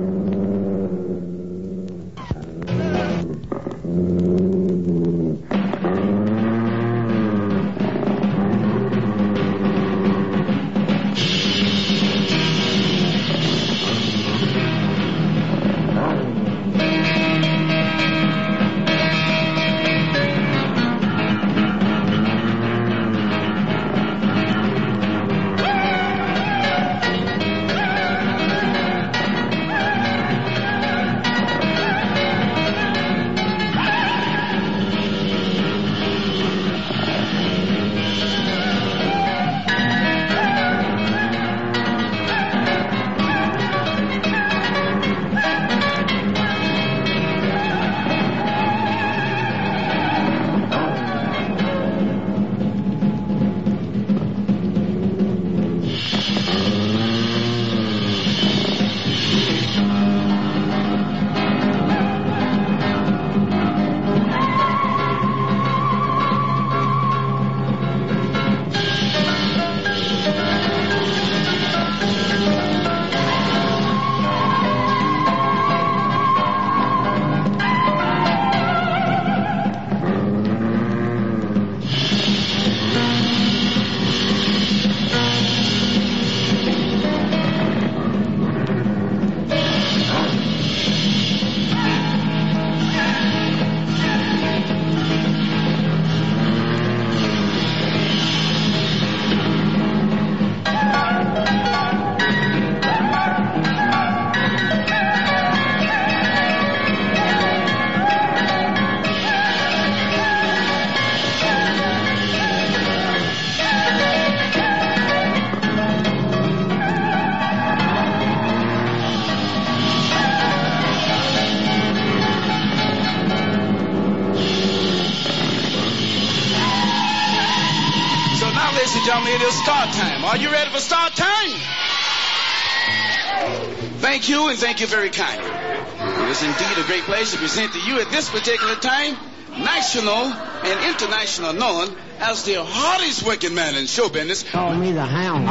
ladies and gentlemen, it is start time. Are you ready for start time? Thank you, and thank you very kindly. It is indeed a great pleasure to present to you at this particular time, national and international known as the hardest working man in show business. Call me the Hound.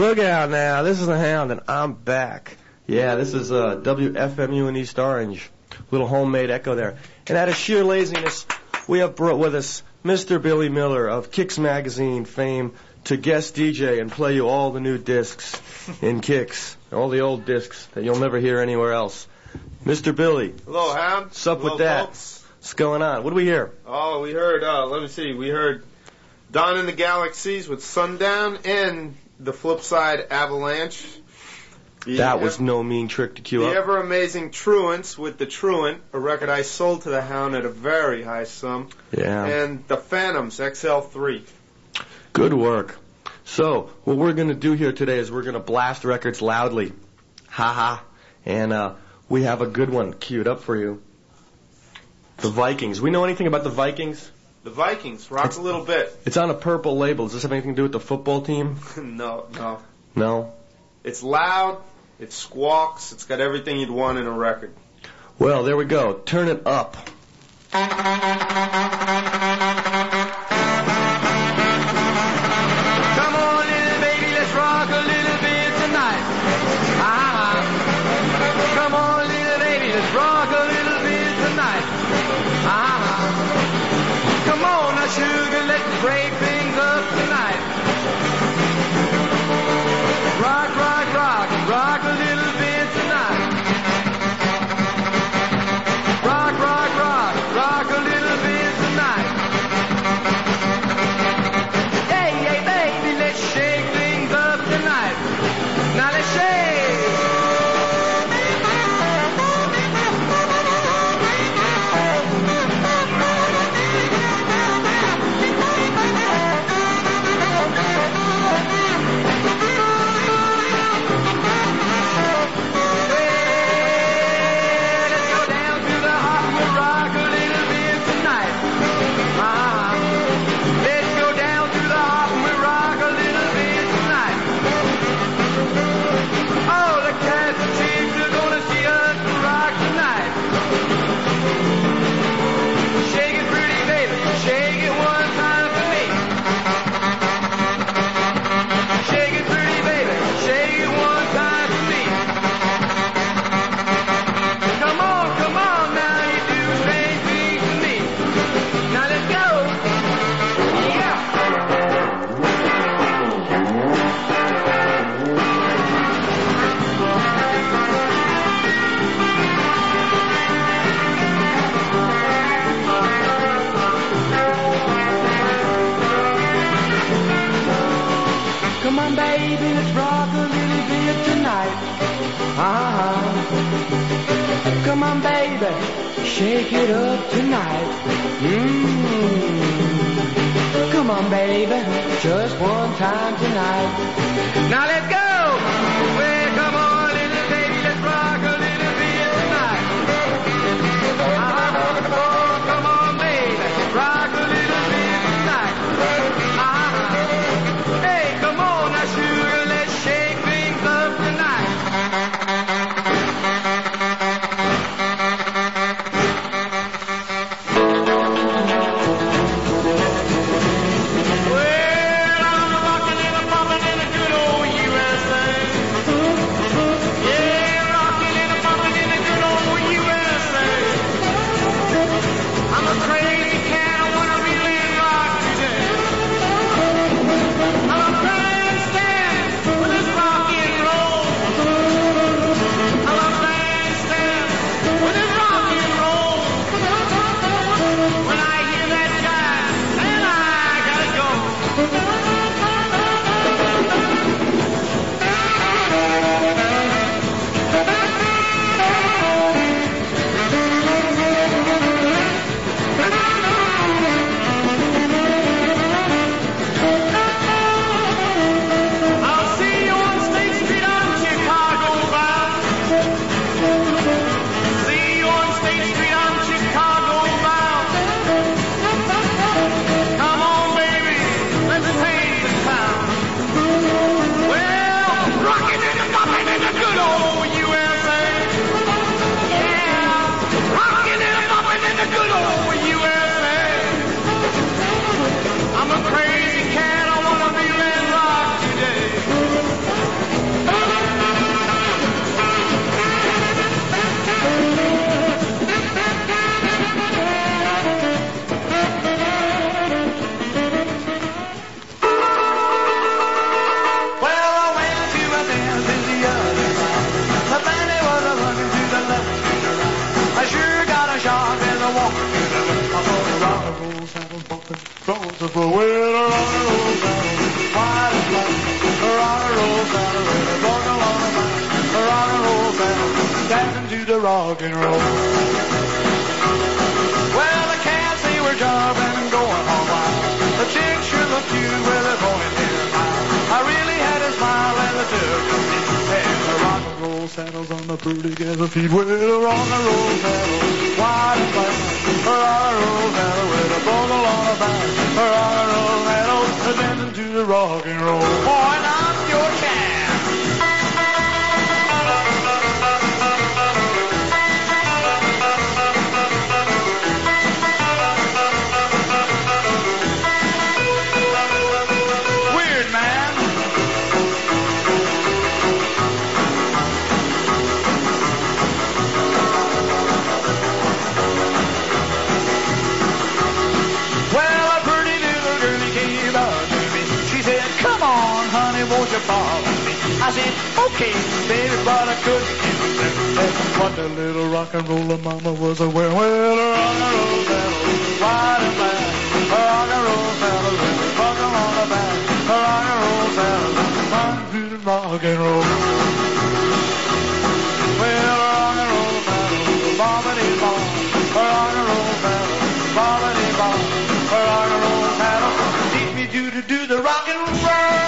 Look out now, this is the Hound, and I'm back. Yeah, this is WFMU in East Orange. Little homemade echo there. And out of sheer laziness, we have brought with us Mr. Billy Miller of Kicks Magazine fame to guest DJ and play you all the new discs in Kicks, all the old discs that you'll never hear anywhere else. Mr. Billy. Hello, Hound. What's up with that? Folks. What's going on? What do we hear? Oh, we heard, let me see, we heard Dawn in the Galaxies with Sundown and the flip side, Avalanche. That was no mean trick to cue up. The ever-amazing Truants with The Truant, a record I sold to the Hound at a very high sum. Yeah. And the Phantoms, XL3. Good work. So, what we're going to do here today is we're going to blast records loudly. Ha-ha. And we have a good one queued up for you. The Vikings. We know anything about the Vikings? The Vikings, rock a little bit. It's on a purple label. Does this have anything to do with the football team? No. No? It's loud, it squawks, it's got everything you'd want in a record. Well, there we go. Turn it up. Come on, little baby, let's rock a little bit tonight. Come on, little baby, let's rock a little bit tonight. Come on, now, sugar, let's break things up tonight. Rock, rock, rock, rock a little bit tonight. Rock, rock, rock, rock a little bit tonight. Hey, hey, baby, let's shake things up tonight. Now let's shake. Come on, baby, let's rock a little bit tonight. Come on, baby, shake it up tonight. Come on, baby, just one time tonight. Now let's go. Well, come on, little baby, let's rock a little bit tonight. Oh, come on, baby, rock a little bit tonight. Hey, come on now, sugar, let's shake things up tonight. Well, I'm rockin' and I'm poppin' in a good old U.S. and roll saddle, bumping across the floor. Well, a rock and roll saddle, wide and black. A rock and roll saddle with a buckle on the back. A rock and roll saddle, dancing to the rock and roll. Well, the cats, they were jumping and going all wild. The chicks sure looked cute with their ponytails high. I really had a smile and the took a seat. And the rock and roll saddles on the pretty gather feet. Well, a rock and roll saddle, wide and black. A rock and roll saddle with a buckle on the back. A rock and roll saddle, dancing to the rock and roll. Point up your cap. Won't you follow me? I said, okay, baby, but I couldn't keep it there. That's what the little rock and roller mama was aware. Well, a rock and roll saddle, wide and black. A rock and roll saddle with a buckle on the back. A rock and roll saddle, run through the rock and roll. Well, a rock and roll saddle, bobbity-bob. A rock and roll saddle, bobbity-bob. A rock and roll saddle, teach me to do the rock and roll.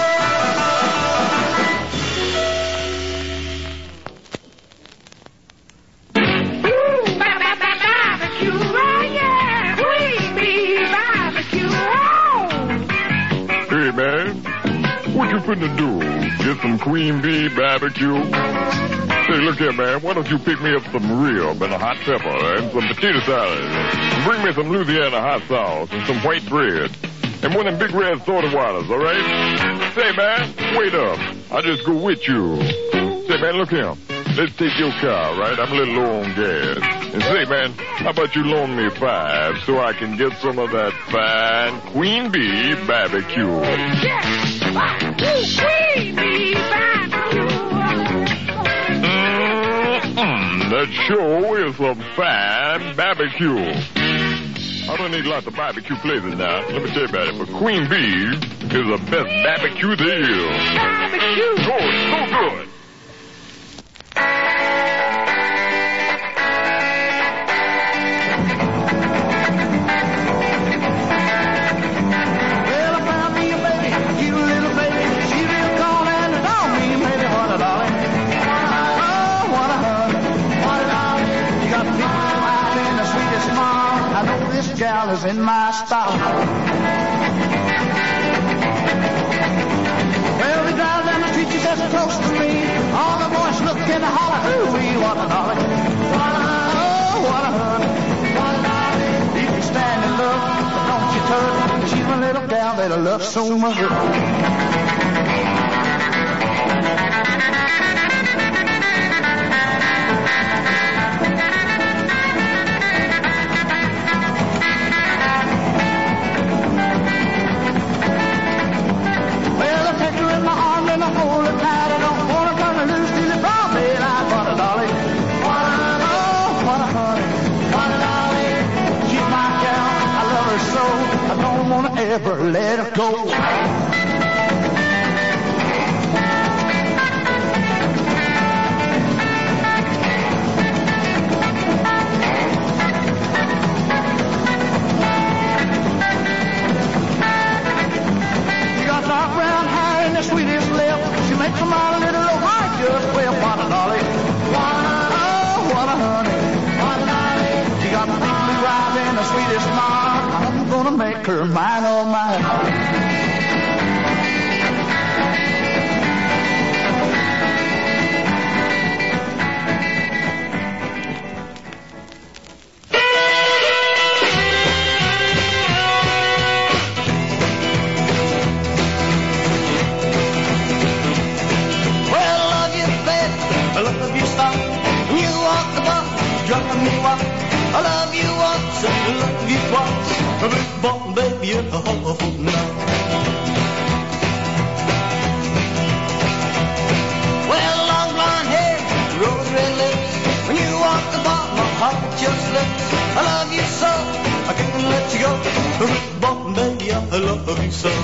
Hey, man, what you finna do? Get some Queen Bee barbecue? Say, look here, man, why don't you pick me up some rib and a hot pepper and some potato salad and bring me some Louisiana hot sauce and some white bread and one of them big red soda waters, all right? Say, man, wait up. I'll just go with you. Say, man, look here. Let's take your car, right? I'm a little low on gas. And say, man, how about you loan me $5 so I can get some of that fine Queen Bee barbecue? Yes! Queen Bee barbecue! That sure is some fine barbecue. I don't need lots of barbecue flavors now. Let me tell you about it. But Queen Bee is the best barbecue there is. Barbecue! Good, so good. Gal is in my style. Well, we drive down the street, she's just close to me. All the boys look and holler, ooh-wee, what a dolly. Oh, what a honey. What a dolly. You can stand and look, but don't you touch. She's my little gal that I love so much. Ever let her go. She got dark brown hair and the sweetest lip. She makes a smile a little low. I just well, what a dolly. Oh, what a honey. What a dolly. She got the big blue eyes and the sweetest smile. I'm gonna make her mine, oh mine. I love you once and I love you twice. A big ball baby in a awful night. Well, long blonde hair, rose red lips. When you walk the bar, my heart just slips. I love you so, I can't let you go. Ripbone, baby, I love you so.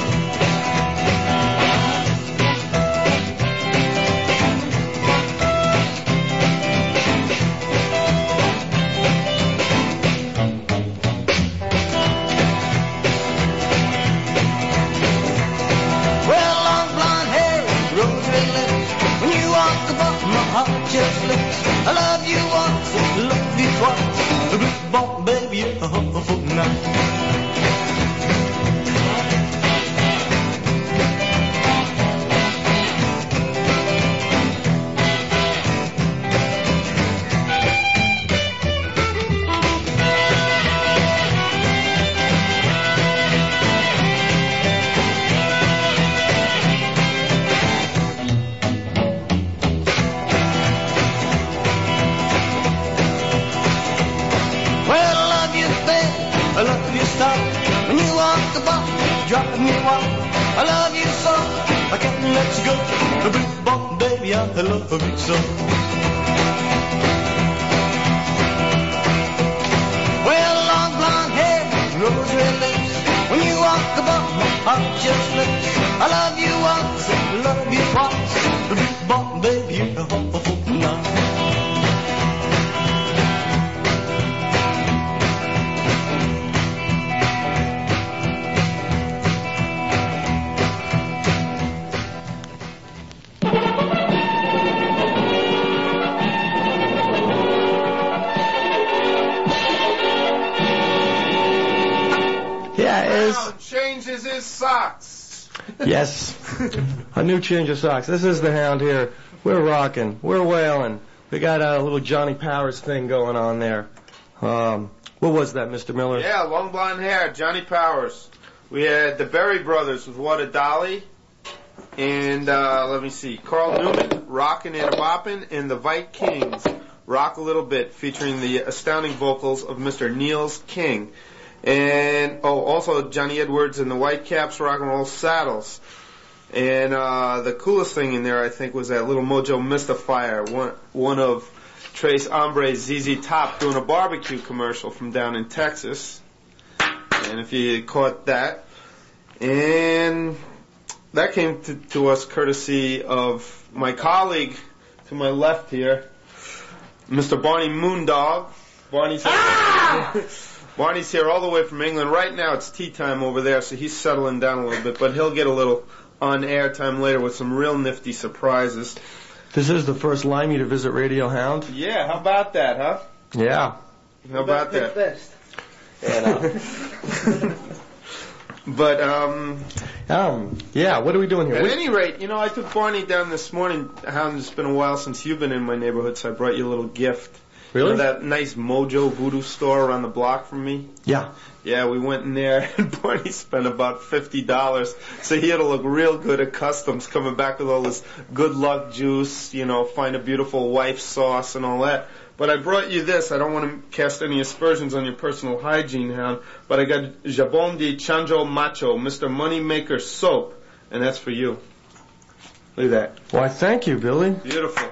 Just lips. I love you once, I love you twice. The blue ball, baby, now. Drop me one, I love you so, I can't let you go. The blue ball, baby, I love you so. Well, long blonde hair, rose red lips. When you walk above my heart just lips. I love you once, I love you twice. The blue ball, baby, you're now. Changes his socks. Yes, a new change of socks. This is the Hound here. We're rocking. We're wailing. We got a little Johnny Powers thing going on there. What was that, Mr. Miller? Yeah, long blonde hair, Johnny Powers. We had the Berry Brothers with What a Dolly. And, let me see, Carl Newman, Rockin' and a Boppin', and the Vite Kings, Rock a Little Bit, featuring the astounding vocals of Mr. Niels King. And, also Johnny Edwards and the Whitecaps, Rock and Roll Saddles. And the coolest thing in there, I think, was that little Mojo Mystifier, one of Trace Hombre's ZZ Top doing a barbecue commercial from down in Texas. And if you caught that. And that came to us courtesy of my colleague to my left here, Mr. Barney Moondog. Barney's here all the way from England. Right now it's tea time over there, so he's settling down a little bit, but he'll get a little on-air time later with some real nifty surprises. This is the first Limey to visit Radio Hound? Yeah, how about that, huh? Yeah. How about that? Best. But, yeah, what are we doing here? At any rate, I took Barney down this morning. Hound, it's been a while since you've been in my neighborhood, so I brought you a little gift. Really? That nice Mojo Voodoo store around the block from me? Yeah. Yeah, we went in there, and Barney spent about $50, so he had to look real good at customs, coming back with all this good luck juice, find a beautiful wife sauce and all that. But I brought you this. I don't want to cast any aspersions on your personal hygiene, Hound, but I got Jabon de Chanjo Macho, Mr. Moneymaker Soap, and that's for you. Look at that. Why, thank you, Billy. Beautiful.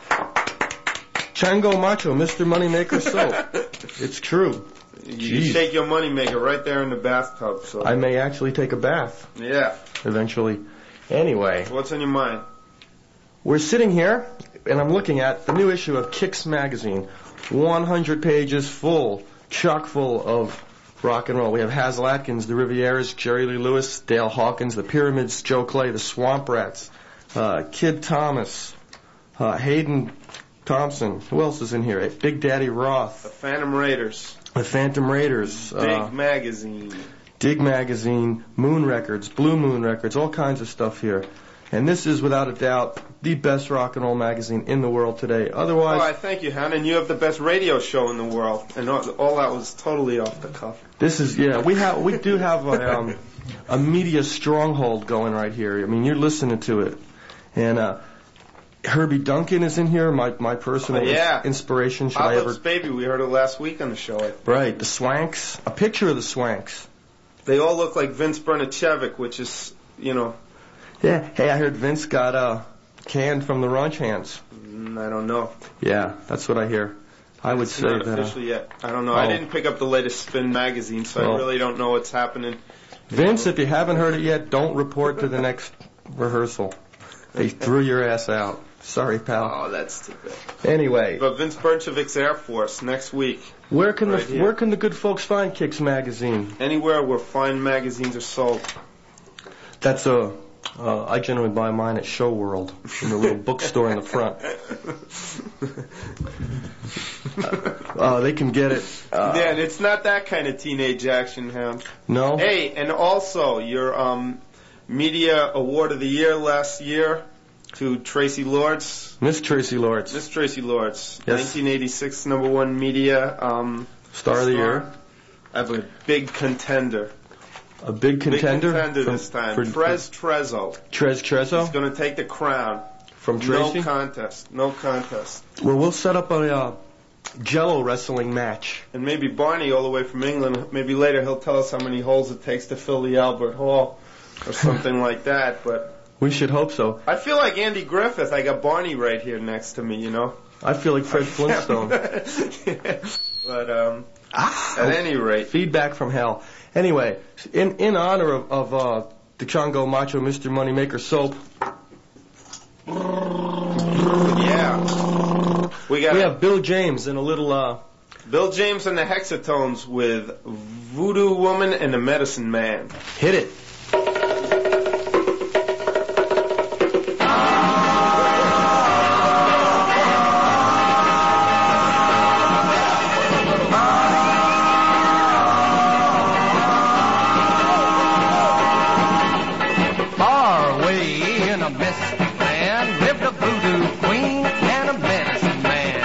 Chango Macho, Mr. Moneymaker Soap. It's true. You shake your moneymaker right there in the bathtub. So I may actually take a bath. Yeah. Eventually. Anyway. What's on your mind? We're sitting here, and I'm looking at the new issue of Kicks magazine. 100 pages full, chock full of rock and roll. We have Hazel Atkins, the Rivieras, Jerry Lee Lewis, Dale Hawkins, the Pyramids, Joe Clay, the Swamp Rats, Kid Thomas, Hayden Thompson. Who else is in here? Big Daddy Roth. The Phantom Raiders. The Phantom Raiders. Dig Magazine. Dig Magazine, Moon Records, Blue Moon Records, all kinds of stuff here. And this is, without a doubt, the best rock and roll magazine in the world today. Otherwise... Oh, I thank you, Hon. And you have the best radio show in the world. And all that was totally off the cuff. This is, yeah, we do have a media stronghold going right here. I mean, you're listening to it. And Herbie Duncan is in here, my personal inspiration. Hot Lips Baby, we heard it last week on the show. Right, the Swanks. A picture of the Swanks. They all look like Vince Bernachevic, which is, Yeah, hey, I heard Vince got canned from the Ranch Hands. I don't know. Yeah, that's what I hear. I would It's say not that. official yet. I don't know. Oh. I didn't pick up the latest Spin magazine, so Well. I really don't know what's happening. Vince, if you haven't heard it yet, don't report to the next rehearsal. They threw your ass out. Sorry, pal. Oh, that's too bad. Anyway, But Vince Berchovik's Air Force next week. where can Right here. where can the good folks find Kicks magazine? Anywhere where fine magazines are sold. That's I generally buy mine at Show World in the little bookstore in the front. They can get it. Yeah, and it's not that kind of teenage action, Hound. No. Hey, and also your Media Award of the Year last year to Tracy Lords. Miss Tracy Lords, Miss Tracy Lords, Yes. 1986 #1 media Star of the Year, I have a big contender. a big contender. Big contender from- this time. for- Trez Trezzo. Trez He's Trezzo going to take the crown. from Tracy. No contest. No contest. Well, we'll set up a Jello wrestling match. And maybe Barney, all the way from England, maybe later he'll tell us how many holes it takes to fill the Albert Hall or something like that. But We should hope so. I feel like Andy Griffith. I got Barney right here next to me, you know. I feel like Fred Flintstone. But at any rate, Feedback from hell. Anyway, in honor of the Chongo Macho Mr. Moneymaker soap, yeah, we got we have Bill James in a little. Bill James and the Hexatones with Voodoo Woman and the Medicine Man. Hit it. Far away in a mystic land lived a voodoo queen and a medicine man.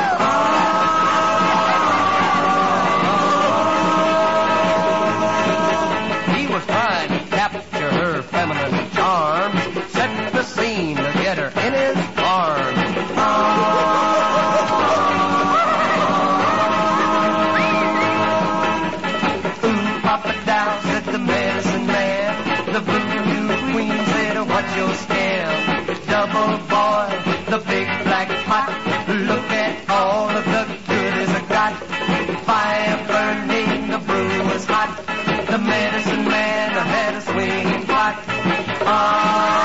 He was trying to capture her feminine charms, set the scene to get her in his arms. Ooh, Papa Dow, said the medicine man. The voodoo queen said, what's your scam? Double boy, the big black pot. Look at all of the goodies I got. Fire burning, the brew was hot. The medicine man had a swinging pot.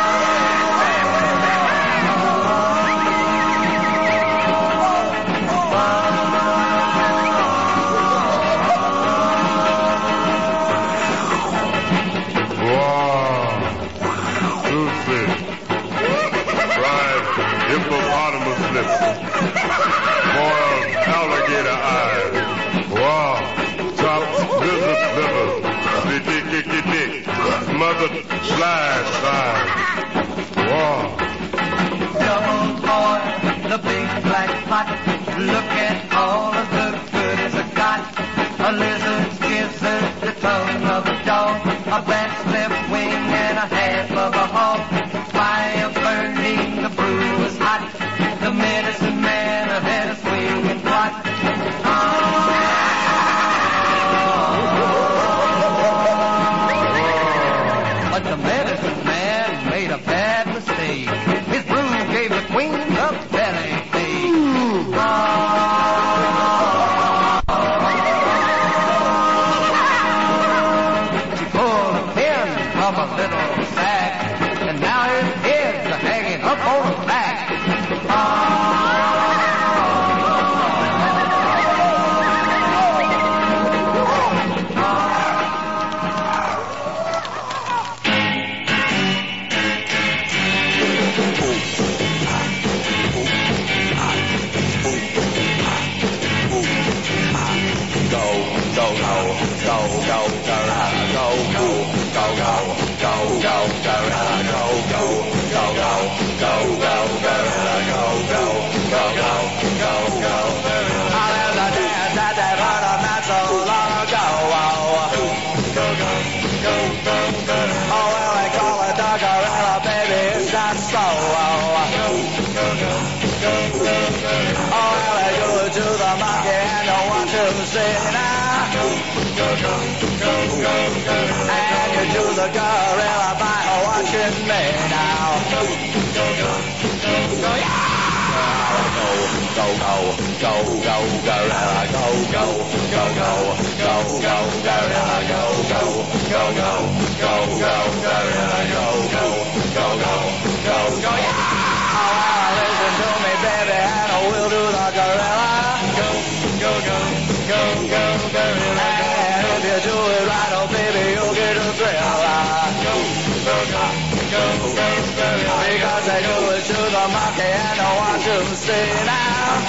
Wow. Juicy. Fried hippopotamus lips. Boiled alligator eyes. Wow. Chopped lizard livers. Dick. Smothered fly thighs. Wow. Double boy, the big black pot. Look at all of the goodies I got. A lizard's gizzard, the tongue of a dog, a bat's left wing and a half of a hog. Fire burning, the brew was hot. The medicine man had a swinging pot. But the medicine man made a bad mistake. His brew gave the queen a bellyache. She pulled a pin from a little sack, and now his head's hanging up on his back. And you do the gorilla by watching me now. Listen to me, baby, and I will do the gorilla. And if you do it right, oh baby, you'll get a thrill. Because they do it to the monkey and I want to see now.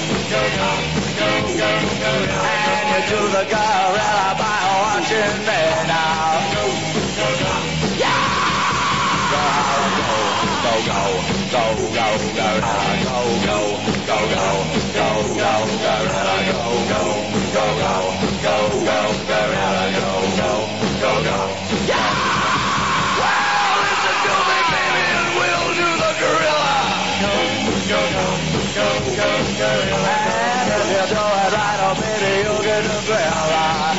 And you do the gorilla by watching me now. Yeah! Go, gorilla, go. Yeah! Well, listen to me, baby, and we'll do the gorilla. And if you do it right, oh baby, you'll get the thrill.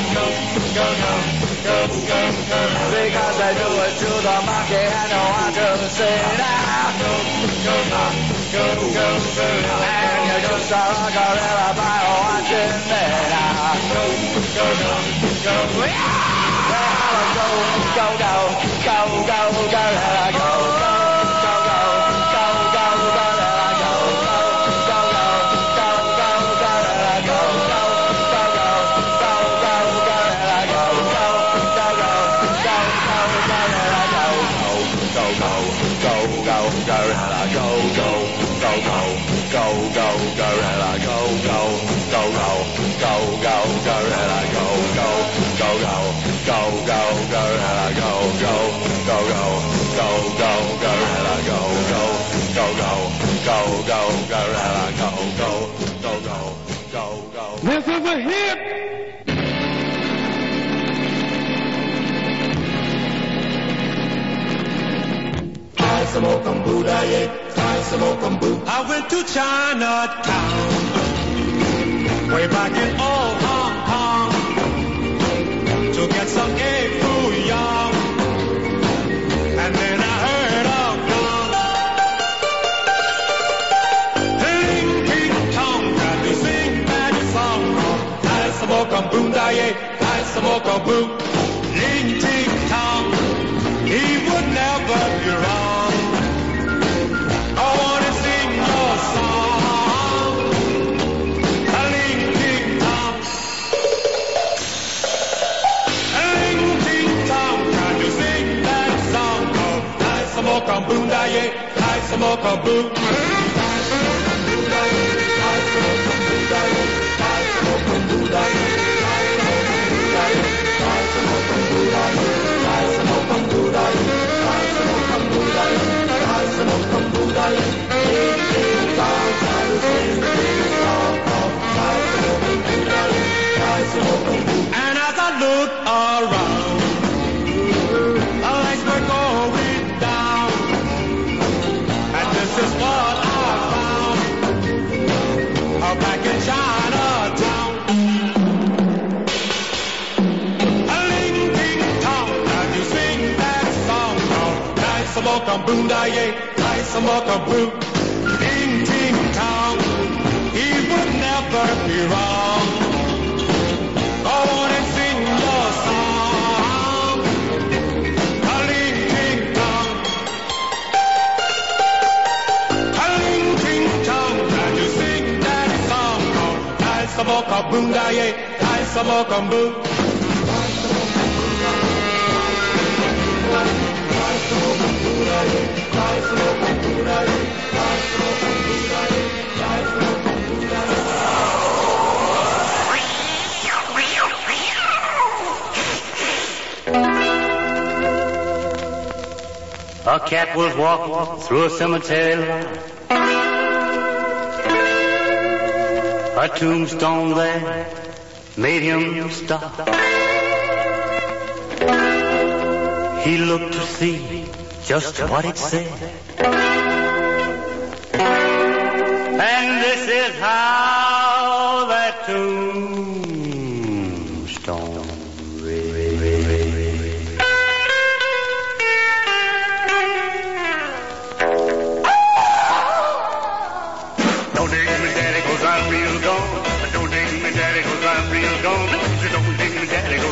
Because they do it to the monkey and I want to see now. And you just saw a gorilla by watching me now. This is a hit. I went to Chinatown, way back in old Hong Kong, to get some egg foo young, and then I heard a gong. Ding, ding, tong, got to sing that song. I smoke a boom, I smoke a boom. Ding, ding, tong, he would never be wrong. I wanna sing your song. A ling ting tong. A ling ting tong. Can you sing that song? Oh, I smoke a boom, I smoke a boom. And as I look around, the lights were going down, and this is what I found, back in Chinatown. A ling ting tong, can you sing that song? Oh, nice smoke a boom, nice smoke a boom. Ding ting tong, he would never be wrong. Go on and sing your song. A ling ting tong, a ling ting tong, can you sing that song? Oh, nice smoke a boom, nice smoke a boom. A cat was walking through a cemetery line. A tombstone there made him stop. He looked to see just what it said. And this is how that tombstone read.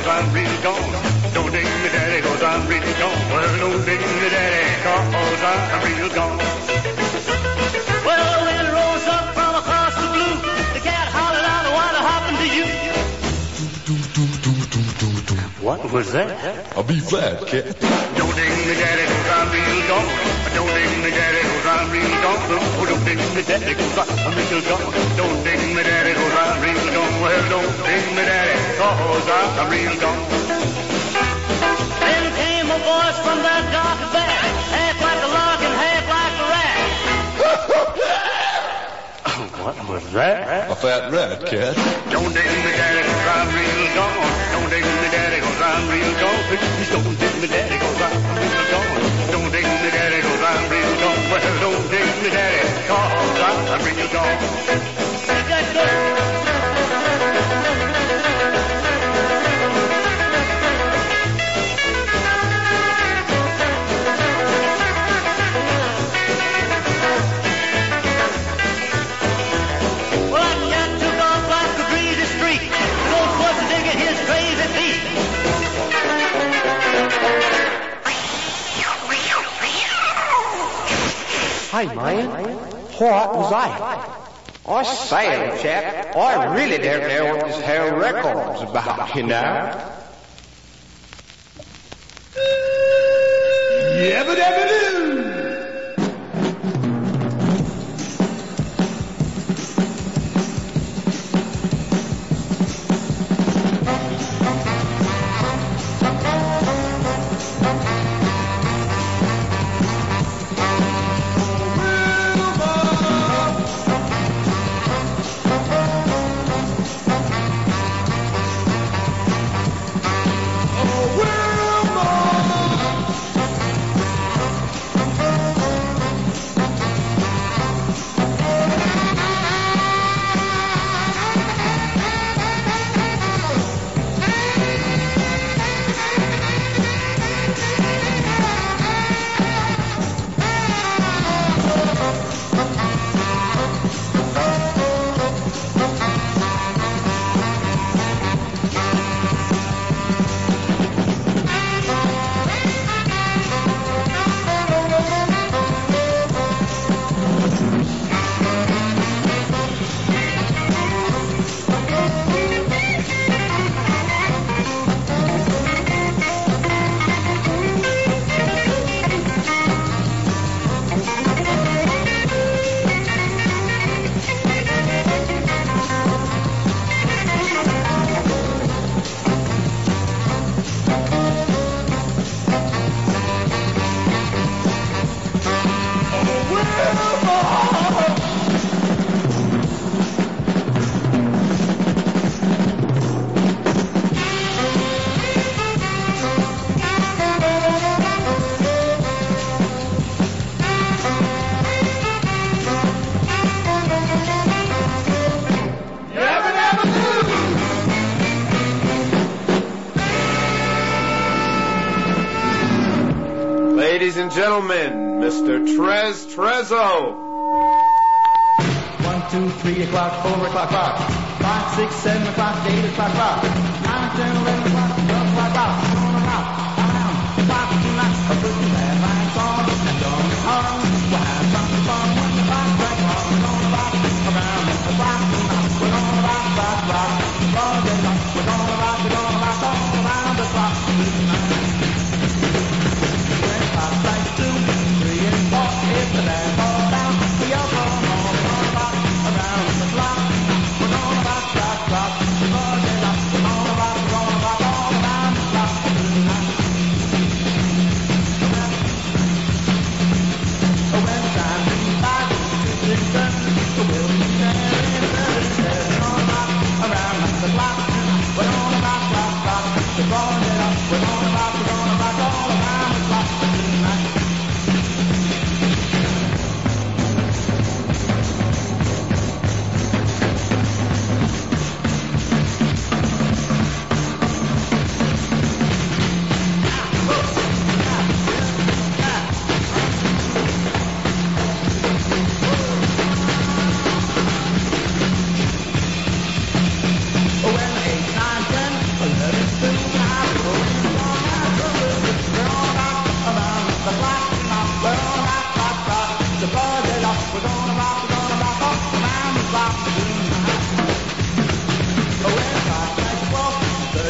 cause I'm real gone. Don't dig me, daddy, cause I'm real gone. Well, don't dig me, daddy, cause I'm real gone. Well, the wind rose up from across the blue. The cat hollered out, what happened to you? What was that? A B flat, cat. Don't dig me, daddy, cause I'm real gone. Don't dig me, daddy, cause I'm real gone. Oh, don't dig me, daddy, cause I'm real gone. Don't dig me, daddy, cause I'm real gone. Well, don't dig me, daddy, cause I'm real gone. Then came a voice from that dark back, half like a lark and half like a rat. What was that? A fat rat, cat. Don't dig me, daddy, cause I'm real gone. Don't dig me, daddy, cause I'm real gone. Please don't dig me, daddy, cause I'm real gone. Don't dig me, daddy, cause I'm real gone. Well, don't dig me, daddy, cause I'm real gone. Let that go. Hey, man, what was that? I say, old chap, I really don't know what this whole record's about, you know. Yabba-dabba-doo! Ladies and gentlemen, Mr. Trez Trezzo. 1, 2, 3 o'clock, 4 o'clock, 5, 6, 7 o'clock, 8 o'clock, 9, 10, 11 o'clock, 12 o'clock, on and out, around, 5 tonight, I put the bad lights on, and on the horn, we'll have some fun when the clock strikes one, we're gonna rock around the clock tonight, we're gonna rock, all day long, we're gonna rock all around the clock tonight. When the clock strikes 2, 3, and 4, if the band falls down, we all go home, we're gonna rock around the clock, we're gonna rock, all day long, we're gonna rock.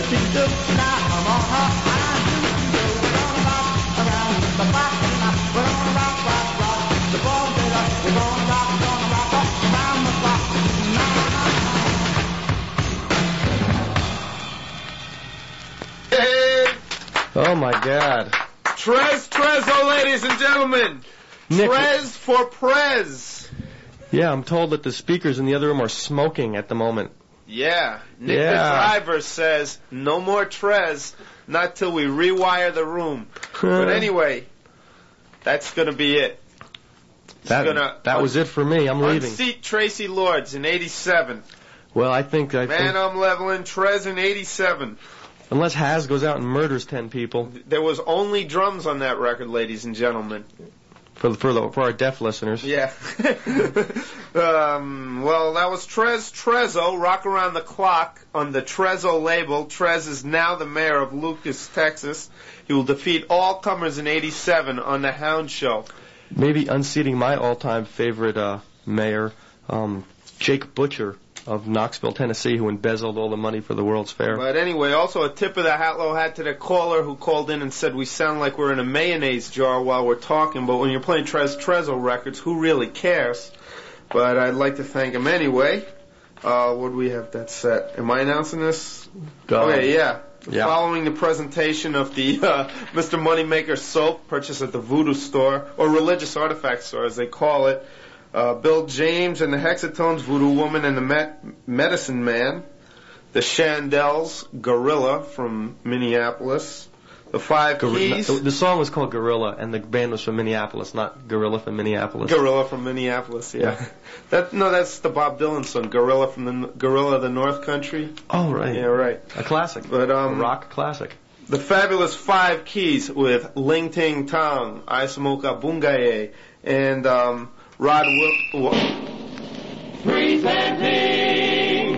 she do. Now I'm on her mind. We're gonna rock around the clock tonight. We're gonna rock, rock, rock. The ball get up. We're gonna rock around the clock tonight. Hey, Oh my God. Trezzo, ladies and gentlemen. Nick- Trez for Prez. Yeah, I'm told that the speakers in the other room are smoking at the moment. Yeah, Nick Yeah. the driver says no more Trez, not till we rewire the room. But anyway, that's gonna be it. That was it for me. I'm leaving. Unseat Tracy Lords in '87. Well, I think Man, I'm leveling Trez in '87. unless Haz goes out and murders 10 people There was only drums on that record, ladies and gentlemen. for our deaf listeners. Yeah. Well, that was Trezzo, Rock Around the Clock, on the Trezzo label. Trez is now the mayor of Lucas, Texas. He will defeat all comers in '87 on the Hound Show. Maybe unseating my all-time favorite mayor, Jake Butcher of Knoxville, Tennessee, who embezzled all the money for the World's Fair. But anyway, also a tip of the hat to the caller who called in and said we sound like we're in a mayonnaise jar while we're talking, but when you're playing Trezzo records, who really cares? But I'd like to thank him anyway. What do we have that set? Am I announcing this? Okay, yeah. Yeah. Following the presentation of the Mr. Moneymaker soap purchased at the Voodoo store, or Religious Artifact store as they call it, Bill James and the Hexatones, Voodoo Woman and the Medicine Man, the Shandells, Gorilla from Minneapolis, the Five Keys. The song was called Gorilla, and the band was from Minneapolis, not Gorilla from Minneapolis. Gorilla from Minneapolis, yeah. That's the Bob Dylan song, Gorilla from the Gorilla of the North Country. Oh, right. Yeah, right. A classic. But A rock classic. The Fabulous Five Keys with Ling Ting Tong, I Smoke a Bungaye, and Rod Presenting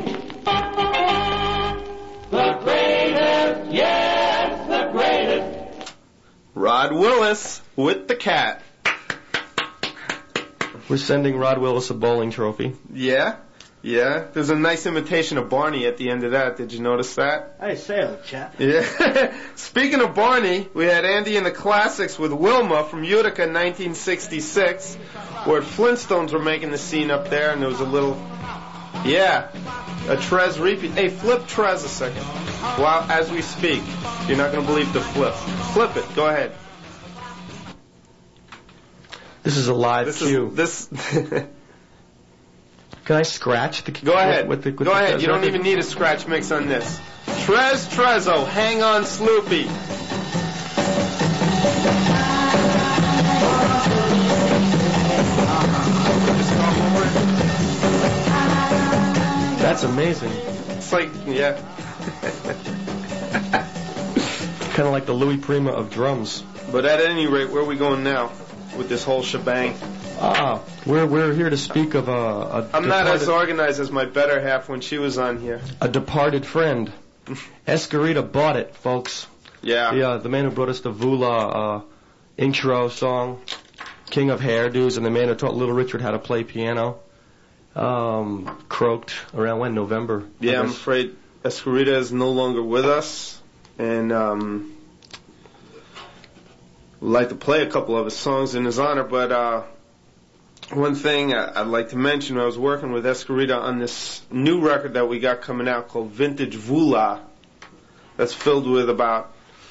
the greatest, yes, the greatest. Rod Willis with the Cat. We're sending Rod Willis a bowling trophy. Yeah. There's a nice imitation of Barney at the end of that. Did you notice that? Hey, say it, chap. Yeah. Speaking of Barney, we had Andy in the Classics with Wilma from Utica in 1966, where Flintstones were making the scene up there, and there was a Trez repeat. Hey, flip Trez a second. While as we speak, you're not going to believe the flip. Flip it. Go ahead. This is a live cue. Can I scratch the? Go ahead. Go ahead. You don't even need a scratch mix on this. Trezzo, Hang On Sloopy. That's amazing. It's like, yeah. Kind of like the Louis Prima of drums. But at any rate, where are we going now with this whole shebang? We're here to speak of a I'm not as organized as my better half when she was on here. A departed friend. Escarita bought it, folks. Yeah. The man who brought us the Vula intro song, King of Hairdos, and the man who taught Little Richard how to play piano, croaked around when? November? Yeah, I'm afraid Escarita is no longer with us, and we'd like to play a couple of his songs in his honor, but one thing I'd like to mention, I was working with Escarita on this new record that we got coming out called Vintage Vula, that's filled with about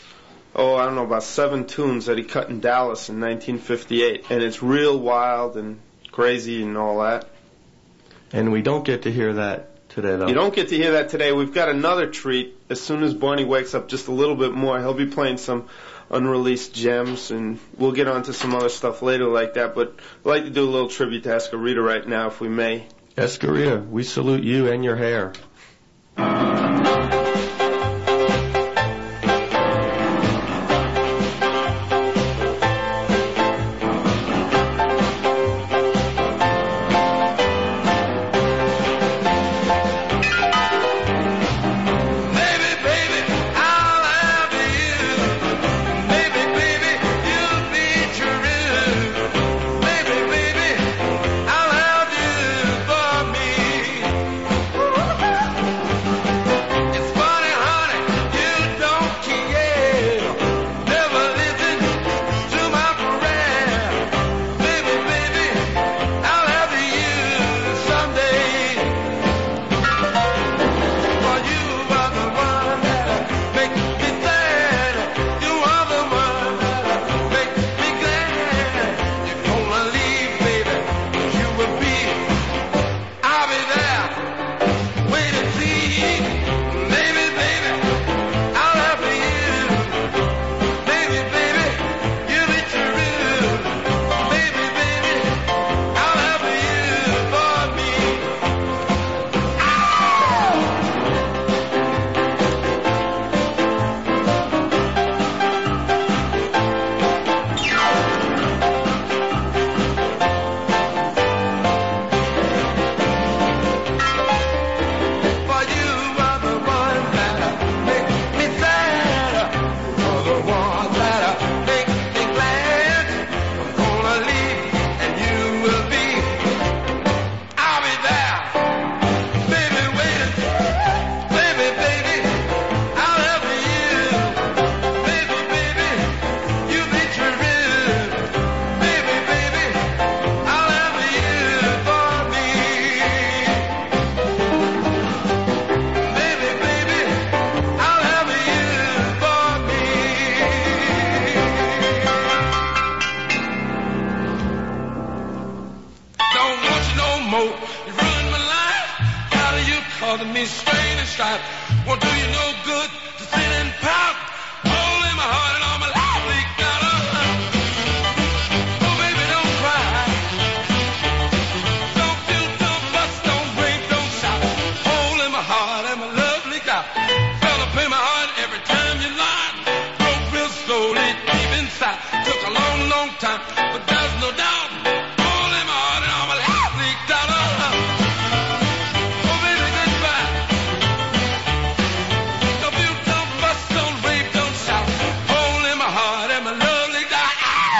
7 tunes that he cut in Dallas in 1958, and it's real wild and crazy and all that. And we don't get to hear that today, though. You don't get to hear that today. We've got another treat. As soon as Barney wakes up just a little bit more, he'll be playing some unreleased gems, and we'll get on to some other stuff later like that, but I'd like to do a little tribute to Escarita right now, if we may. Escarita, we salute you and your hair. me strain and strife. Won't do you no good to sit and pout. Hole in my heart and all my life leaked out. Oh, baby, don't cry. Don't feel, don't bust, don't break, don't shout. Hole in my heart and my love leaked out. Fell up in my heart every time you lied. Broke real slowly deep inside. Took a long, long time, but there's no doubt. Hole in my heart and all my life leaked out. Oh, baby, goodbye. Don't feel, don't bust, don't rape, don't shout. Hole in my heart and my love leaked out.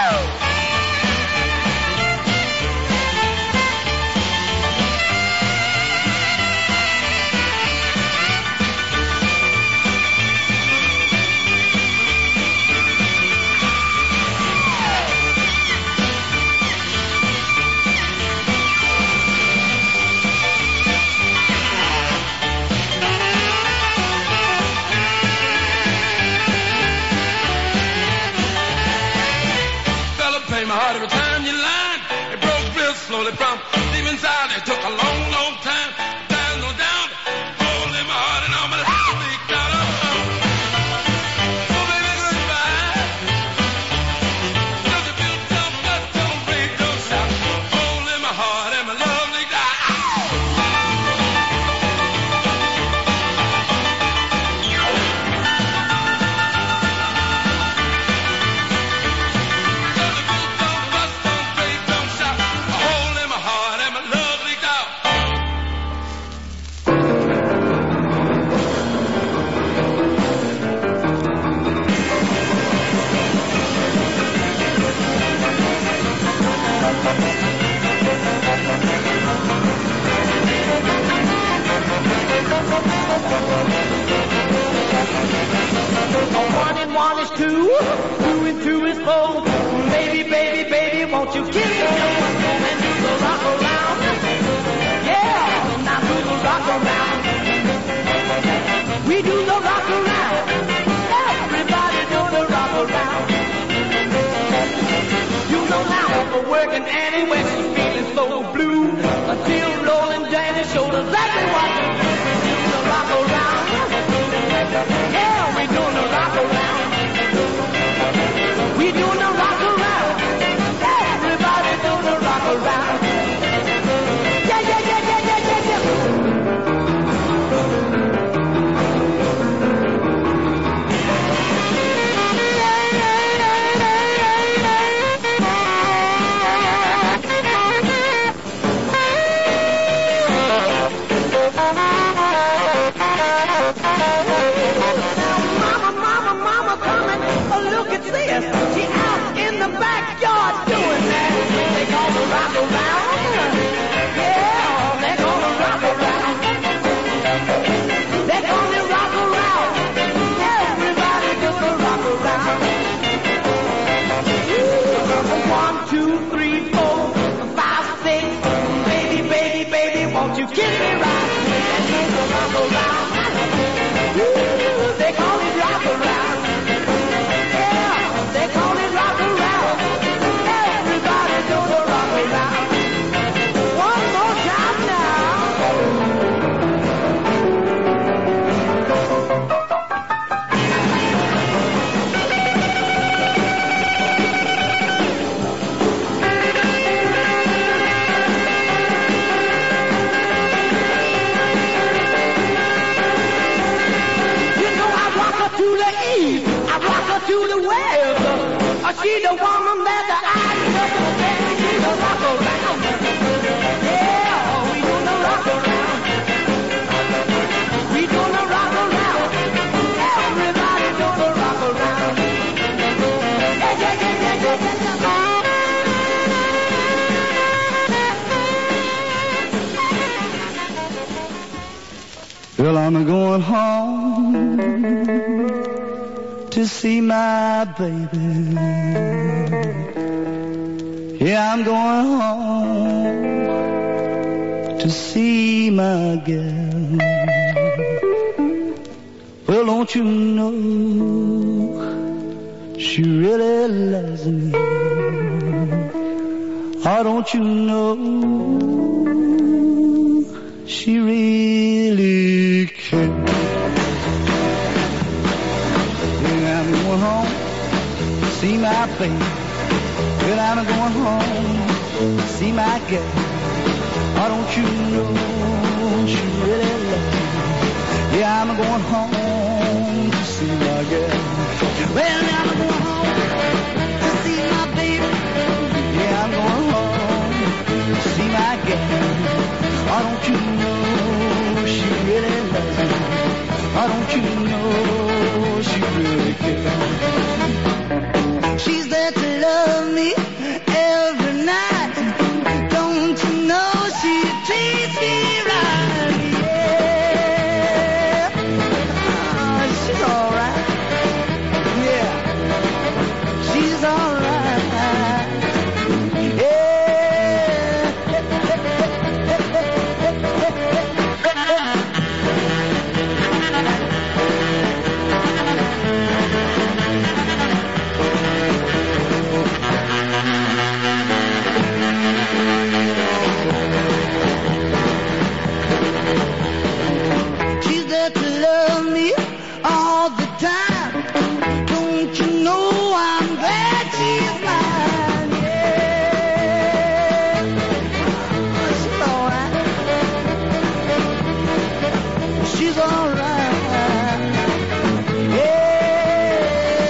Fella pay my heart every time you lied. It broke real slowly from deep inside. It took a long, long time. There's no doubt. Hole in my heart and all my life leaked out. Oh, baby, goodbye. Don't you feel tough, but don't breathe, don't shout. Hole in my heart and my love leaked out. Don't bust, don't break, don't shout. A hole in my heart and my love leaked out. One and one is two, two and two is four. Baby, baby, baby, won't you kiss me and do the rock around? Yeah, now do the rock around. We do the rock around. Everybody do the rock around. You know now we're working anyway, she's feeling so blue. Until Rolling Danny showed us exactly what to do. Do the rock around. Yeah, we doing the rock around. We doing the rock around. Everybody do the rock around. Yeah, yeah, yeah, yeah, yeah, yeah, yeah. Mama, mama, mama coming. Oh, look at this. She out in the backyard doing that. They gonna rock around. Yeah, they're gonna rock around. They're gonna rock around. Everybody do the rock around. Ooh, 1, 2, 3, 4, 5, 6. Baby, baby, baby, won't you kiss me right? And do the rock around. Ooh, they call it rock around. Yeah, they call it rock around. Everybody do the rock around. One more time now. You know I rock her to the east, I rock her to the west. She the woman that I love, baby, she the rock around. Yeah, we do the rock around. We do the rock around. Everybody do the rock around. Yeah, yeah, yeah, yeah, yeah, yeah, yeah. Well, I'm going home to see my baby. Yeah, I'm going home to see my girl. Well, don't you know she really loves me? Oh, don't you know she really shit. Then I'm going home to see my baby. Well, I'm going home to see my girl. Oh, don't you know she really loves me? Yeah, I'm going home to see my girl. Well, I'm going home to see my baby. Yeah, I'm going home to see my girl. Oh, don't you know she really loves me? Oh, don't you know she really cares? She's there to love me every night. Don't you know she treats me right? Yeah, she's alright. Yeah, she's alright. She's there to love me all the time. Don't you know I'm glad she's mine? Yeah, she's alright. She's alright. Yeah.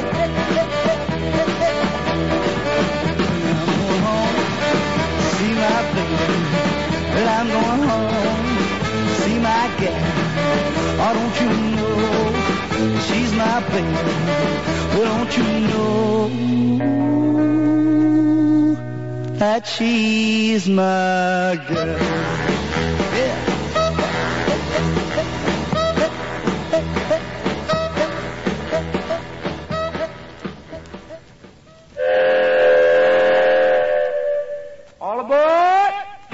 I'm going home to see my baby. Well, I'm going home to see my gal. Oh, don't you know she's my baby? Well, don't you know that she's my girl? Yeah. All aboard!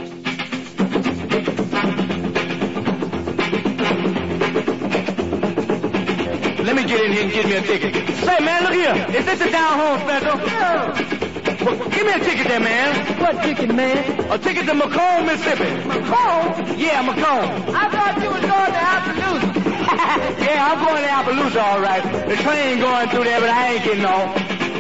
Let me get in here and get me a ticket. Say, man, look here. Is this a down home special? Yeah. Well, give me a ticket there, man. What ticket, man? A ticket to Macomb, Mississippi. Macomb? Yeah, Macomb. I thought you was going to Appaloosa. Yeah, I'm going to Appaloosa, all right. The train going through there, but I ain't getting off.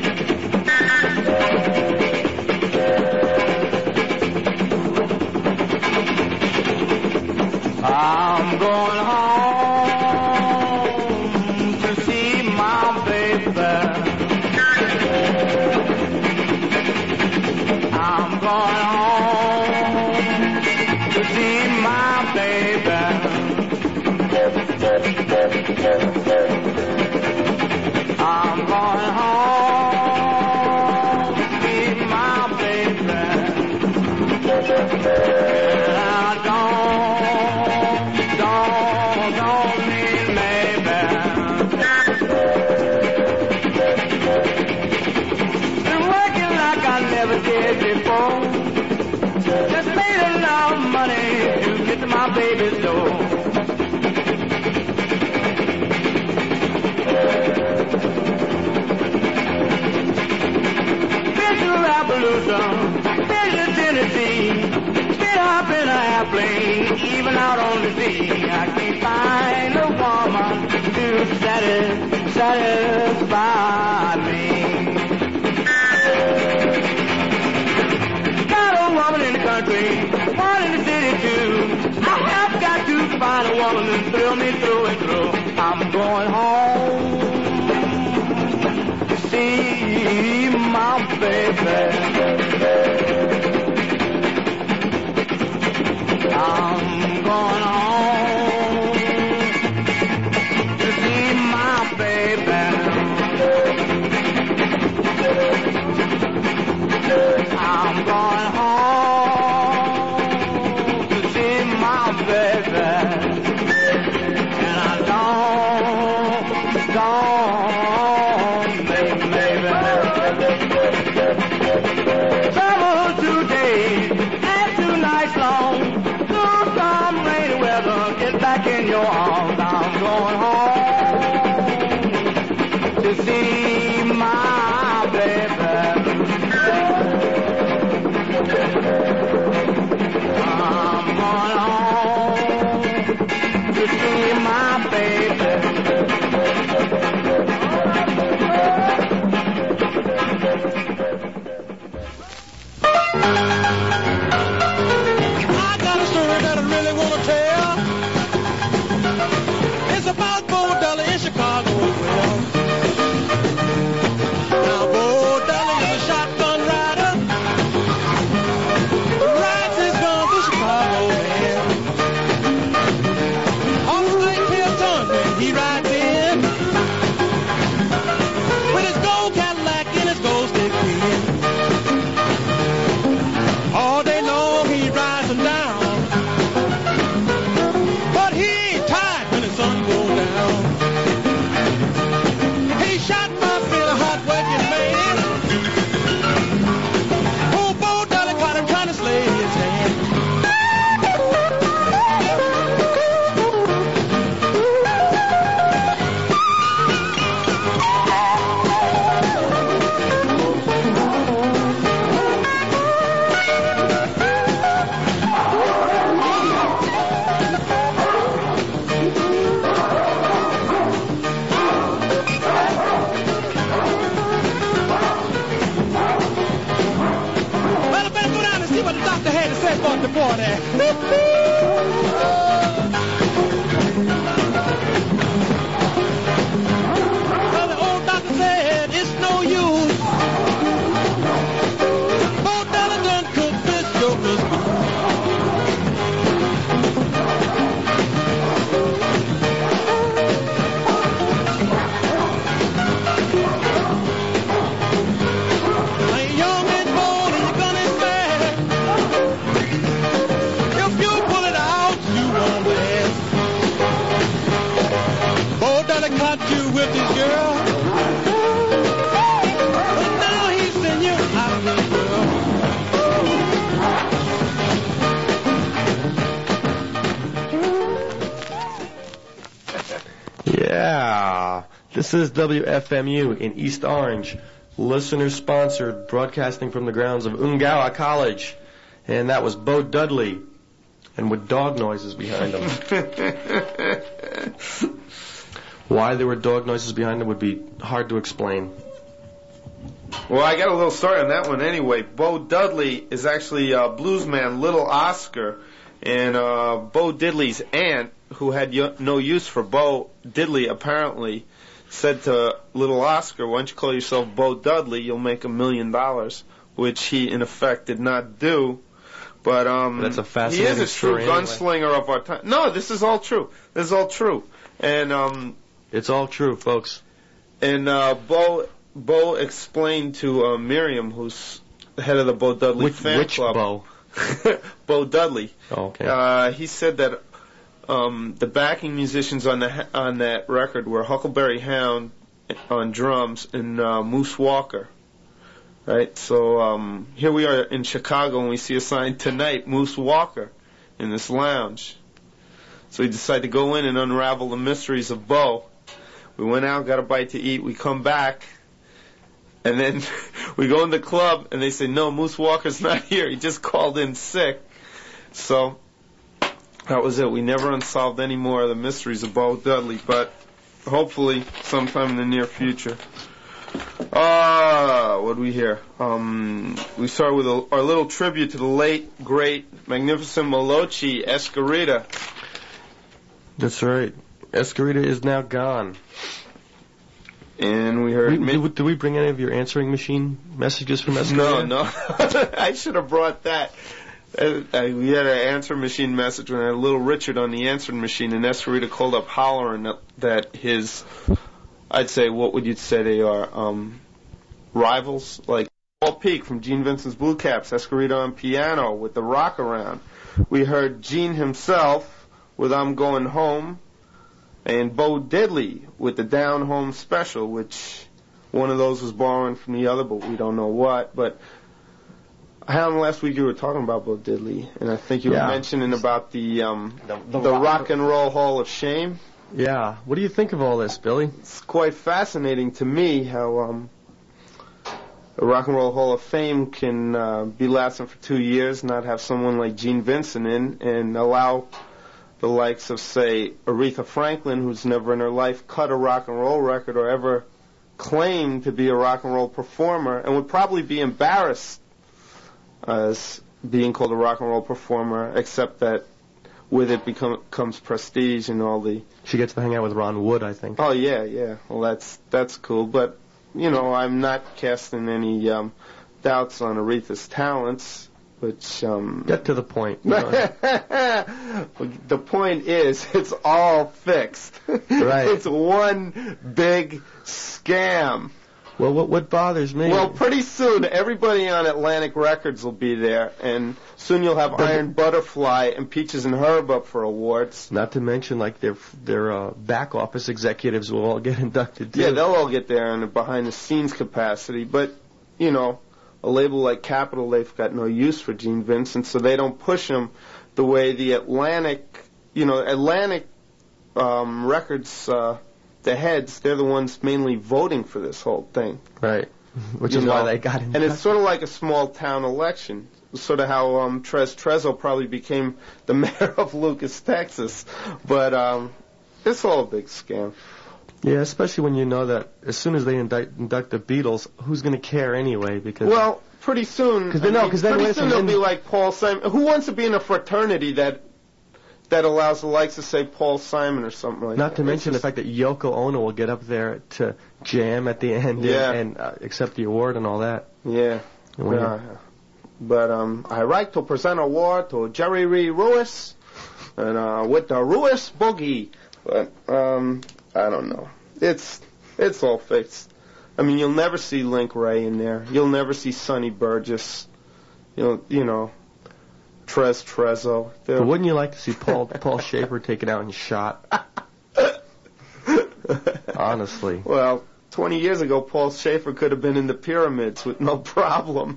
I'm going home to see my baby. I'm going home to see my baby. I'm going home to see my baby. I don't mean maybe. Been working like I never did before. Just made enough money to get to my baby's door. Been to Appaloosa, been to Tennessee, been up in an airplane, even out on the sea. I can't find a woman to satisfy me. Got a woman in the country, one in the city too. I have got to find a woman to thrill me through and through. I'm going home to see my baby. I'm going home to see my baby. I'm going home to see my baby. And I don't, maybe. Travel today and 2 nights long. Some rainy weather, get back in your arms. I'm going home to see my baby. I'm going home to see my the party. Well, the old doctor said it's no use. Bo Dolly done cooked this joker's food. Caught you with this girl, but now he's sent you out of this world. Yeah, this is WFMU in East Orange, listener-sponsored, broadcasting from the grounds of Ungawa College, and that was Bo Dudley, and with dog noises behind him. Why there were dog noises behind him would be hard to explain. Well, I got a little story on that one anyway. Bo Dudley is actually bluesman Little Oscar, and Bo Diddley's aunt, who had no use for Bo Diddley apparently, said to Little Oscar, "Why don't you call yourself Bo Dudley? You'll make $1 million," which he in effect did not do. But that's a fascinating he is a true gunslinger of our time. No, this is all true. This is all true, and it's all true, folks. And Bo explained to Miriam, who's the head of the Bo Dudley fan club. Bo? Bo Dudley. Oh, okay. He said that the backing musicians on that record were Huckleberry Hound on drums and Moose Walker. Right. So here we are in Chicago, and we see a sign tonight, Moose Walker, in this lounge. So we decided to go in and unravel the mysteries of Bo. We went out, got a bite to eat, we come back, and then we go in the club, and they say, "No, Moose Walker's not here. He just called in sick." So that was it. We never unsolved any more of the mysteries of Bo Dudley, but hopefully sometime in the near future. What do we hear? We start with our little tribute to the late, great, magnificent Molochi Escarita. That's right. Escarita is now gone. And we heard... Did we bring any of your answering machine messages from Escarita? No. I should have brought that. We had an answering machine message when I had Little Richard on the answering machine, and Escarita called up hollering that his... I'd say, what would you say they are? Rivals? Like Paul Peak from Gene Vincent's Blue Caps, Escarita on piano with the rock around. We heard Gene himself with I'm Going Home, and Bo Diddley with the Down Home Special, which one of those was borrowing from the other, but we don't know what. But Alan, last week you were talking about Bo Diddley, and I think you were mentioning about the Rock and Roll Hall of Shame. Yeah. What do you think of all this, Billy? It's quite fascinating to me how the Rock and Roll Hall of Fame can be lasting for 2 years, not have someone like Gene Vincent in, and allow the likes of, say, Aretha Franklin, who's never in her life cut a rock and roll record or ever claimed to be a rock and roll performer, and would probably be embarrassed as being called a rock and roll performer, except that with it comes prestige and all the... She gets to hang out with Ron Wood, I think. Oh, yeah. Well, that's cool, but, I'm not casting any doubts on Aretha's talents. Which get to the point. The point is, it's all fixed. Right. It's one big scam. Well, what bothers me? Well, pretty soon everybody on Atlantic Records will be there, and soon you'll have Iron Butterfly and Peaches and Herb up for awards. Not to mention, like their back office executives will all get inducted too. Yeah, they'll all get there in a behind the scenes capacity, but a label like Capitol, they've got no use for Gene Vincent, so they don't push him the way the Atlantic Records, the heads, they're the ones mainly voting for this whole thing. Right. Which is why they got him. And it's sort of like a small town election. Sort of how Trezzo probably became the mayor of Lucas, Texas. But it's all a big scam. Yeah, especially when you know that as soon as they induct the Beatles, who's going to care anyway? Because well, pretty soon. Because then pretty soon they'll be like Paul Simon. Who wants to be in a fraternity that allows the likes of, say, Paul Simon or something like that? Not to mention the fact that Yoko Ono will get up there to jam at the end and accept the award and all that. Yeah. But I like to present an award to Jerry Lee Lewis, and with the Lewis Boogie. But I don't know. It's all fixed. I mean, you'll never see Link Ray in there. You'll never see Sonny Burgess. You know, Trezzo. But wouldn't you like to see Paul Schaefer taken out and shot? Honestly. Well, 20 years ago, Paul Schaefer could have been in the Pyramids with no problem.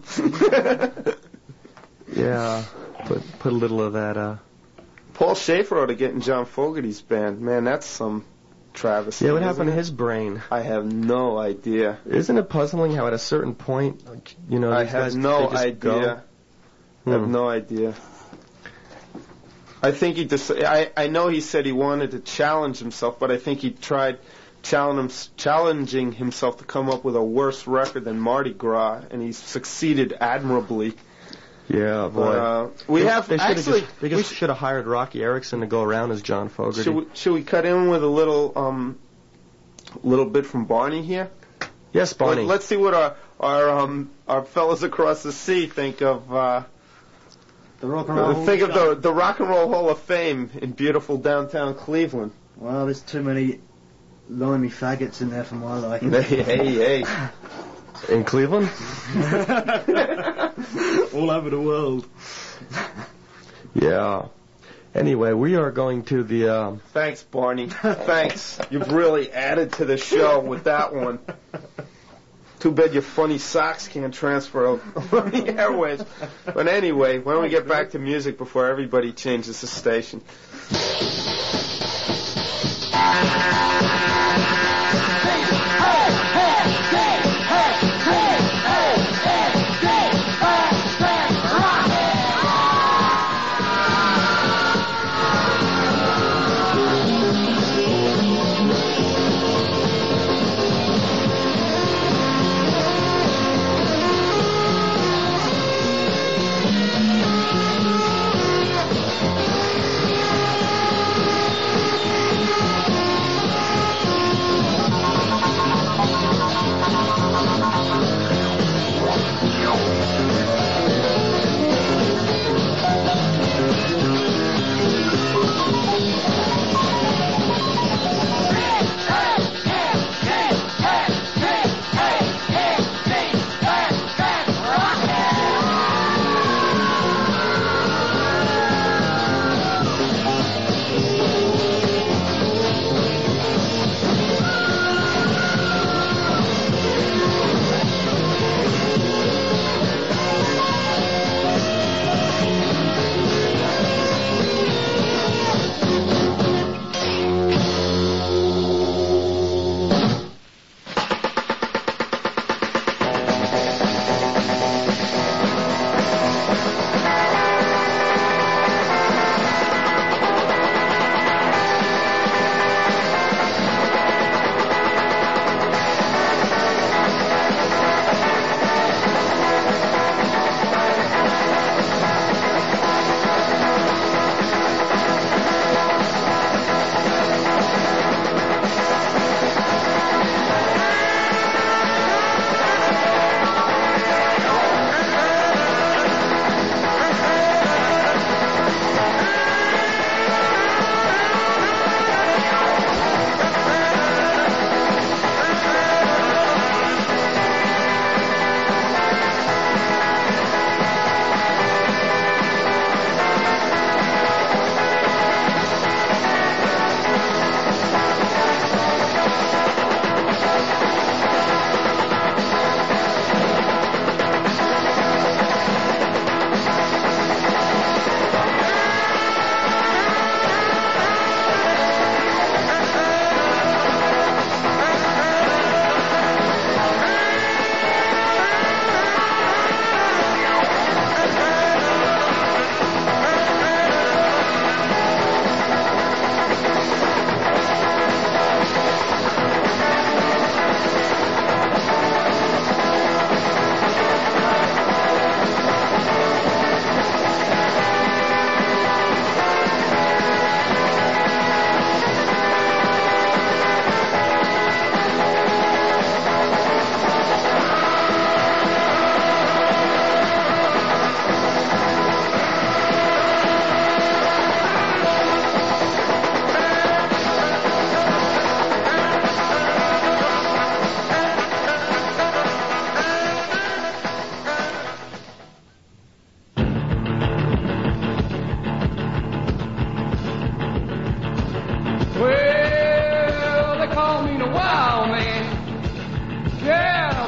Yeah, put a little of that. Paul Schaefer ought to get in John Fogerty's band. Man, that's some travesty. Yeah, what happened to his brain? I have no idea. Isn't it puzzling how at a certain point, I have no idea. I have no idea. I think I know he said he wanted to challenge himself, but I think he tried challenging himself to come up with a worse record than Mardi Gras, and he succeeded admirably. Yeah, boy. They should have hired Rocky Erickson to go around as John Fogerty. Should we cut in with a little bit from Barney here? Yes, Barney. Let's see what our fellows across the sea think of the Rock and Roll. Think of the Rock and Roll Hall of Fame in beautiful downtown Cleveland. Well, there's too many limey faggots in there for my liking. Hey. In Cleveland? All over the world. Yeah. Anyway, we are going to the... Thanks, Barney. Thanks. You've really added to the show with that one. Too bad your funny socks can't transfer on the airwaves. But anyway, why don't we get back to music before everybody changes the station?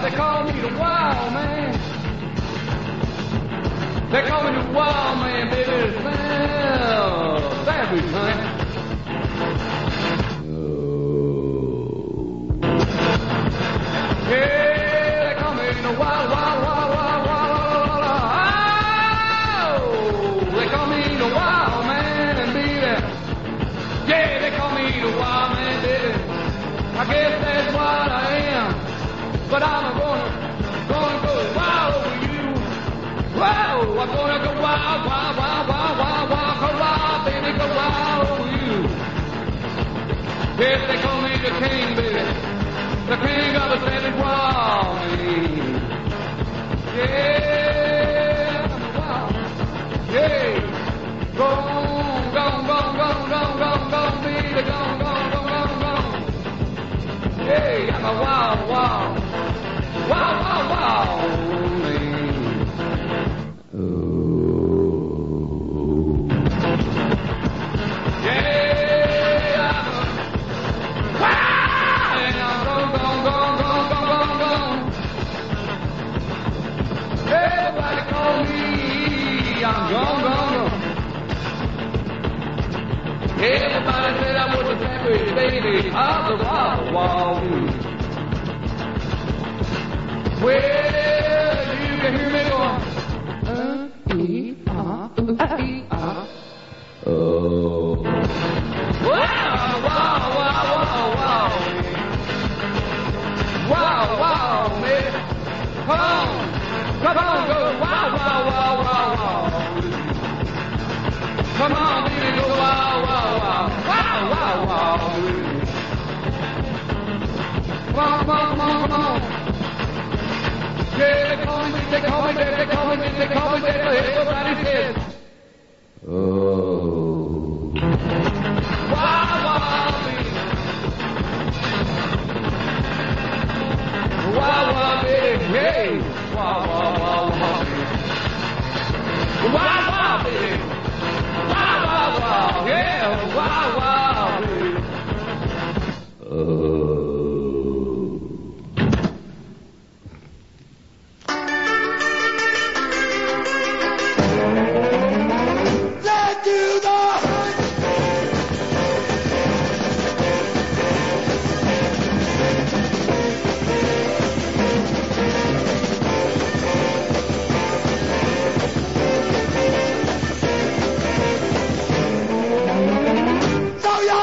they call me the wild man. They call me the wild man, baby. Well, savage, man. Yeah, they call me the wild, wild, wild, wild, wild, wild, wild. Oh, they call me the wild man, baby. Yeah, they call me the wild man, baby. I guess that's what I am. But I'm gonna go wild over you. Wow, I'm gonna go wild, wild, wild, wild, wild, wild, go wild, baby, go wild over you. Yes, they call me the king, baby. The king of the savage wild man. Yeah, I'm wild. Yeah. Go on, go on, go on, go on, go on, go on, go on, baby, go on, go on, go on, go on, go on. Hey, I'm a wild, wild, wild, wild, wild man. Yeah, I'm a wild, and I'm gone, gone, gone, gone, gone, gone, gone. Everybody call me, I'm gone, gone, gone. Everybody said I was a savage baby of the wild, wild wood. Well, you can hear me going. Oh. Wow, wow, wow, wow, wow. Wow, wow, man. Come on, go. Wow, wow, wow, wow, wow. Come on, baby, go wow, wow, wow. Wow, wow, wow. Come on. Yeah, they call me, everybody says. Oh. Wow, wow, baby. Wow, wow, baby. Hey. Wow, wow, wow, wow. Wow, wow, baby. Wow, wow, wow. Yeah, wow, wow, baby. So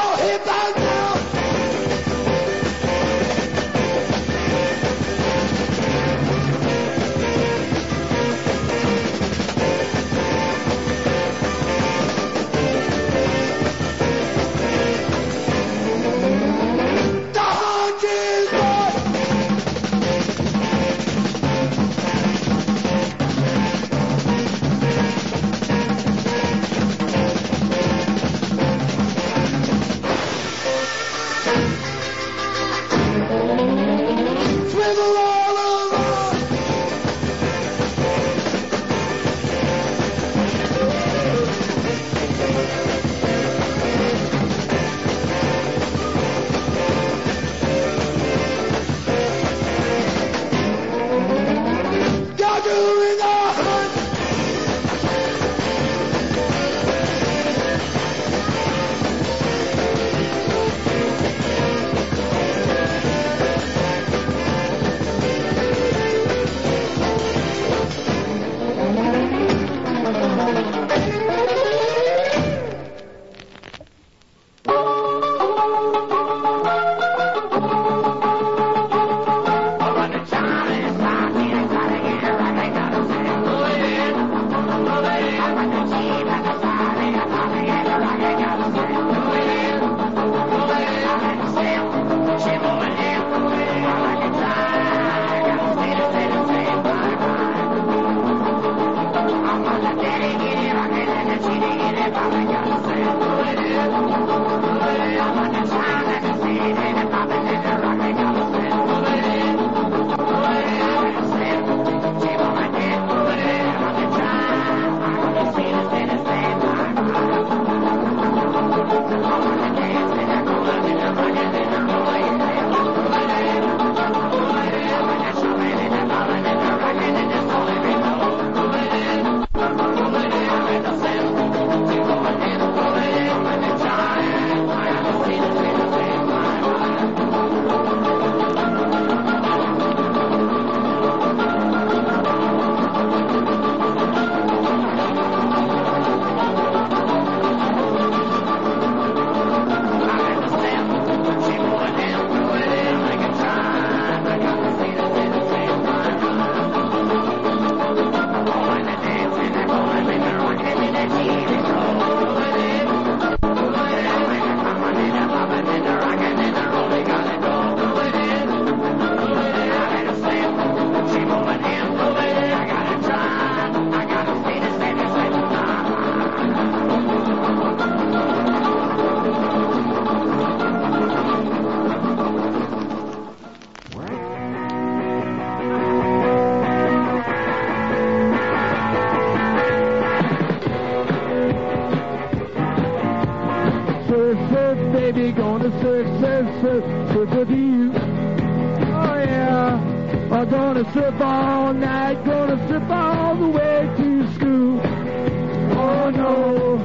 surf with you. Oh yeah, I'm gonna surf all night, gonna surf all the way to school. Oh no,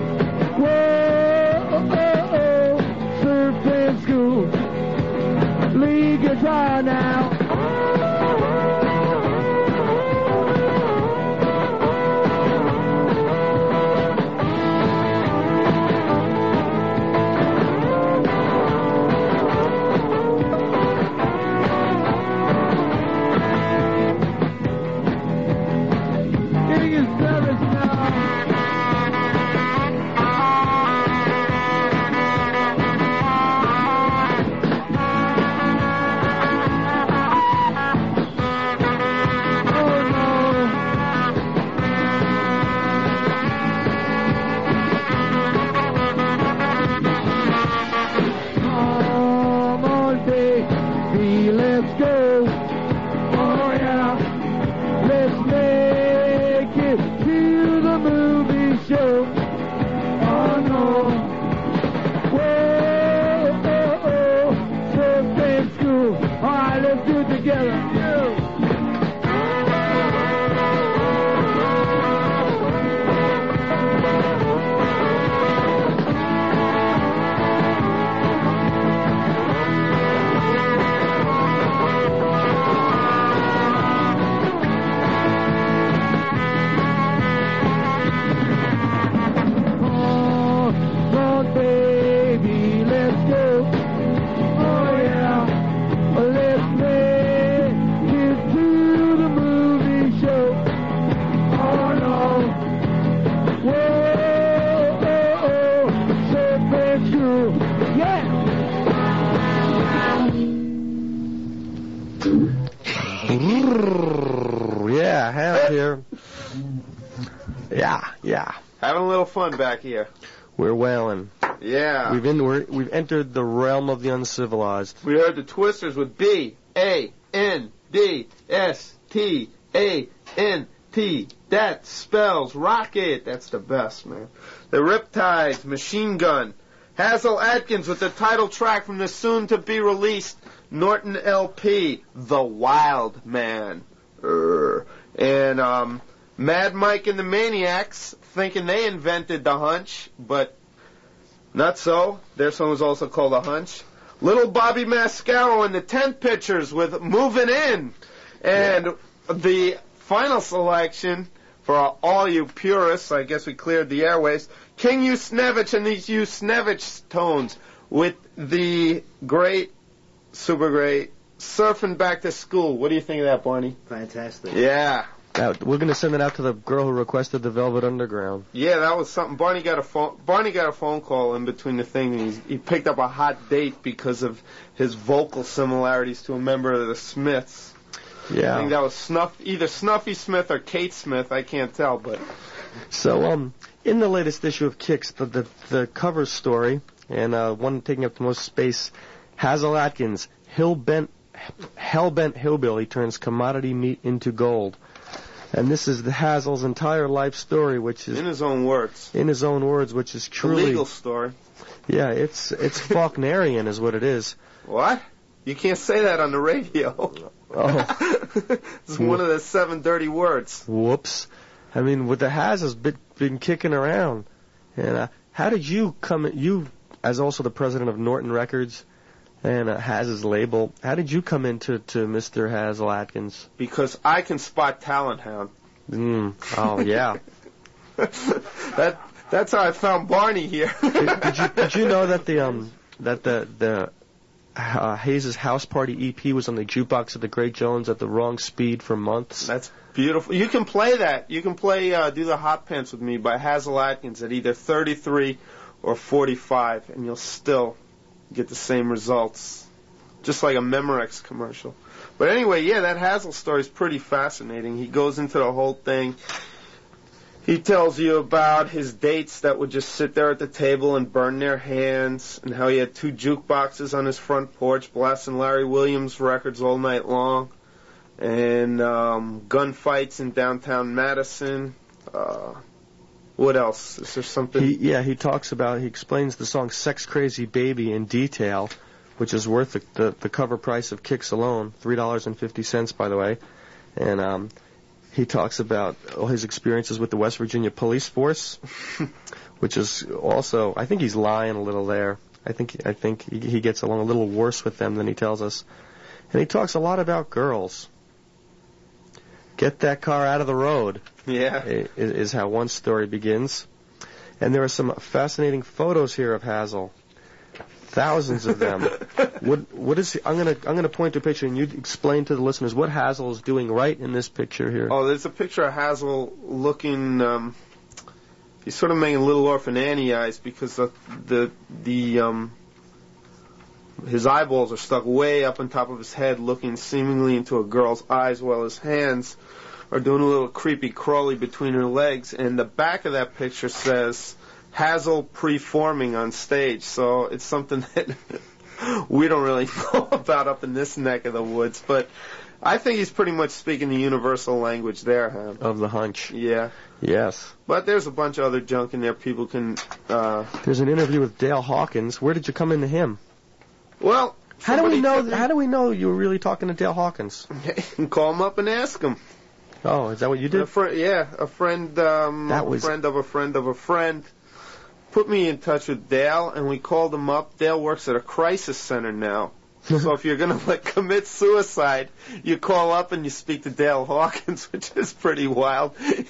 whoa, surfing school. Lead guitar now. Yeah, Hamp here. Yeah. Having a little fun back here. We're whaling. Yeah. We've entered the realm of the uncivilized. We heard the Twisters with B-A-N-D-S-T-A-N-T. That spells rocket. That's the best, man. The Riptides, Machine Gun. Hazel Atkins with the title track from the soon-to-be-released Norton LP, The Wild Man. And Mad Mike and the Maniacs, thinking they invented the hunch, but not so. Their song was also called A Hunch. Little Bobby Mascaro and the 10 Pitchers with Moving In. And the final selection for all you purists, I guess we cleared the airways, King Usnevich and these Usnevich tones with the great, super great, Surfing Back to School. What do you think of that, Barney? Fantastic. Yeah. We're going to send it out to the girl who requested the Velvet Underground. Yeah, that was something. Barney got a phone call in between the thing, and he picked up a hot date because of his vocal similarities to a member of the Smiths. Yeah. I think that was either Snuffy Smith or Kate Smith. I can't tell, but. So, in the latest issue of Kicks, the cover story, and one taking up the most space, Hazel Atkins, Hellbent Hillbilly turns commodity meat into gold. And this is the Hazel's entire life story, which is... In his own words. In his own words, which is truly... A legal story. Yeah, it's Faulknerian is what it is. What? You can't say that on the radio. Oh. It's one of the 7 dirty words. Whoops. I mean, with the Hazels been kicking around. And how did you you, as also the president of Norton Records and Haz's label, how did you come into Mr. Hazel Atkins? Because I can spot Talent Hound. Oh, yeah. That's how I found Barney here. Did you know that the Hayes' House Party EP was on the jukebox of the Great Jones at the wrong speed for months? That's beautiful. You can play that. You can play Do the Hot Pants with Me by Hazel Atkins at either 33 or 45, and you'll still get the same results. Just like a Memorex commercial. But anyway, yeah, that Hazel story is pretty fascinating. He goes into the whole thing. He tells you about his dates that would just sit there at the table and burn their hands, and how he had 2 jukeboxes on his front porch blasting Larry Williams records all night long, and gunfights in downtown Madison, What else? Is there something? He explains the song Sex Crazy Baby in detail, which is worth the cover price of Kicks alone, $3.50, by the way. And he talks about all his experiences with the West Virginia police force, which is also, I think he's lying a little there. I think he gets along a little worse with them than he tells us. And he talks a lot about girls. Get that car out of the road. Yeah. Is how one story begins. And there are some fascinating photos here of Hazel. Thousands of them. What is he, I'm gonna point to a picture and you explain to the listeners what Hazel is doing right in this picture here. Oh, there's a picture of Hazel looking he's sort of making Little Orphan Annie eyes because his eyeballs are stuck way up on top of his head, looking seemingly into a girl's eyes, while his hands are doing a little creepy crawly between her legs. And the back of that picture says Hazel preforming on stage. So it's something that we don't really know about up in this neck of the woods. But I think he's pretty much speaking the universal language there, Ham. Of the hunch. Yeah. Yes. But there's a bunch of other junk in there people can... There's an interview with Dale Hawkins. Where did you come into him? Well... How do we know you were really talking to Dale Hawkins? Call him up and ask him. Oh, is that what you did? A friend of a friend of a friend put me in touch with Dale, and we called him up. Dale works at a crisis center now. So if you're going to commit suicide, you call up and you speak to Dale Hawkins, which is pretty wild.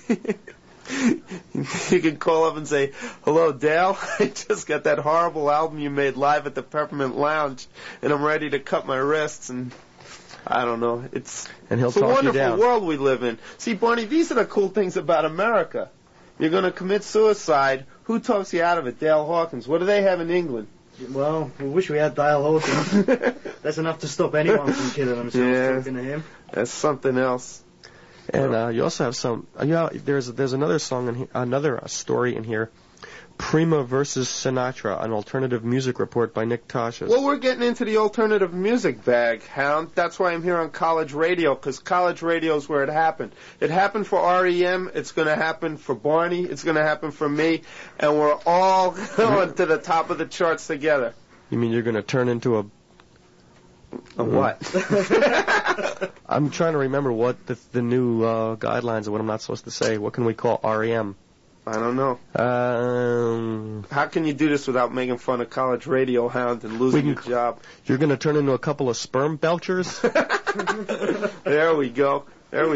You can call up and say, "Hello, Dale. I just got that horrible album you made live at the Peppermint Lounge, and I'm ready to cut my wrists." And I don't know. It's a wonderful world we live in. See, Barney, these are the cool things about America. You're going to commit suicide. Who talks you out of it? Dale Hawkins. What do they have in England? Well, we wish we had Dale Hawkins. That's enough to stop anyone from killing themselves talking to him. That's something else. And you also have some. There's another song in here, another story in here. Prima versus Sinatra, an alternative music report by Nick Tosches. Well, we're getting into the alternative music bag, Hound. That's why I'm here on college radio, because college radio is where it happened. It happened for REM. It's going to happen for Barney. It's going to happen for me. And we're all going to the top of the charts together. You mean you're going to turn into a what? I'm trying to remember what the new guidelines are, what I'm not supposed to say. What can we call REM? I don't know. How can you do this without making fun of college radio, Hound, and losing your job? You're going to turn into a couple of sperm belchers? There we go.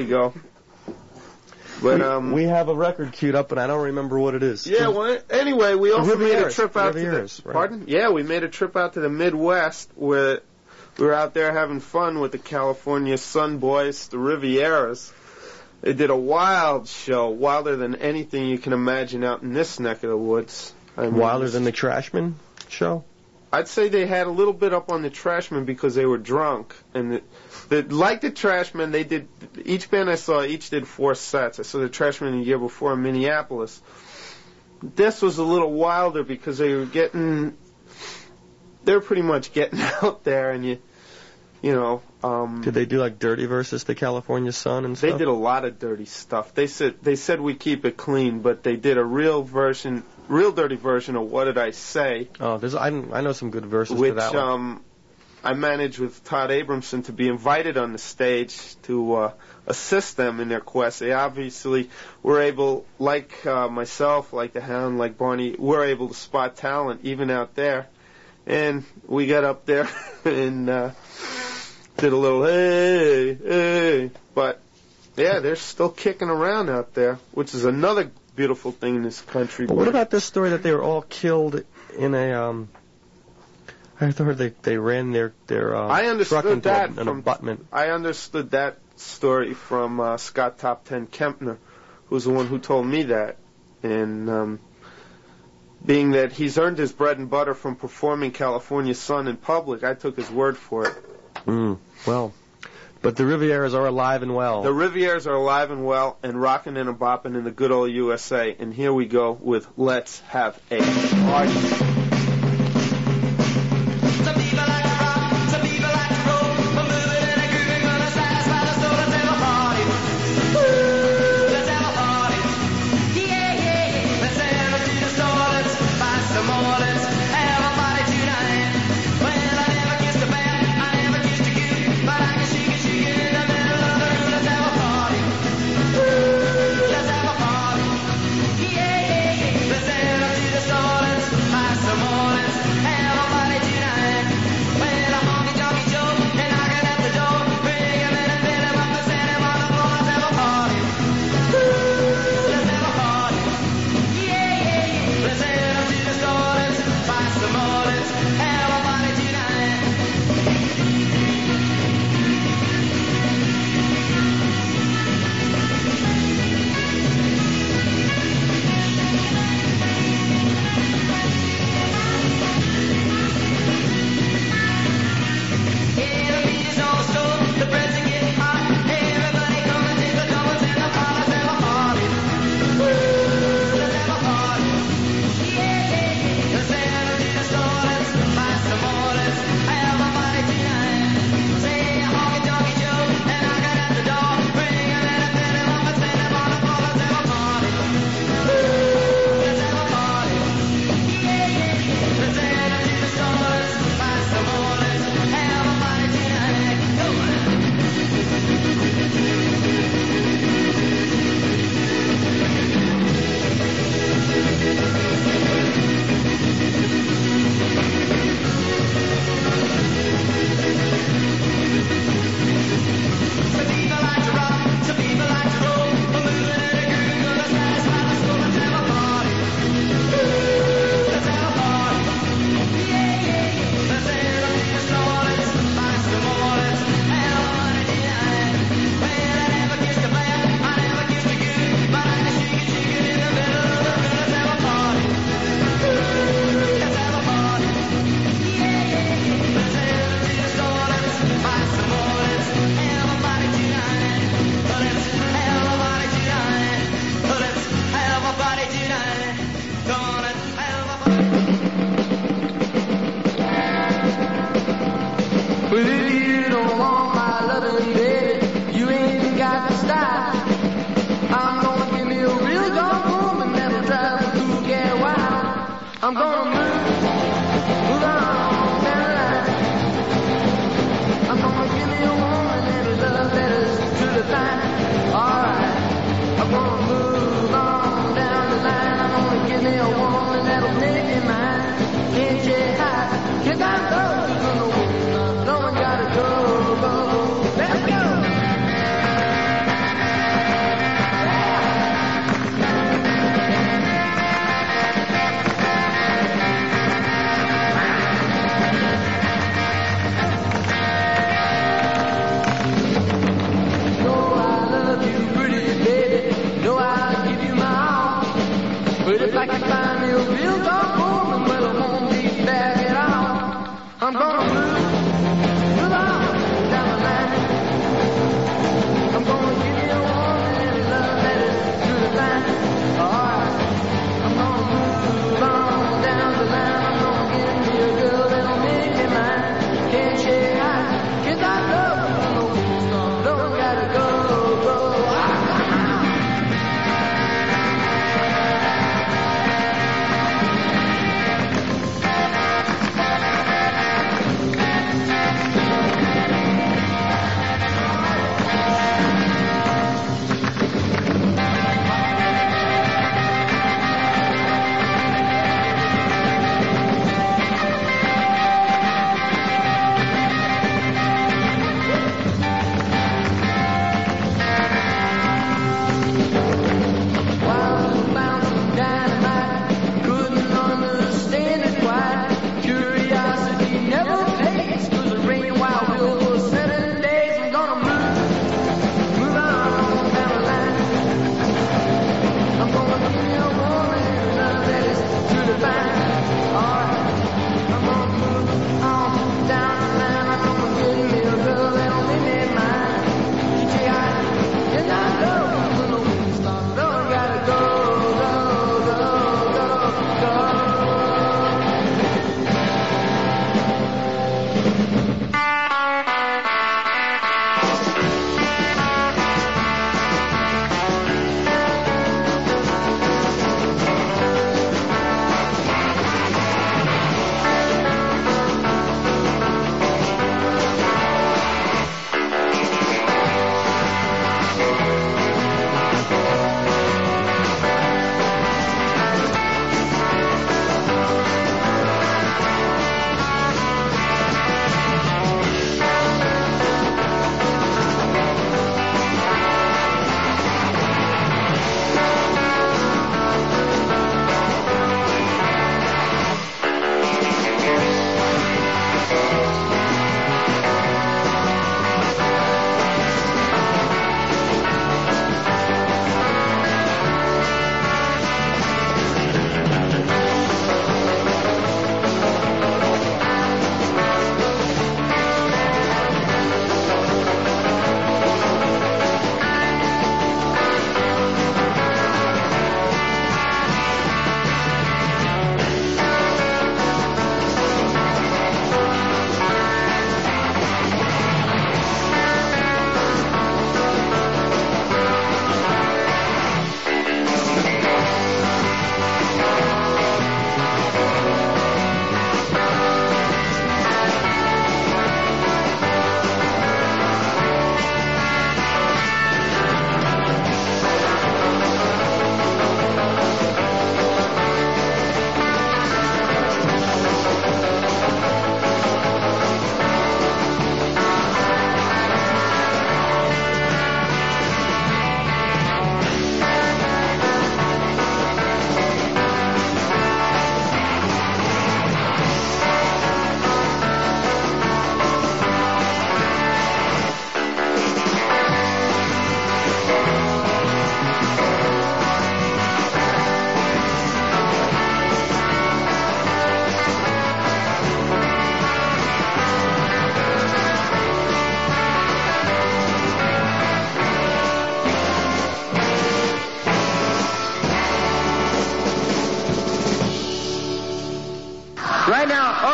But we have a record queued up, and I don't remember what it is. Yeah, well, anyway, we also made a trip out to Pardon? Yeah, we made a trip out to the Midwest where we were out there having fun with the California Sun Boys, the Rivieras. They did a wild show, wilder than anything you can imagine out in this neck of the woods. Wilder than the Trashmen show? I'd say they had a little bit up on the Trashmen because they were drunk. And like the Trashmen, they did, each band I saw, each did 4 sets. I saw the Trashmen the year before in Minneapolis. This was a little wilder because they were pretty much getting out there, and you know. Did they do like Dirty versus the California Sun and stuff? They did a lot of dirty stuff. They said we keep it clean, but they did a real dirty version of What Did I Say? Oh, I know some good verses to that one. Which I managed with Todd Abramson to be invited on the stage to assist them in their quest. They obviously were able, like myself, like the Hound, like Barney, we're able to spot talent even out there. And we got up there and did a little hey, but yeah, they're still kicking around out there, which is another beautiful thing in this country. But what about this story that they were all killed in a I heard they ran their truck into an abutment. I understood that story from Scott Top 10 Kempner, who's the one who told me that, and being that he's earned his bread and butter from performing California Sun in public, I took his word for it. Well, but the Rivieras are alive and well. The Rivieras are alive and well and rocking and bopping in the good old USA. And here we go with Let's Have a Party. Let's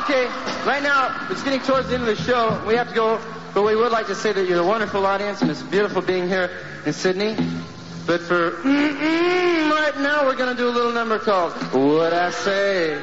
Okay, right now, it's getting towards the end of the show. We have to go, but we would like to say that you're a wonderful audience, and it's beautiful being here in Sydney. But for right now, we're going to do a little number called What I Say.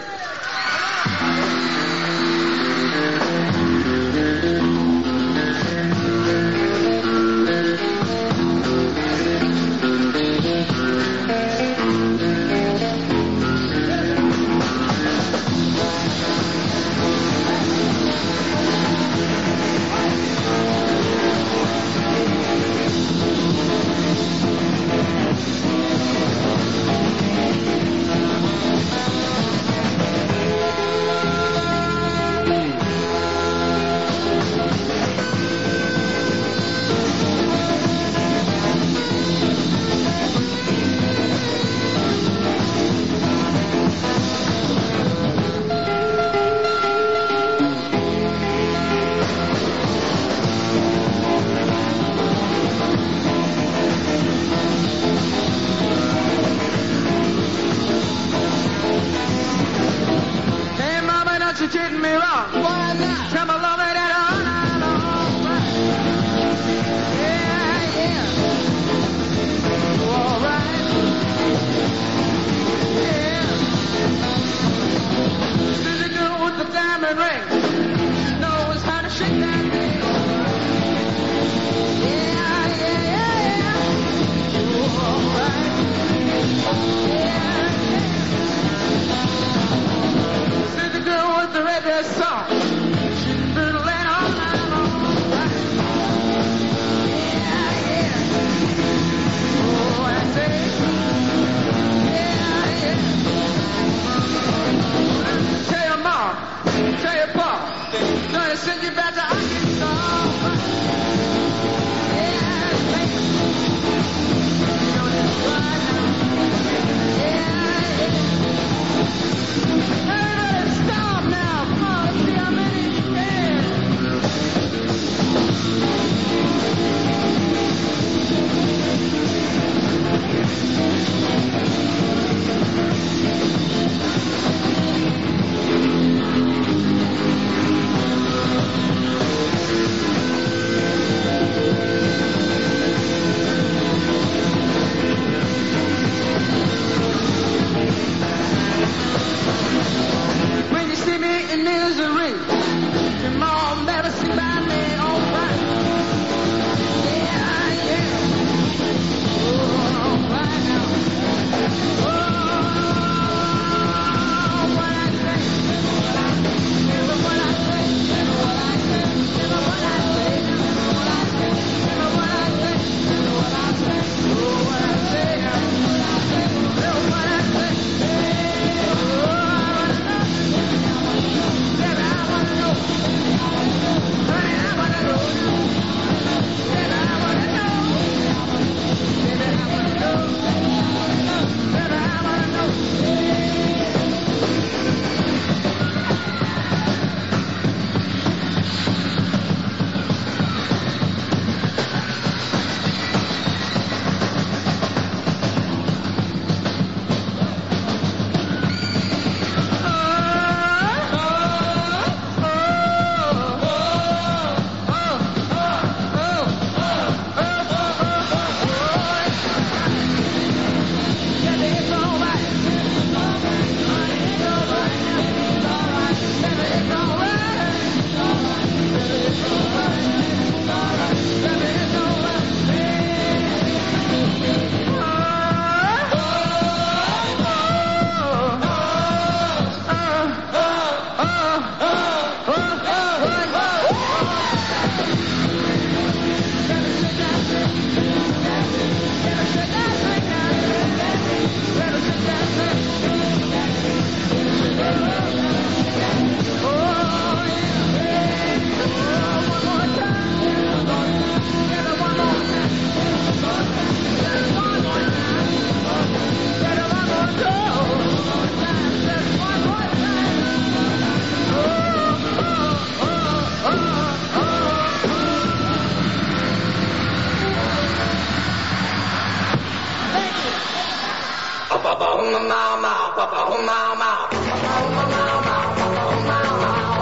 Papa,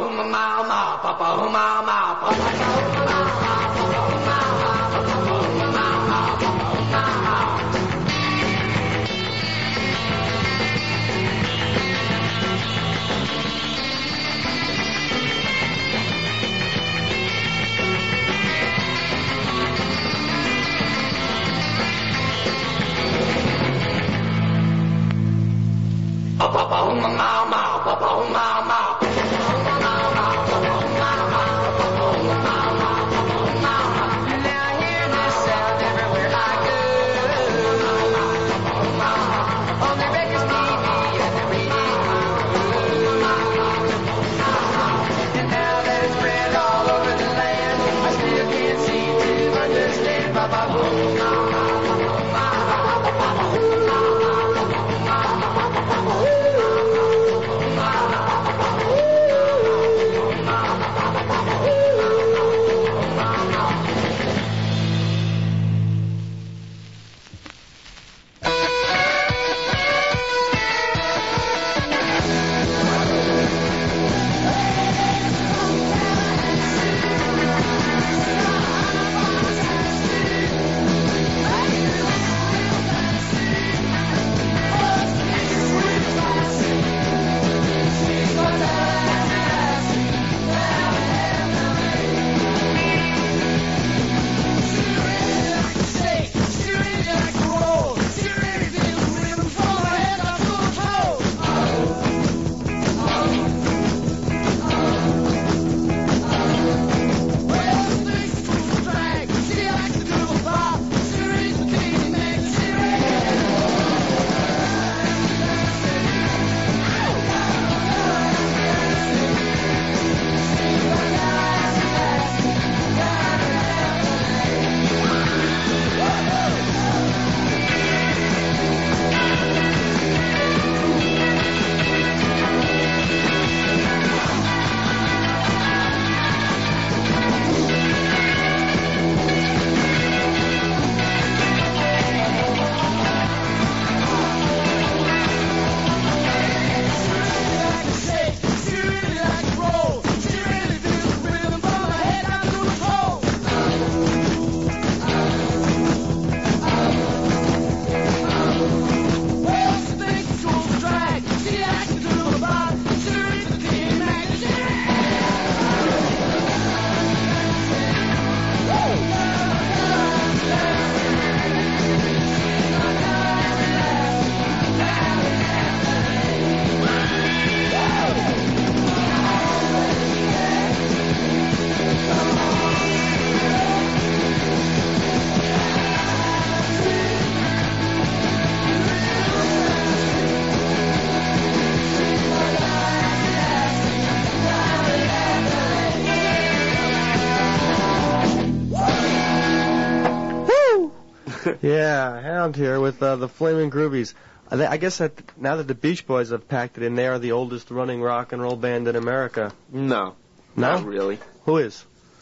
Yeah, Hound here with the Flaming Groovies. I guess that now that the Beach Boys have packed it in, they are the oldest running rock and roll band in America. No. No? Not really. Who is?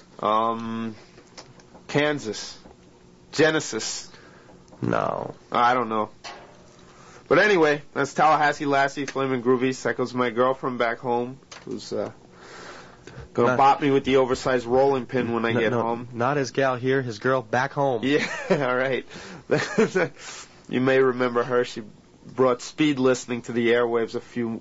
Kansas. Genesis. No. I don't know. But anyway, that's Tallahassee Lassie, Flaming Groovies. That goes my girlfriend back home, who's gonna bop me with the oversized rolling pin when I get home. Not his gal here, his girl back home. Yeah, all right. You may remember her. She brought speed listening to the airwaves a few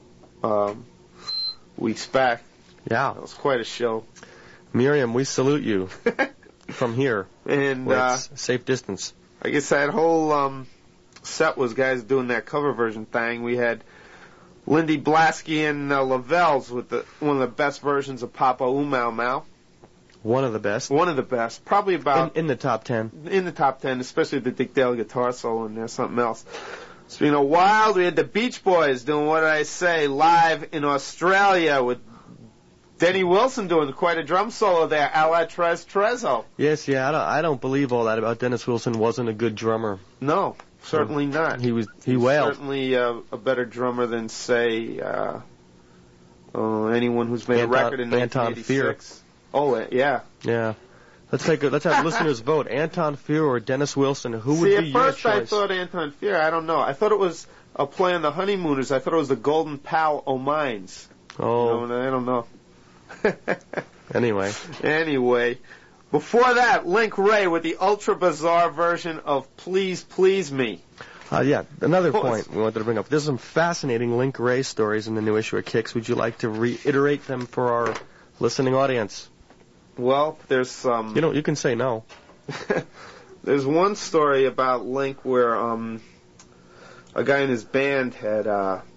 weeks back. Yeah. That was quite a show. Miriam, we salute you from here. And it's safe distance. I guess that whole set was guys doing that cover version thing. We had Lindy Blasky and Lavelle's with one of the best versions of Papa Oomau Mau. One of the best. One of the best. Probably about... In the top 10. In the top 10, especially the Dick Dale guitar solo and there's something else. Speaking of wild, we had the Beach Boys doing What Did I Say live in Australia with Denny Wilson doing quite a drum solo there, a la Trezzo. Yes, yeah, I don't believe all that about Dennis Wilson wasn't a good drummer. No, certainly not. He wailed. Certainly a better drummer than, say, anyone who's made a record in Anton 1986. Fier. Oh, yeah. Yeah. Let's have listeners vote. Anton Fier or Dennis Wilson. Who would be your choice? See, at first I thought Anton Fier. I don't know. I thought it was a play on the Honeymooners. I thought it was the Golden Pal O' Mines. Oh. I don't know. Anyway, before that, Link Ray with the ultra bizarre version of Please Please Me. Another point we wanted to bring up. There's some fascinating Link Ray stories in the new issue of Kicks. Would you like to reiterate them for our listening audience? Well, there's some... You can say no. There's one story about Link where a guy in his band had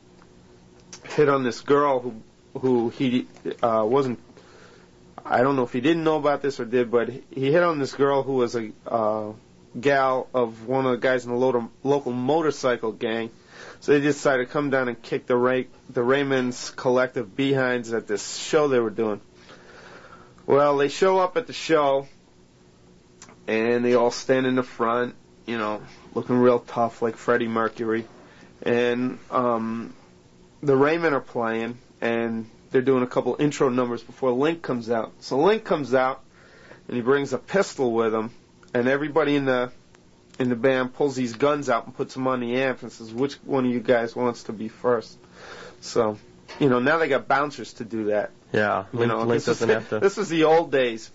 hit on this girl who he wasn't... I don't know if he didn't know about this or did, but he hit on this girl who was a gal of one of the guys in the local motorcycle gang. So they decided to come down and kick the Raymond's collective behinds at this show they were doing. Well, they show up at the show, and they all stand in the front, looking real tough like Freddie Mercury. And the Raymond are playing, and they're doing a couple intro numbers before Link comes out. So Link comes out, and he brings a pistol with him, and everybody in the band pulls these guns out and puts them on the amp and says, which one of you guys wants to be first? So, now they got bouncers to do that. Yeah, Link doesn't have to... This is the old days,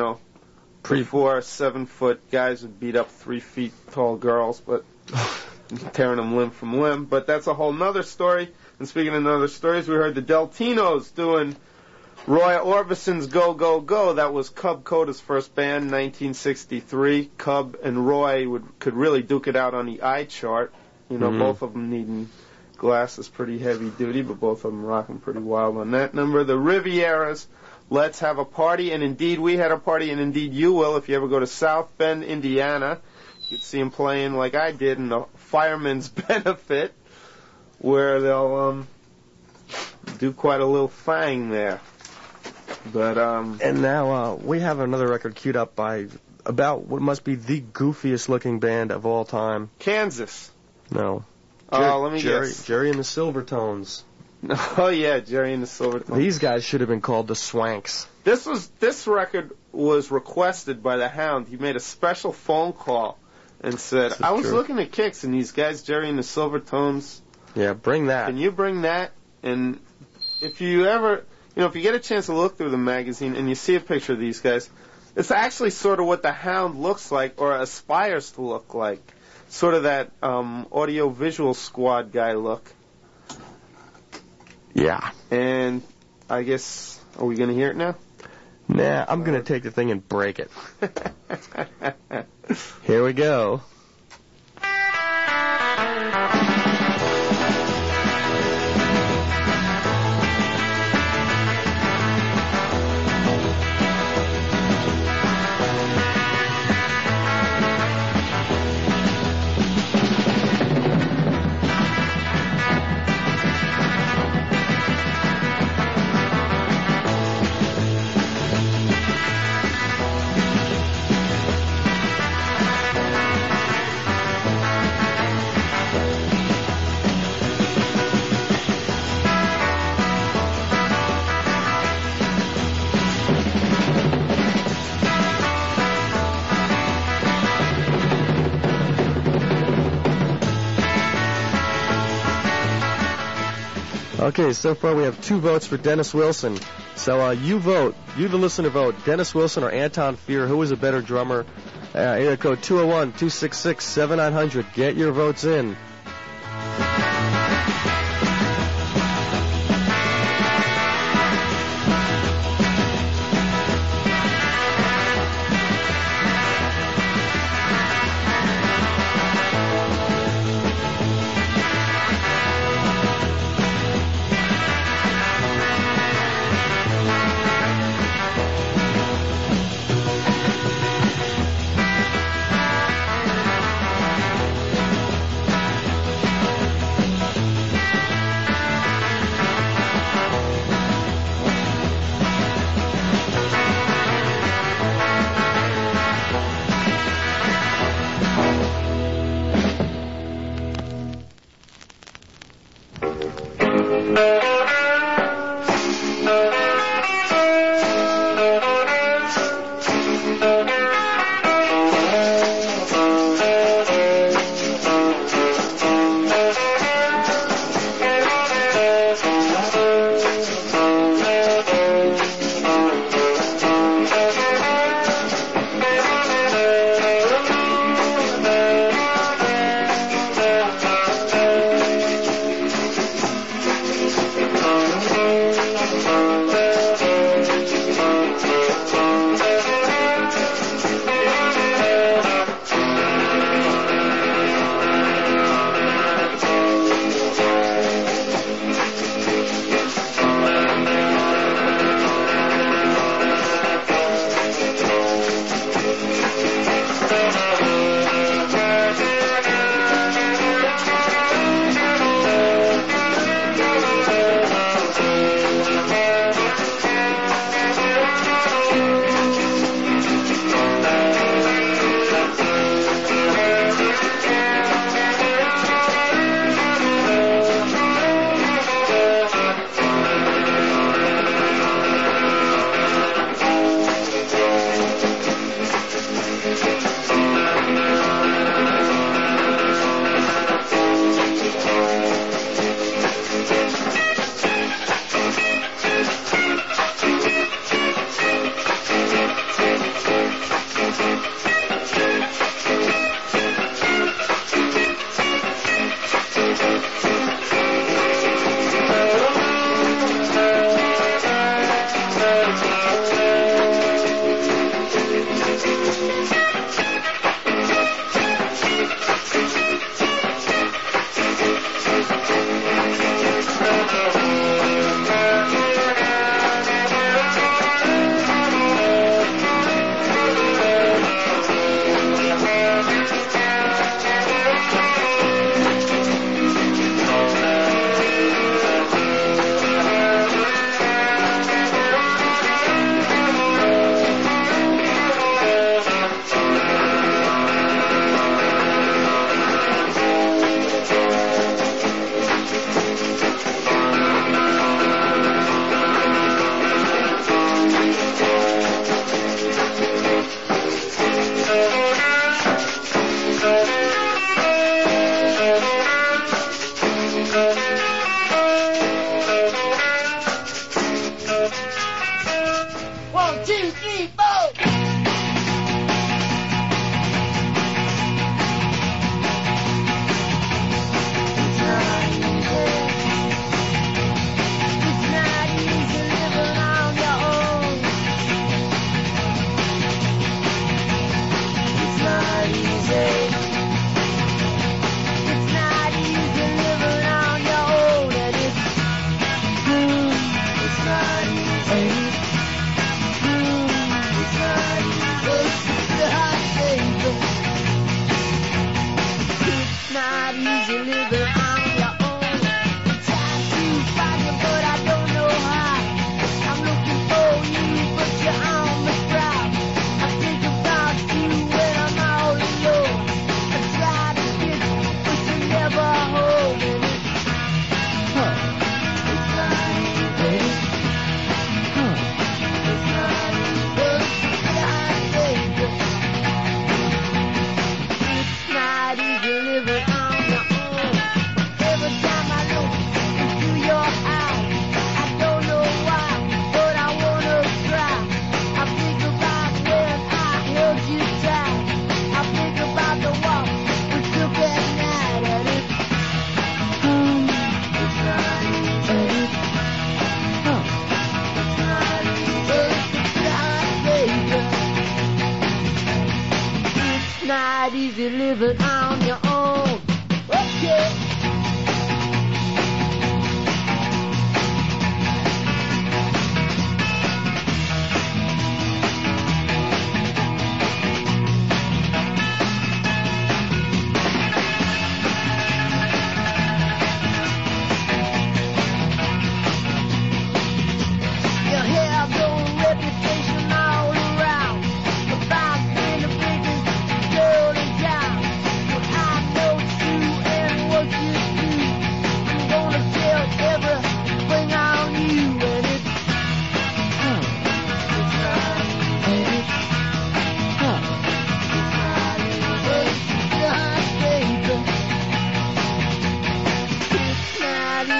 before 7-foot guys would beat up 3 feet tall girls, but tearing them limb from limb. But that's a whole nother story. And speaking of other stories, we heard the Deltinos doing Roy Orbison's Go, Go, Go. That was Cub Coda's first band, 1963. Cub and Roy could really duke it out on the eye chart. Both of them needing glasses pretty heavy duty, but both of them rocking pretty wild on that number. The Rivieras, Let's Have a Party. And indeed, we had a party, and indeed you will if you ever go to South Bend, Indiana. You can see them playing like I did in the Fireman's Benefit, where they'll do quite a little thing there. But and now we have another record queued up about what must be the goofiest looking band of all time. Kansas. No. Let me guess. Jerry and the Silvertones. Oh yeah, Jerry and the Silvertones. These guys should have been called the Swanks. This record was requested by the Hound. He made a special phone call and said, I was looking at Kicks and these guys, Jerry and the Silvertones. Yeah, bring that. Can you bring that? And if you ever, if you get a chance to look through the magazine and you see a picture of these guys, it's actually sort of what the Hound looks like or aspires to look like. Sort of that audio-visual squad guy look. Yeah. And I guess, are we going to hear it now? Nah, I'm going to take the thing and break it. Here we go. Okay, so far we have 2 votes for Dennis Wilson. So you vote. You, the listener, vote. Dennis Wilson or Anton Fear. Who is a better drummer? Area code 201-266-7900. Get your votes in.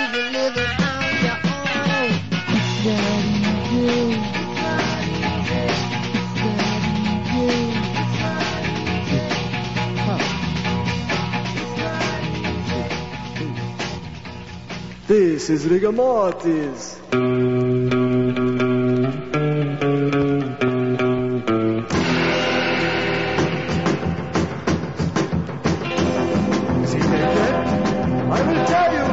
have you living on your own. It's that easy. This is Rigor Mortis. I will tell you.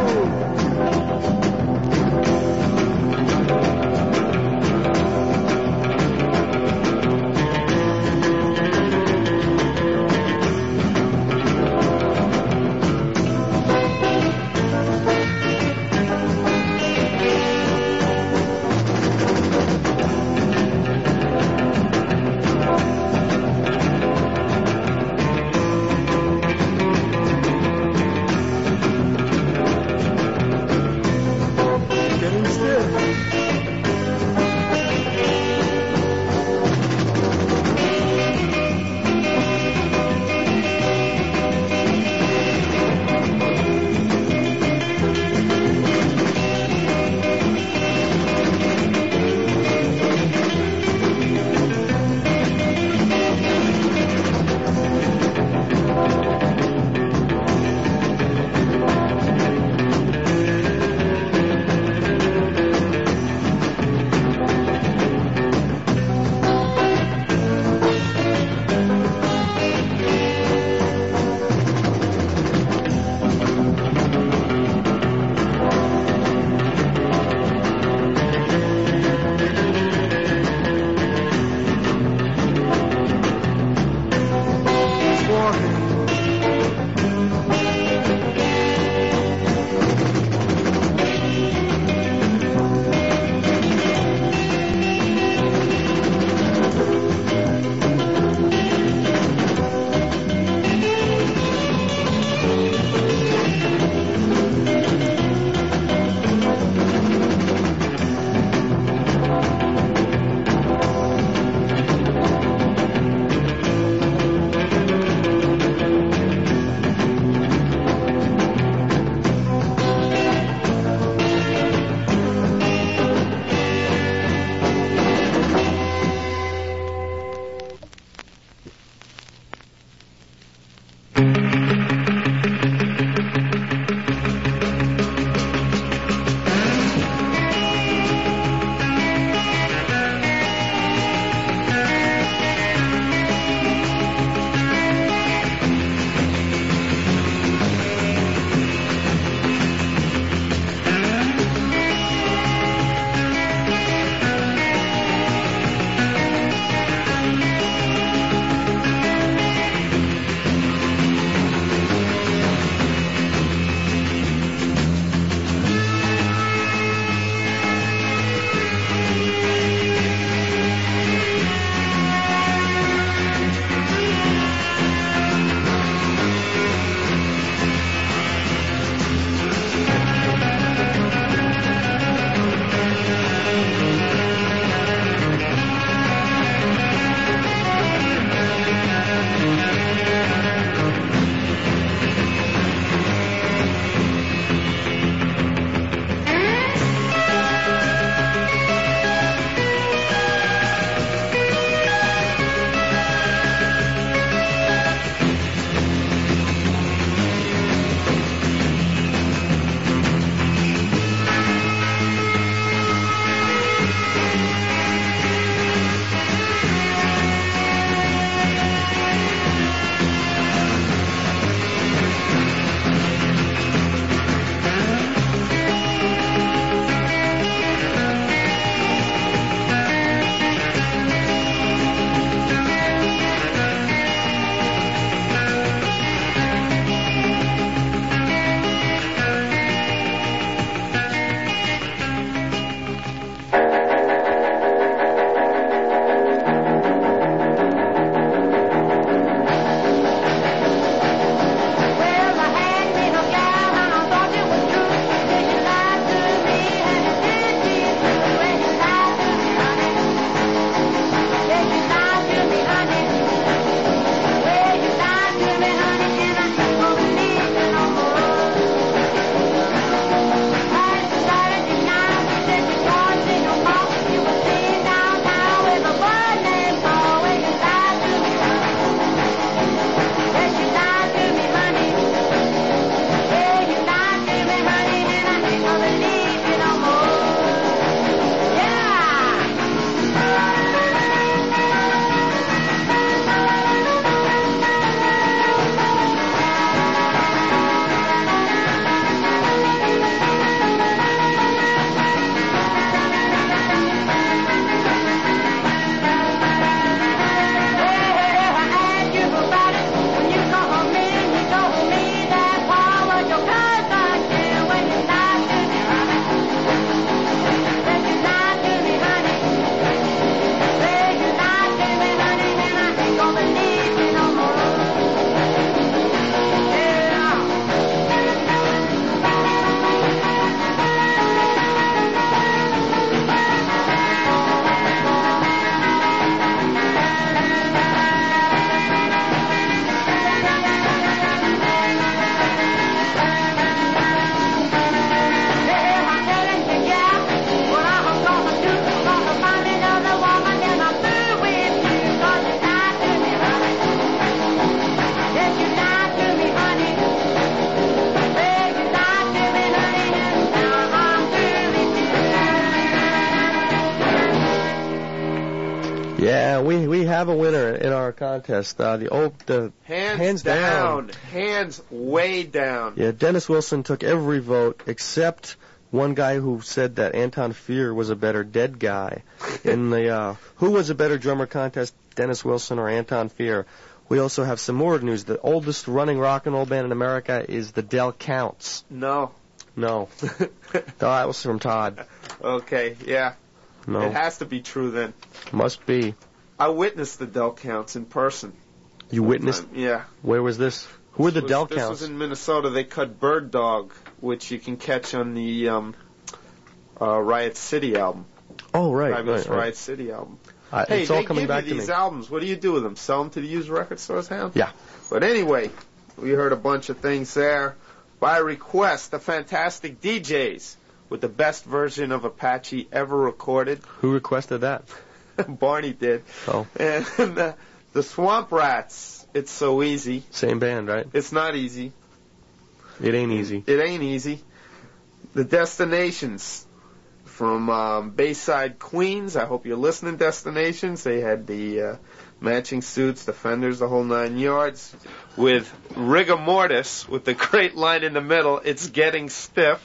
And we have a winner in our contest. The Hands down. Hands way down. Yeah, Dennis Wilson took every vote except one guy who said that Anton Fier was a better dead guy. In the who was a better drummer contest, Dennis Wilson or Anton Fier? We also have some more news. The oldest running rock and roll band in America is the Del Counts. No. No, that was from Todd. Okay, yeah. No. It has to be true then. Must be. I witnessed the Del Counts in person. You witnessed? Yeah. Where was this? Who were the Del Counts? This was in Minnesota. They cut Bird Dog, which you can catch on the Riot City album. Oh, right. Fabulous right. Riot City album. Hey, it's all coming give back you to these me. albums. What do you do with them? Sell them to the used record stores, Ham? Yeah. But anyway, we heard a bunch of things there. By request, the Fantastic DJs with the best version of Apache ever recorded. Who requested that? Barney did. Oh. And the Swamp Rats, It's So Easy. Same band, right? It's not easy. It ain't easy. It ain't easy. The Destinations from Bayside, Queens. I hope you're listening, Destinations. They had the matching suits, the fenders, the whole 9 yards. With Rigor Mortis, with the great line in the middle, it's getting stiff.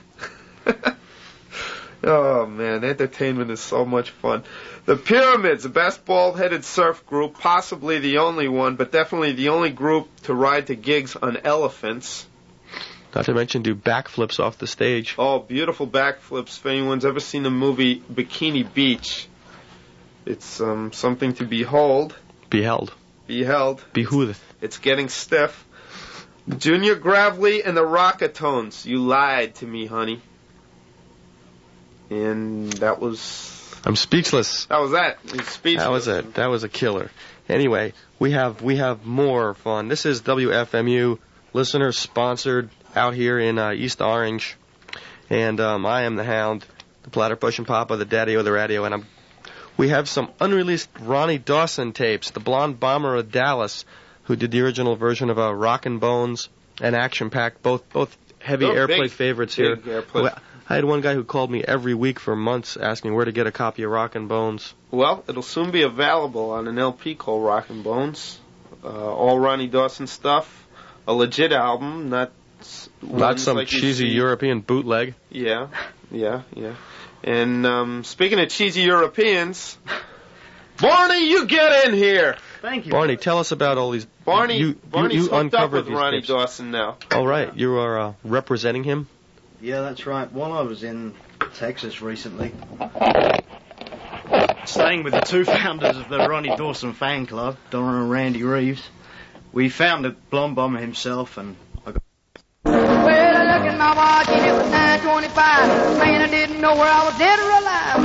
Oh, man, entertainment is so much fun. The Pyramids, the best bald-headed surf group, possibly the only one, but definitely the only group to ride to gigs on elephants. Not to mention do backflips off the stage. Oh, beautiful backflips. If anyone's ever seen the movie Bikini Beach, it's something to behold. Beheld. Behooved. It's getting stiff. Junior Gravely and the Rocketones. You lied to me, honey. And that was... I'm speechless. That was that. Speechless. That was it. That was a killer. Anyway, we have more fun. This is WFMU, listener sponsored, out here in East Orange. And I am the Hound, the Platypus and Papa, the Daddy-O, the Radio, and we have some unreleased Ronnie Dawson tapes, the Blonde Bomber of Dallas, who did the original version of Rockin' Bones and Action Pack, both heavy airplay favorites here. Airplay. I had one guy who called me every week for months asking where to get a copy of Rockin' Bones. Well, it'll soon be available on an LP called Rockin' Bones. All Ronnie Dawson stuff. A legit album, not some like cheesy European bootleg. Yeah. And speaking of cheesy Europeans, Barney, you get in here. Thank you. Barney, tell us about all these. Barney's you hooked up with these Ronnie tapes. Dawson now. All right, you are representing him. Yeah, that's right. While I was in Texas recently, staying with the two founders of the Ronnie Dawson fan club, Donna and Randy Reeves, we found the Blonde Bomber himself, and I got... Well, I looked at my watch and it was 9:25. Man, I didn't know where I was dead or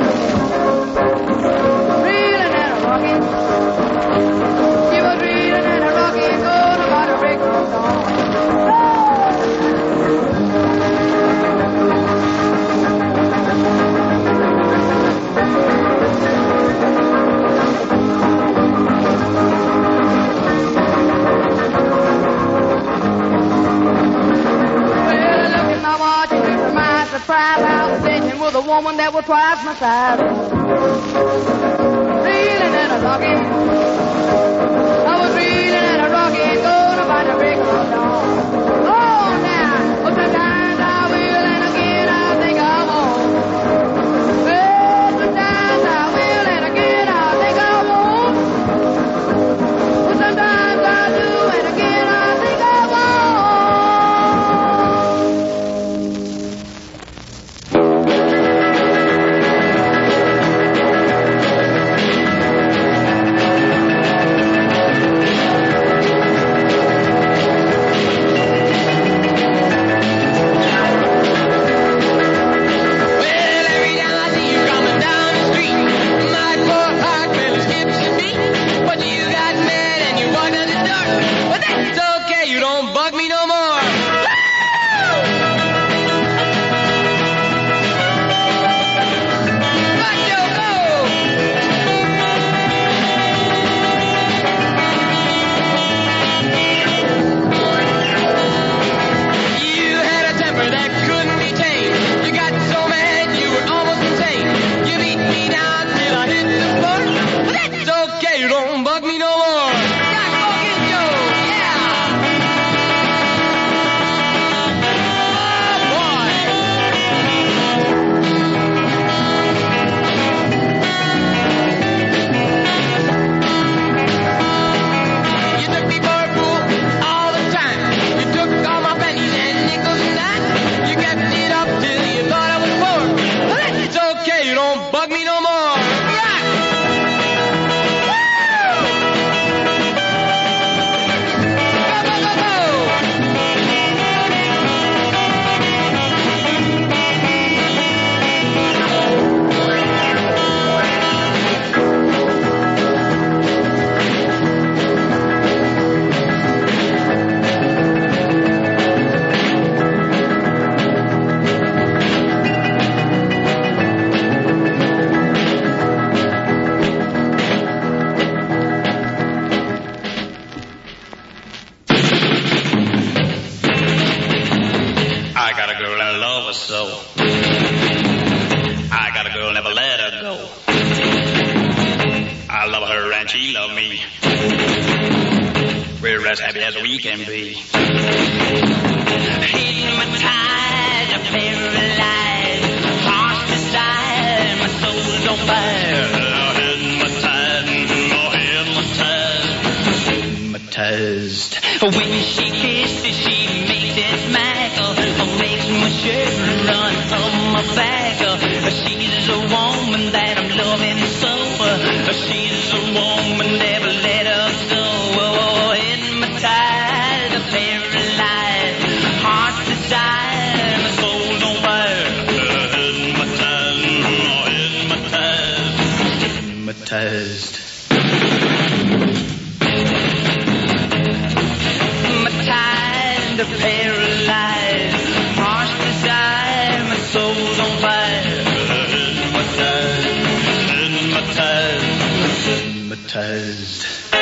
alive. Reeling and a rocking. She was reeling and a rocking, going about a break of dawn. Surprise, I was sitting with a woman that was twice my size. Reeling and a rocking. I was reeling and a rocking, going about the break of dawn. Oh, now, but sometimes I will and again I think I won't. Well, sometimes I will and again I think I won't. But sometimes I do and again I think I won't. I got a girl, never let her go. I love her and she love me. We're as happy as we can be. Hypnotized, paralyzed, heart beside, my soul on fire. Hypnotized. When she kisses, she makes it smackle, makes my shirt run up my back. She's a woman that I'm loving so. She's a woman, never let her go. Hypnotized, paralyzed, heart desire, my soul on fire. Hypnotized. Paralyzed, heart desire, my soul's on fire. Hypnotized.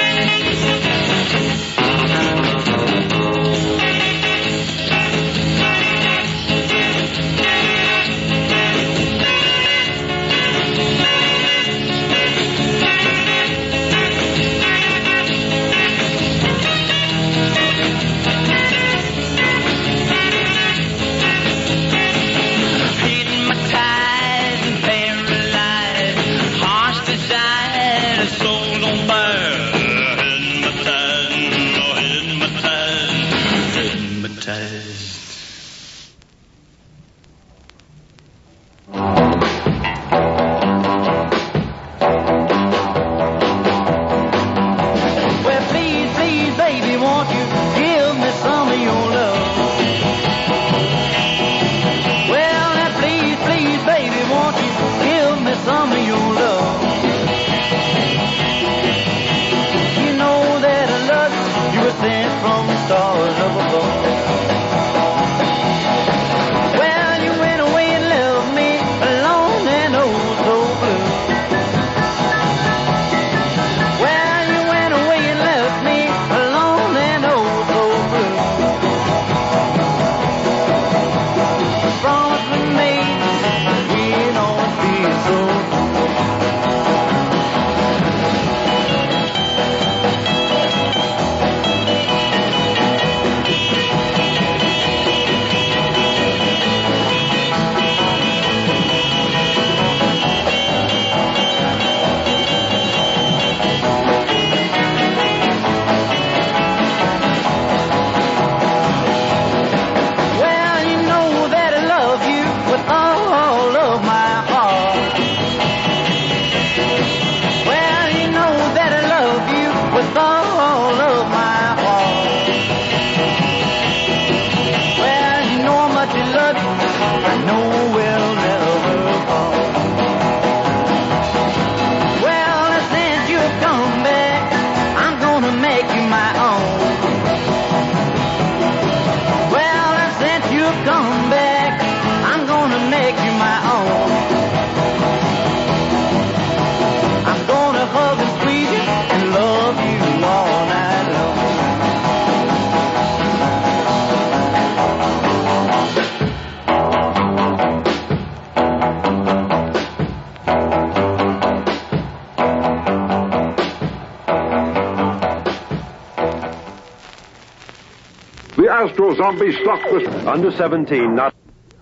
Astro Zombie stalked the... Under 17, not...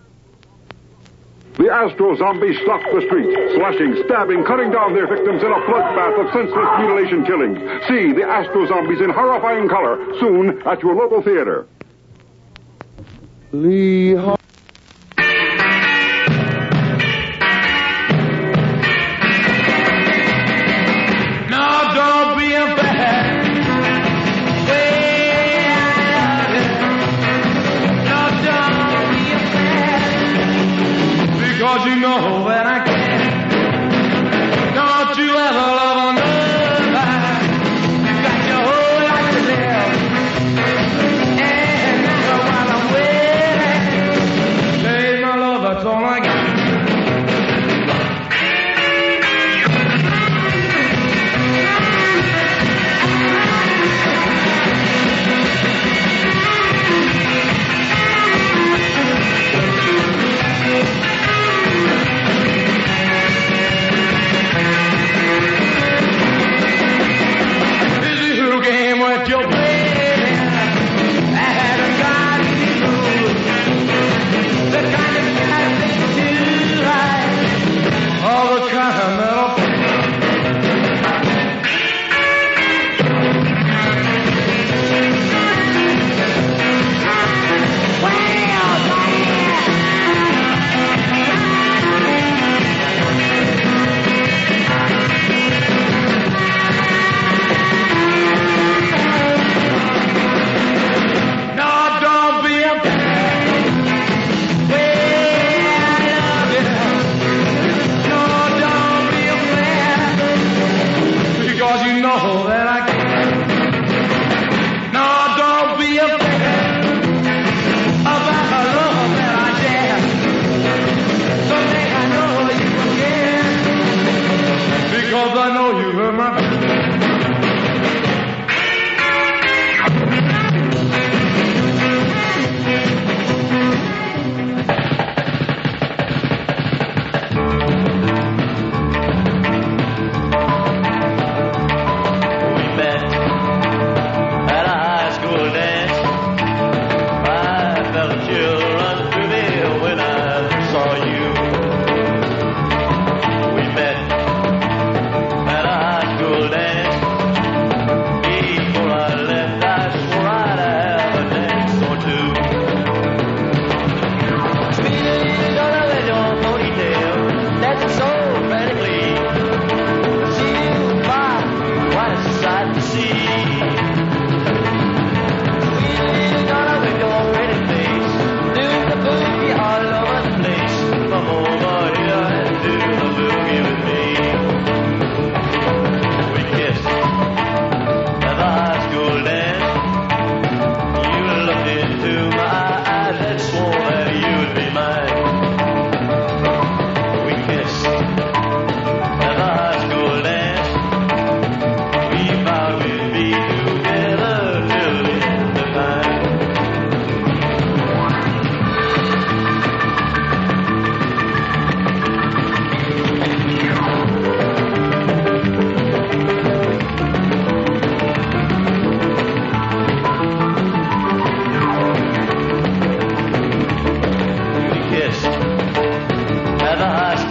The Astro Zombies stalk the streets, slashing, stabbing, cutting down their victims in a bloodbath of senseless mutilation killing. See the Astro Zombies in horrifying color soon at your local theater. Lee You know that I can. Don't you ever love another. You got your whole life to live. And while I'm waiting, babe, my love, that's all I got.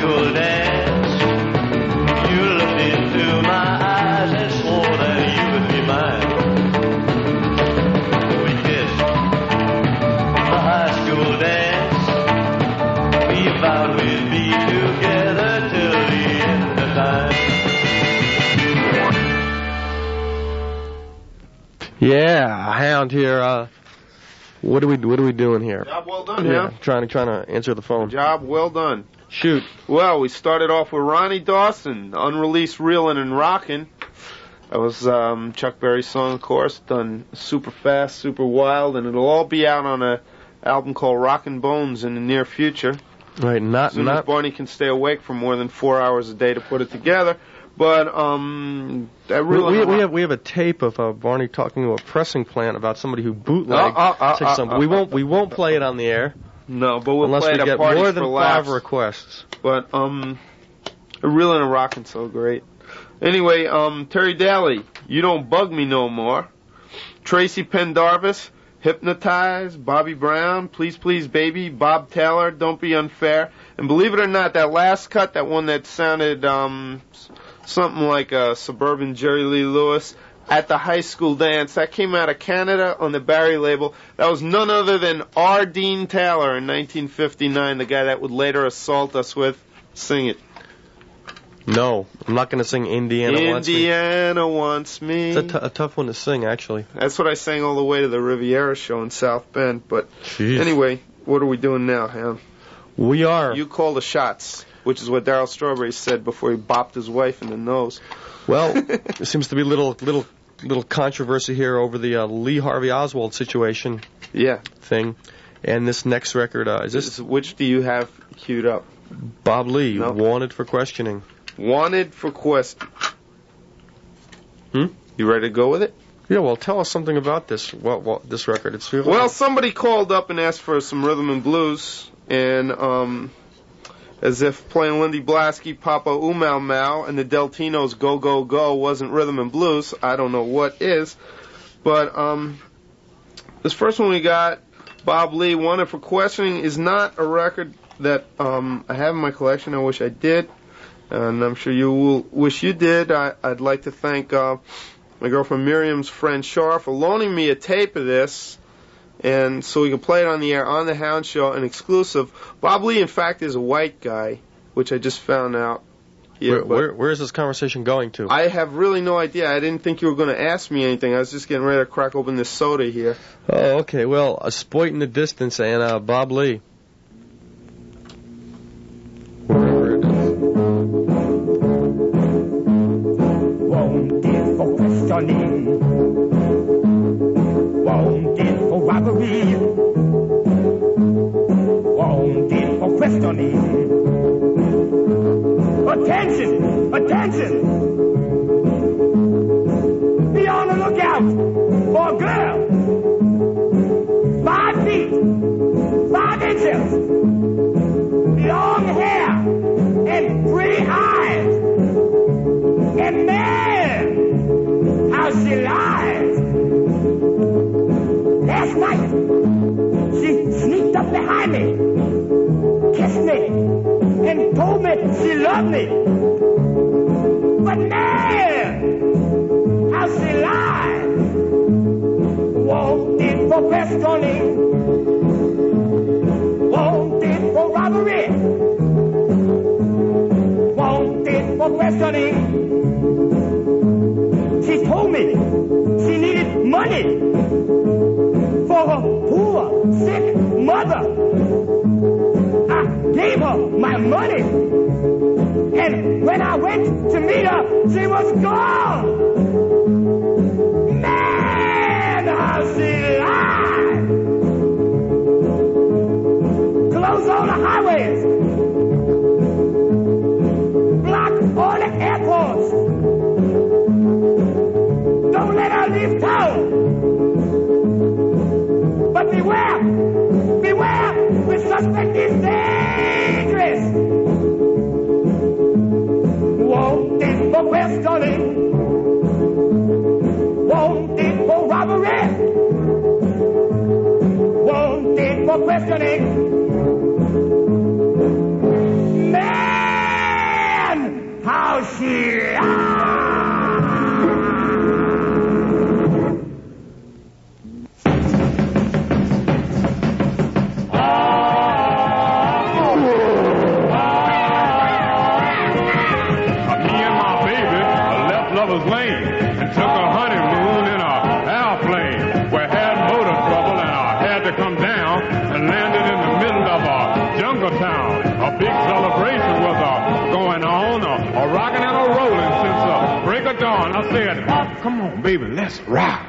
school dance. You looked into my eyes and swore that you would be mine. We kissed the high school dance. We vowed we'd be together till the end of time. Yeah, Hound here. What are we doing here? Job well done, Yeah, Hound. trying to answer the phone. Job well done. Shoot. Well, we started off with Ronnie Dawson, unreleased Reelin' and Rockin'. That was Chuck Berry's song, of course, done super fast, super wild, and it'll all be out on a album called Rockin' Bones in the near future. Right, As soon as Barney can stay awake for more than 4 hours a day to put it together. But that really we have a tape of Barney talking to a pressing plant about somebody who bootlegged. We won't play it on the air. No, but we'll unless play we it get at parties more than for 5 laughs. requests. But Reelin' and Rockin' so great. Anyway, Terry Daly, You Don't Bug Me No More. Tracy Pendarvis, Hypnotize. Bobby Brown, Please Please Baby. Bob Taylor, Don't Be Unfair. And believe it or not, that last cut, that one that sounded something like a suburban Jerry Lee Lewis, At the High School Dance, that came out of Canada on the Barry label. That was none other than R. Dean Taylor in 1959, the guy that would later assault us with Sing It. No, I'm not going to sing Indiana Wants Me. Indiana Wants Me. It's a tough one to sing, actually. That's what I sang all the way to the Riviera show in South Bend. But anyway, what are we doing now, Ham? We are. You call the shots, which is what Darryl Strawberry said before he bopped his wife in the nose. Well, there seems to be little controversy here over the Lee Harvey Oswald situation. Yeah. Thing. And this next record, is this... Which do you have queued up? Bob Lee, Wanted for Questioning. Wanted for Question. You ready to go with it? Yeah, well, tell us something about this. This record. It's really well, somebody called up and asked for some rhythm and blues, and as if playing Lindy Blasky, Papa Umau Mau, and the Deltinos Go Go Go wasn't rhythm and blues. I don't know what is, but this first one we got, Bob Lee, Wanted for Questioning, is not a record that I have in my collection. I wish I did. And I'm sure you will wish you did. I'd like to thank my girlfriend Miriam's friend Shar for loaning me a tape of this, and so we can play it on the air on the Hound Show, an exclusive. Bob Lee, in fact, is a white guy, which I just found out here. Where is this conversation going to? I have really no idea. I didn't think you were going to ask me anything. I was just getting ready to crack open this soda here. Oh, okay. Well, a Spoit in the Distance and Bob Lee. Wherever it is. Wanted for questioning, wanted for robbery, wanted for questioning. Attention, attention! Be on the lookout for a girl, 5 feet, 5 inches, long hair, and pretty eyes. And man, how she lies. Last night, she sneaked up behind me, kissed me, and told me she loved me. But man, how she lies. Wanted for questioning, wanted for robbery, wanted for questioning. She told me she needed money for her poor, sick mother. I gave her my money, and when I went to meet her, she was gone. Man, how she lied. Close all the highways, block all the airports. Don't let her leave town. But beware, beware, the suspect is dangerous. Wanted for questioning, wanted for robbery, wanted for questioning. Man! Come on, baby, let's rock.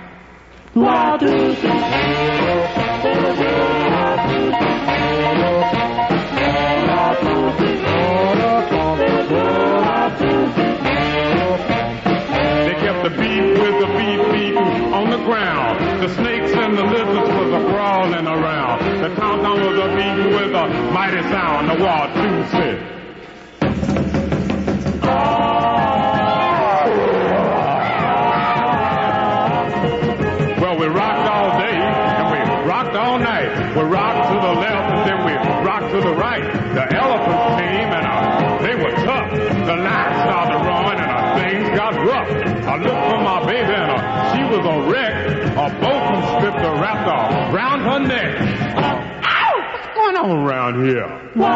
They kept the beef with the beef beating on the ground. The snakes and the lizards was a crawling around. The tom-tom was a beating with a mighty sound. The war too said. We rocked all day and we rocked all night. We rocked to the left and then we rocked to the right. The elephants came and they were tough. The lions started to run and things got rough. I looked for my baby and she was a wreck. A boatman stripped the raptor round her neck. Ow! What's going on around here?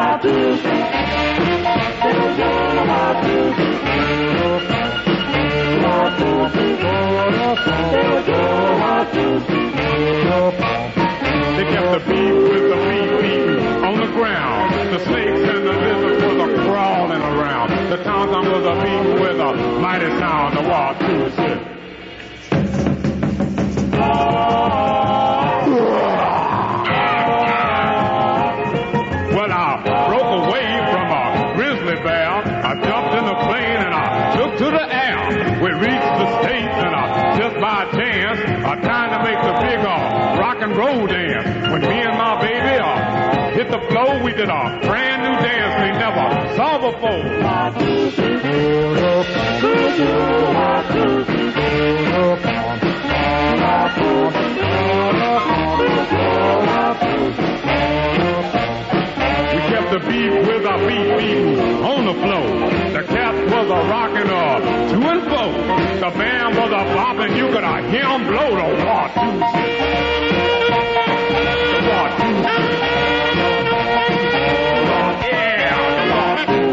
They kept the beef with the beef beating on the ground. The snakes and the lizards was a crawling around. The tom-tom was a beating with a mighty sound. The war too said. Well, I broke away from a grizzly bear. I jumped in the plane and I took to the air. We reached the States and just by chance, trying to make the big rock and roll dance. When me and my baby hit the floor, we did a brand new dance they never saw before. We kept the beef with our beef beating on the floor. The cat was a rocking to and fro. The band was a bopping, you could hear him blow the war too. The war too. Yeah, the war too.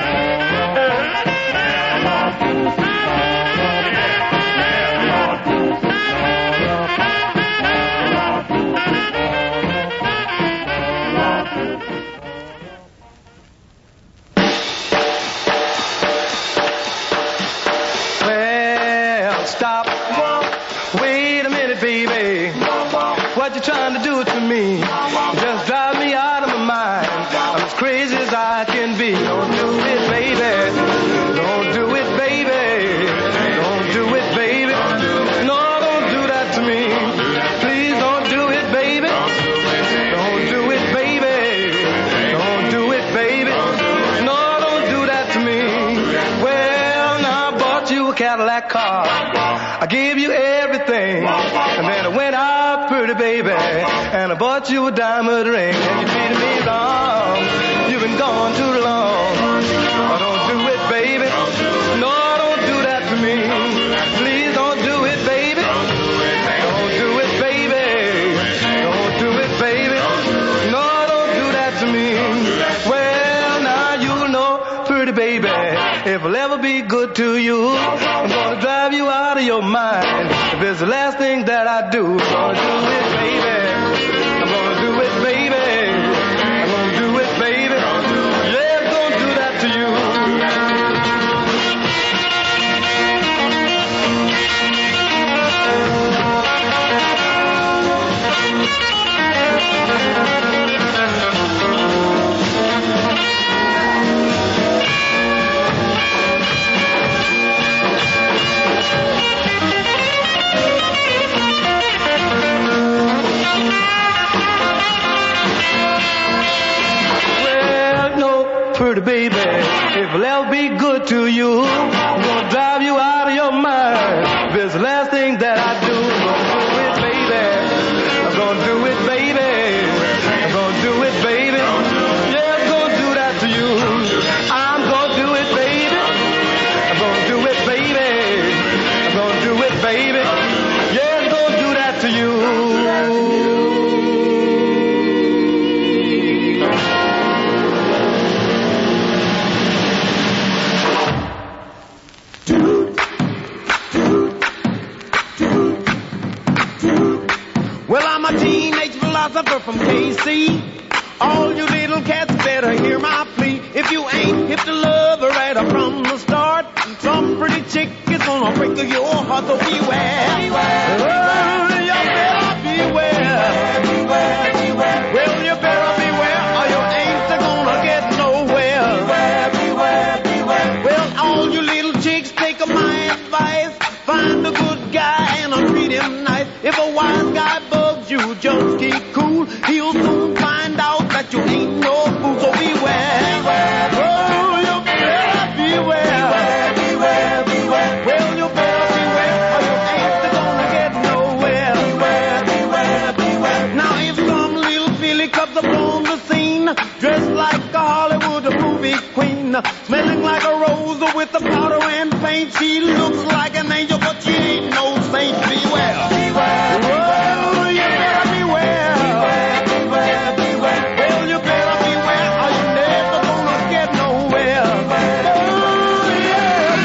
Stop. Wait a minute, baby. What you trying to do to me? Just drive me out of my mind. I'm as crazy as I can be. Don't do it, baby. Don't do it, baby. Don't do it, baby. No, don't do that to me. Please don't do it, baby. Don't do it, baby. Don't do it, baby. No, don't do that to me. Well, now I bought you a Cadillac car. I gave you everything, and then I went out, pretty baby, and I bought you a diamond ring, and you treated me wrong. You've been gone too long. Oh, don't do it, baby. No, don't do that to me. Please don't do it, baby. Don't do it, baby. Don't do it, baby. No, don't do that to me. Well, now you know, pretty baby, if I'll ever be good to you, I'm gonna drive you out of your mind. If it's the last thing that I do, I'm gonna do it, baby. I'm gonna do it, baby. I'm gonna do it, baby. Yeah, I'm gonna do that to you. Pretty baby, if I'll ever be good to you, I'm gonna drive you out of your mind. If it's the last thing that I do, I'm gonna do it, baby. I'm gonna do it, baby. I'm gonna do it, baby. Yeah, I'm gonna do that to you. I'm gonna do it, baby. I'm philosopher from KC. All you little cats better hear my plea. If you ain't hip to love right up from the start, some pretty chick is gonna break your heart, so beware. Beware, oh, you better beware. Beware, beware. Well, you better beware, or you ain't gonna get nowhere. Beware, beware, beware. Well, all you little chicks, take my advice. Find a good guy and treat him nice. If a wise guy bugs you, just keep cool. He'll soon find out that you ain't no fool, so beware. Beware. Oh, you better beware. Beware, beware, beware. Well, you better beware, or you ain't gonna get nowhere. Beware, beware, beware. Now if some little filly comes upon the scene, dressed like a Hollywood movie queen, smelling like a rose with the powder and paint, she looks like an angel, but she ain't no saint. Beware. Beware. Oh, you better beware. Beware, beware, beware. Well, you better beware, or you're never gonna get nowhere. Oh, yeah,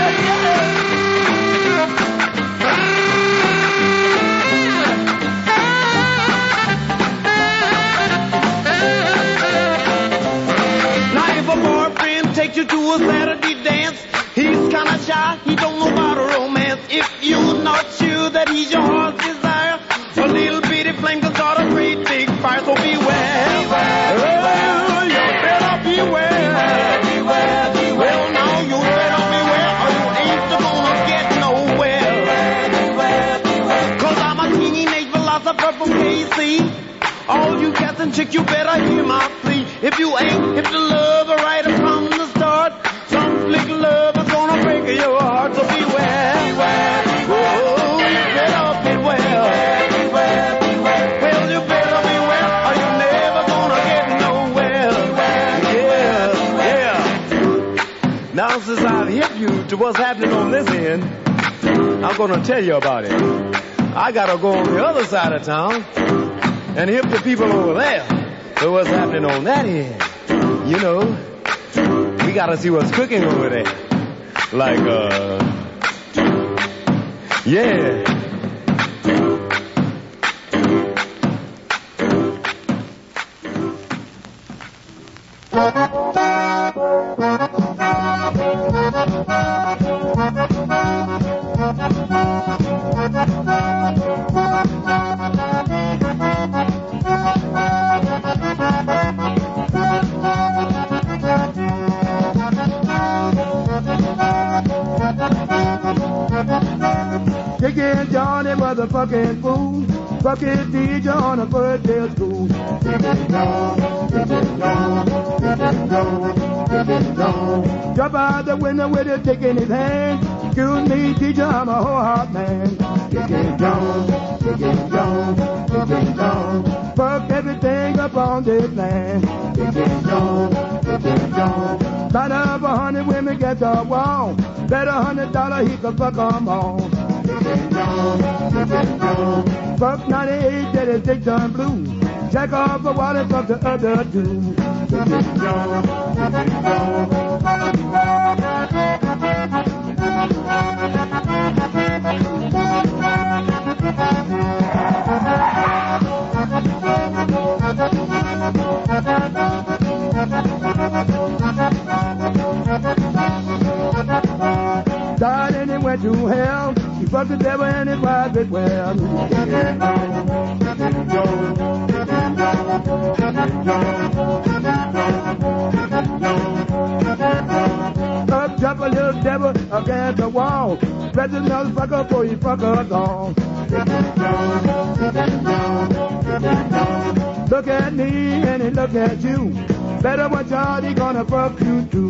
Now, if a boyfriend takes you to a Saturday dance, he's kinda shy, he don't know about romance. If you're not sure that he's your heart's desire, a little bitty flame can start a great big fire, so beware. Beware, beware. Oh, you better beware. Beware, beware, beware. Well, now you better beware, or you ain't gonna get nowhere. Beware, beware, beware. 'Cause I'm a teenage philosopher from KC. All you cats and chicks, you better hear my plea. If you ain't hip to love right from the start, some slick love is gonna break your heart, so beware. Beware, beware. Oh, you better beware. Beware, beware. Well, you better beware, or you're never gonna get nowhere. Yeah, yeah. Now, since I've hip you to what's happening on this end, I'm gonna tell you about it. I gotta go on the other side of town and hip the people over there to what's happening on that end. You know, we gotta see what's cooking over there. Like, yeah. Chicken Johnny was a fucking fool. Fucking teacher on a first day of school. Chicken John, Chicken John, Chicken John, Chicken John. Jump out the window with a tick in his hand. Excuse me, teacher, I'm a whole heart man. Chicken John, Chicken John, Chicken John. Fuck everything up on this land. Chicken John, Chicken John. Light up 100 women get the wall. Bet $100 he can fuck 'em all. Chicken John, Chicken John. Fuck 98 that his dick turned blue. Check off the wallet, fuck the other two. Chicken John, Chicken John. Died and he went to hell. He fucked the devil and his wife as well. Up jump a little devil against the wall. Let this motherfucker before you fuck her gone. Look at me and he look at you. Better watch out, he gonna fuck you too.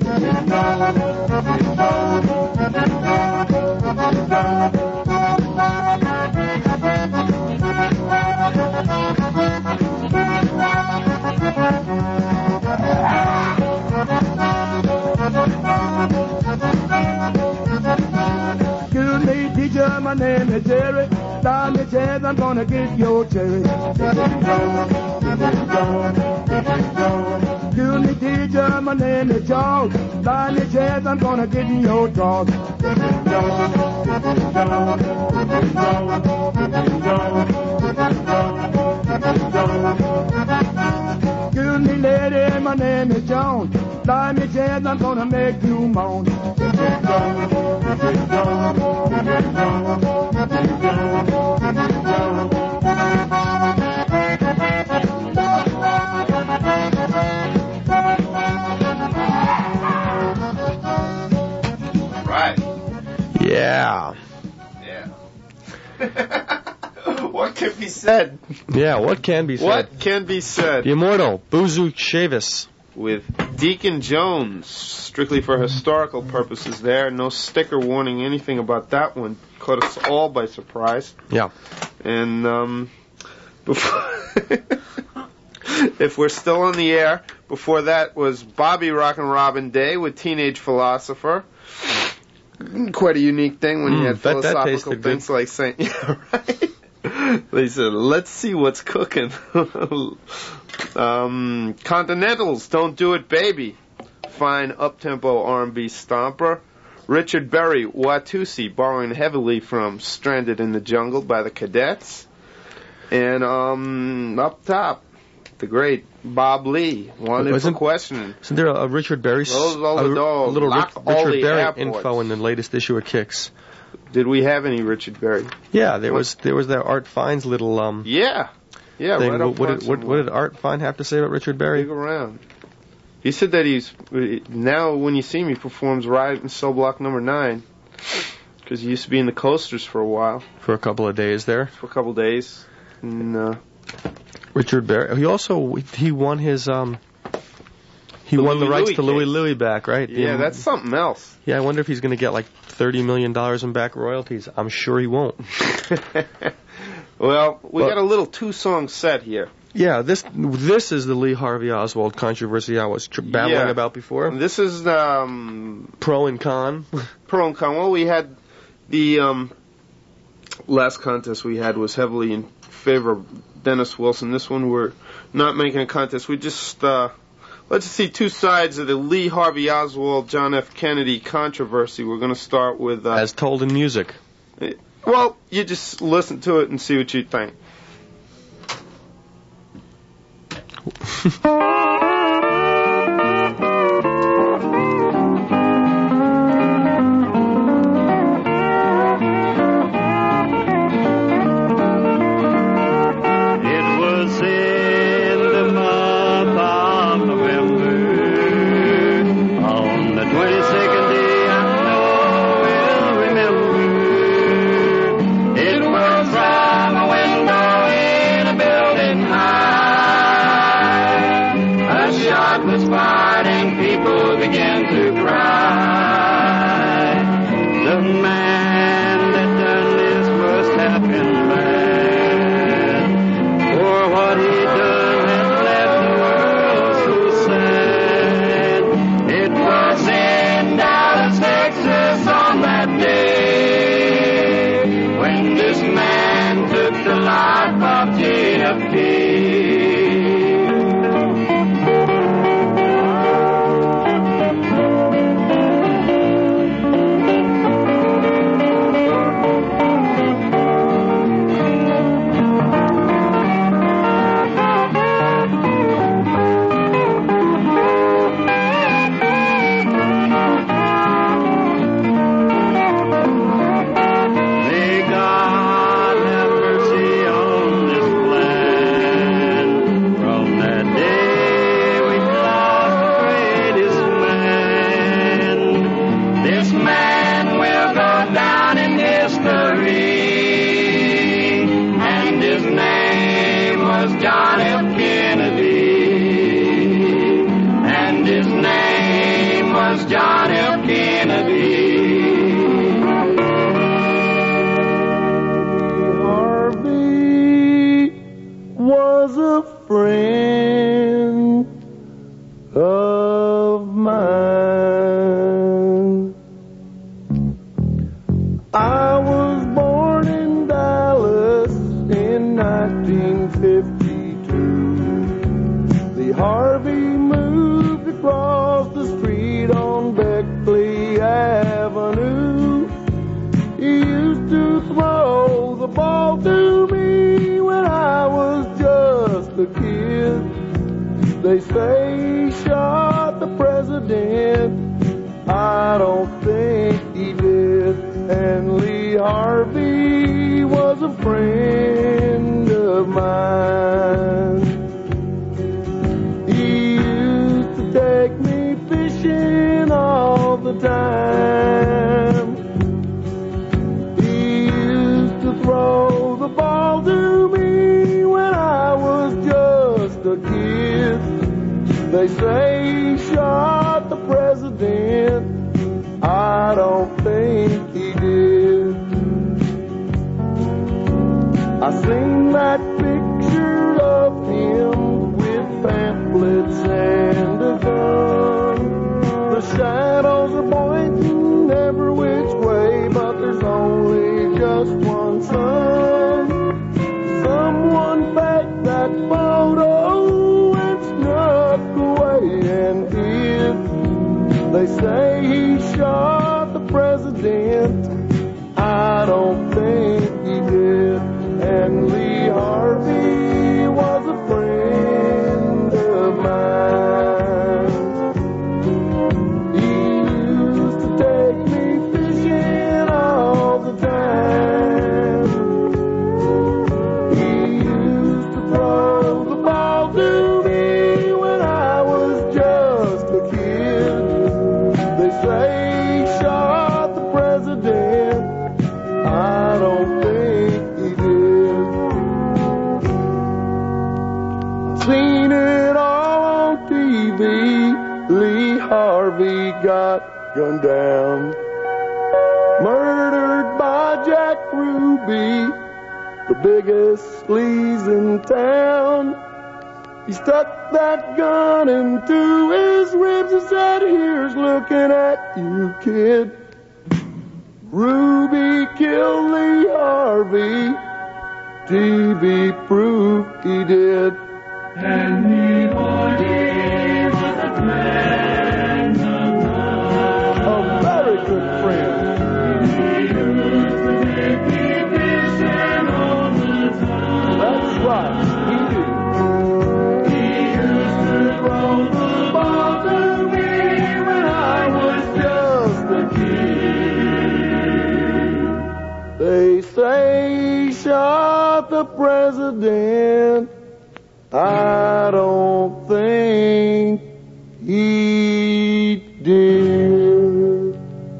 Excuse me, teacher, my name is Jerry. Down the chairs, I'm gonna get your cherry. Excuse me, teacher, my name is Charles. Down the chairs, I'm gonna get your dog. Excuse me, lady, my name is Jones. Fly me jazz, I'm gonna make you moan. Right. Yeah. Yeah. What can be said? Yeah, what can be said? What can be said? The immortal Buzu Chavis. With Deacon Jones, strictly for historical purposes there. No sticker warning anything about that one. Caught us all by surprise. Yeah. And, before if we're still on the air, before that was Bobby Rockin' Robin Day with Teenage Philosopher. Quite a unique thing when you had philosophical things like saying, yeah, right? They said, let's see what's cooking. Continentals, Don't Do It Baby. Fine up-tempo R&B stomper. Richard Berry, Watusi, borrowing heavily from Stranded in the Jungle by the Cadets. And up top, the great Bob Lee, Wanted for Questioning. Isn't there a Richard Berry, a little Richard Berry info in the latest issue of Kicks? Did we have any Richard Berry? Yeah, there was that Art Fine's little yeah, thing. Right up what did Art Fine have to say about Richard Berry? Dig around. He said that he's now when you see him, he performs Riot in Cell Block Number 9 because he used to be in the Coasters for a while. For a couple of days there. For a couple of days. And, Richard Berry. He won his he won the rights to Louie Louie back, right? Yeah, that's something else. Yeah, I wonder if he's going to get like $30 million in back royalties. I'm sure he won't. Well, we got a little 2-song set here. Yeah, this is the Lee Harvey Oswald controversy I was babbling about before. This is pro and con. Pro and con. Well, we had the last contest we had was heavily in favor of Dennis Wilson. This one we're not making a contest. We just let's see two sides of the Lee Harvey Oswald, John F. Kennedy controversy. We're going to start with as told in music. Well, you just listen to it and see what you think. I don't think he did. And Lee Harvey was a friend of mine. He used to take me fishing all the time. He used to throw the ball to me when I was just a kid. They say he shot the president. I don't think he did. I seen that picture of him with pamphlets and a gun. The shadows are pointing every which way, but there's only just one sun. Someone faked that photo and snuck away and hid. They say he shot the president. I don't think he did. And Lee Harvey was a friend of mine. He used to take me fishing all the time. He used to throw the ball to me when I was just a kid. They say he shot the president. I don't think he did. Seen it all on TV. Lee Harvey got gunned down. Murdered by Jack Ruby, the biggest sleaze in town. He stuck that gun into his ribs and said, "Here's looking at you, kid." Ruby killed Lee Harvey. TV proved he did. And Lee Harvey was a friend of mine. A very good friend. He used to take me fishing all the time. That's right, he did. He used to throw the ball to me when I was just a kid. They say he shot the president. I don't think he did.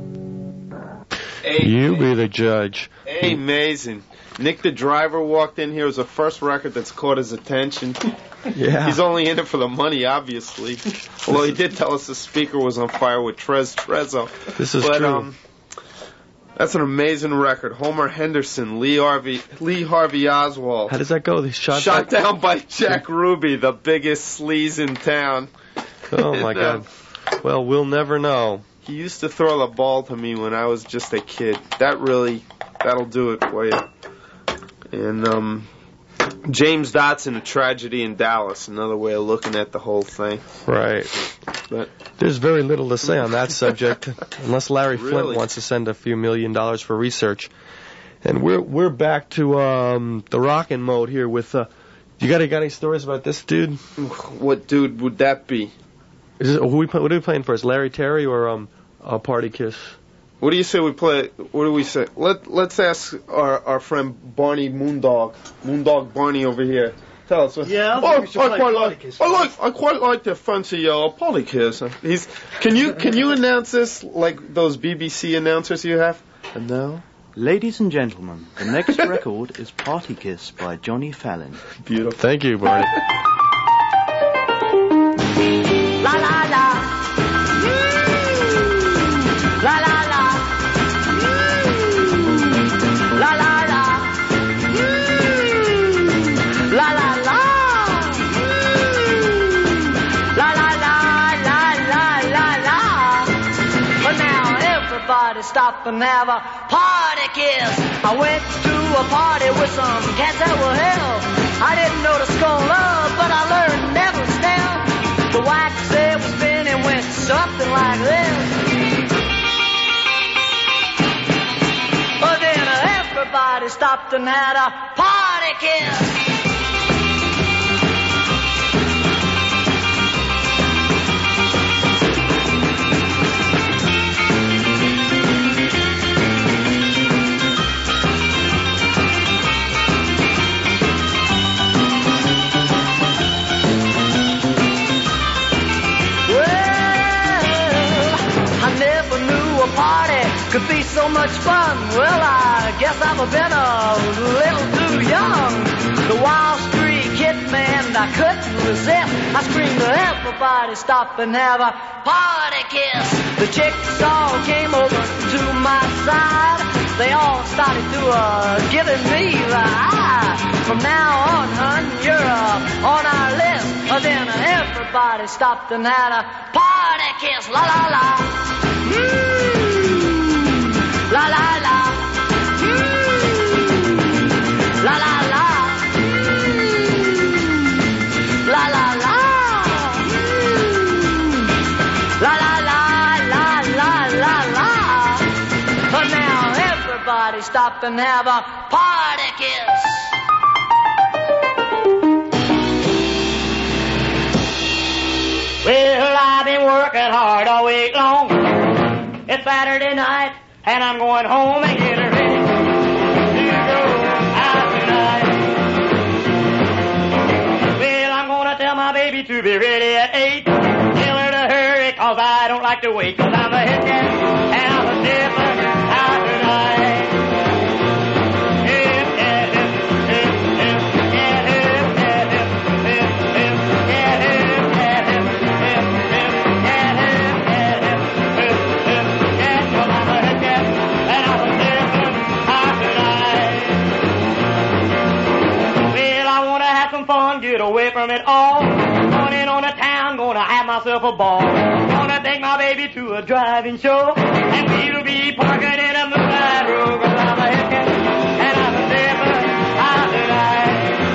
You be the judge. Amazing. Nick the Driver walked in here. It was the first record that's caught his attention. Yeah. He's only in it for the money, obviously. Although he did tell us the speaker was on fire with Trezzo. This is true. That's an amazing record. Homer Henderson, Lee Harvey Oswald. How does that go? They shot down by Jack Ruby, the biggest sleaze in town. Oh my God. Well, we'll never know. He used to throw the ball to me when I was just a kid. That'll do it for you. And James Dotson, A Tragedy in Dallas, another way of looking at the whole thing. Right. But there's very little to say on that subject, unless Larry Flint Really? wants to send a few $1 million for research. And we're back to the rockin' mode here with. You got any stories about this dude? What dude would that be? What are we playing first, Larry Terry or Party Kiss? What do you say we play? What do we say? Let's ask our friend Barney Moondog Barney over here. Tell us. Yeah, I think we should play Party Kiss. I quite like the fancy Party Kiss. Can you announce this like those BBC announcers you have? And now, ladies and gentlemen, the next record is Party Kiss by Johnny Fallon. Beautiful. Thank you, Barney. La la la. La la la. La la la. La la la. La la la la la la la. But now everybody stop and have a party kiss. I went to a party with some cats that were hell. I didn't know the skull love, but I learned never stale. The wax they was spinning went something like this. But then everybody stopped and had a party kiss. party could be so much fun. Well, I guess I've been a little too young. The wild streak hit me and I couldn't resist. I screamed to everybody, stop and have a party kiss. The chicks all came over to my side. They all started to giving me the eye. From now on, hun, you're on our list. Then everybody stopped and had a party kiss. La la la. La la la. La la la. La la la. La la la la la la la. But now everybody stop and have a party kiss. Well, I've been working hard all week long. It's Saturday night, and I'm going home and getting ready to go out tonight. Well, I'm gonna tell my baby to be ready at 8. Tell her to hurry, 'cause I don't like to wait. 'Cause I'm a hit cat, and I'm a stepper out tonight. Fun, get away from it all. Going in on the town, gonna have myself a ball. Gonna take my baby to a driving show, and we'll be parking in a moonlight road. 'Cause I'm a hit cat, and I'm a stepper out tonight.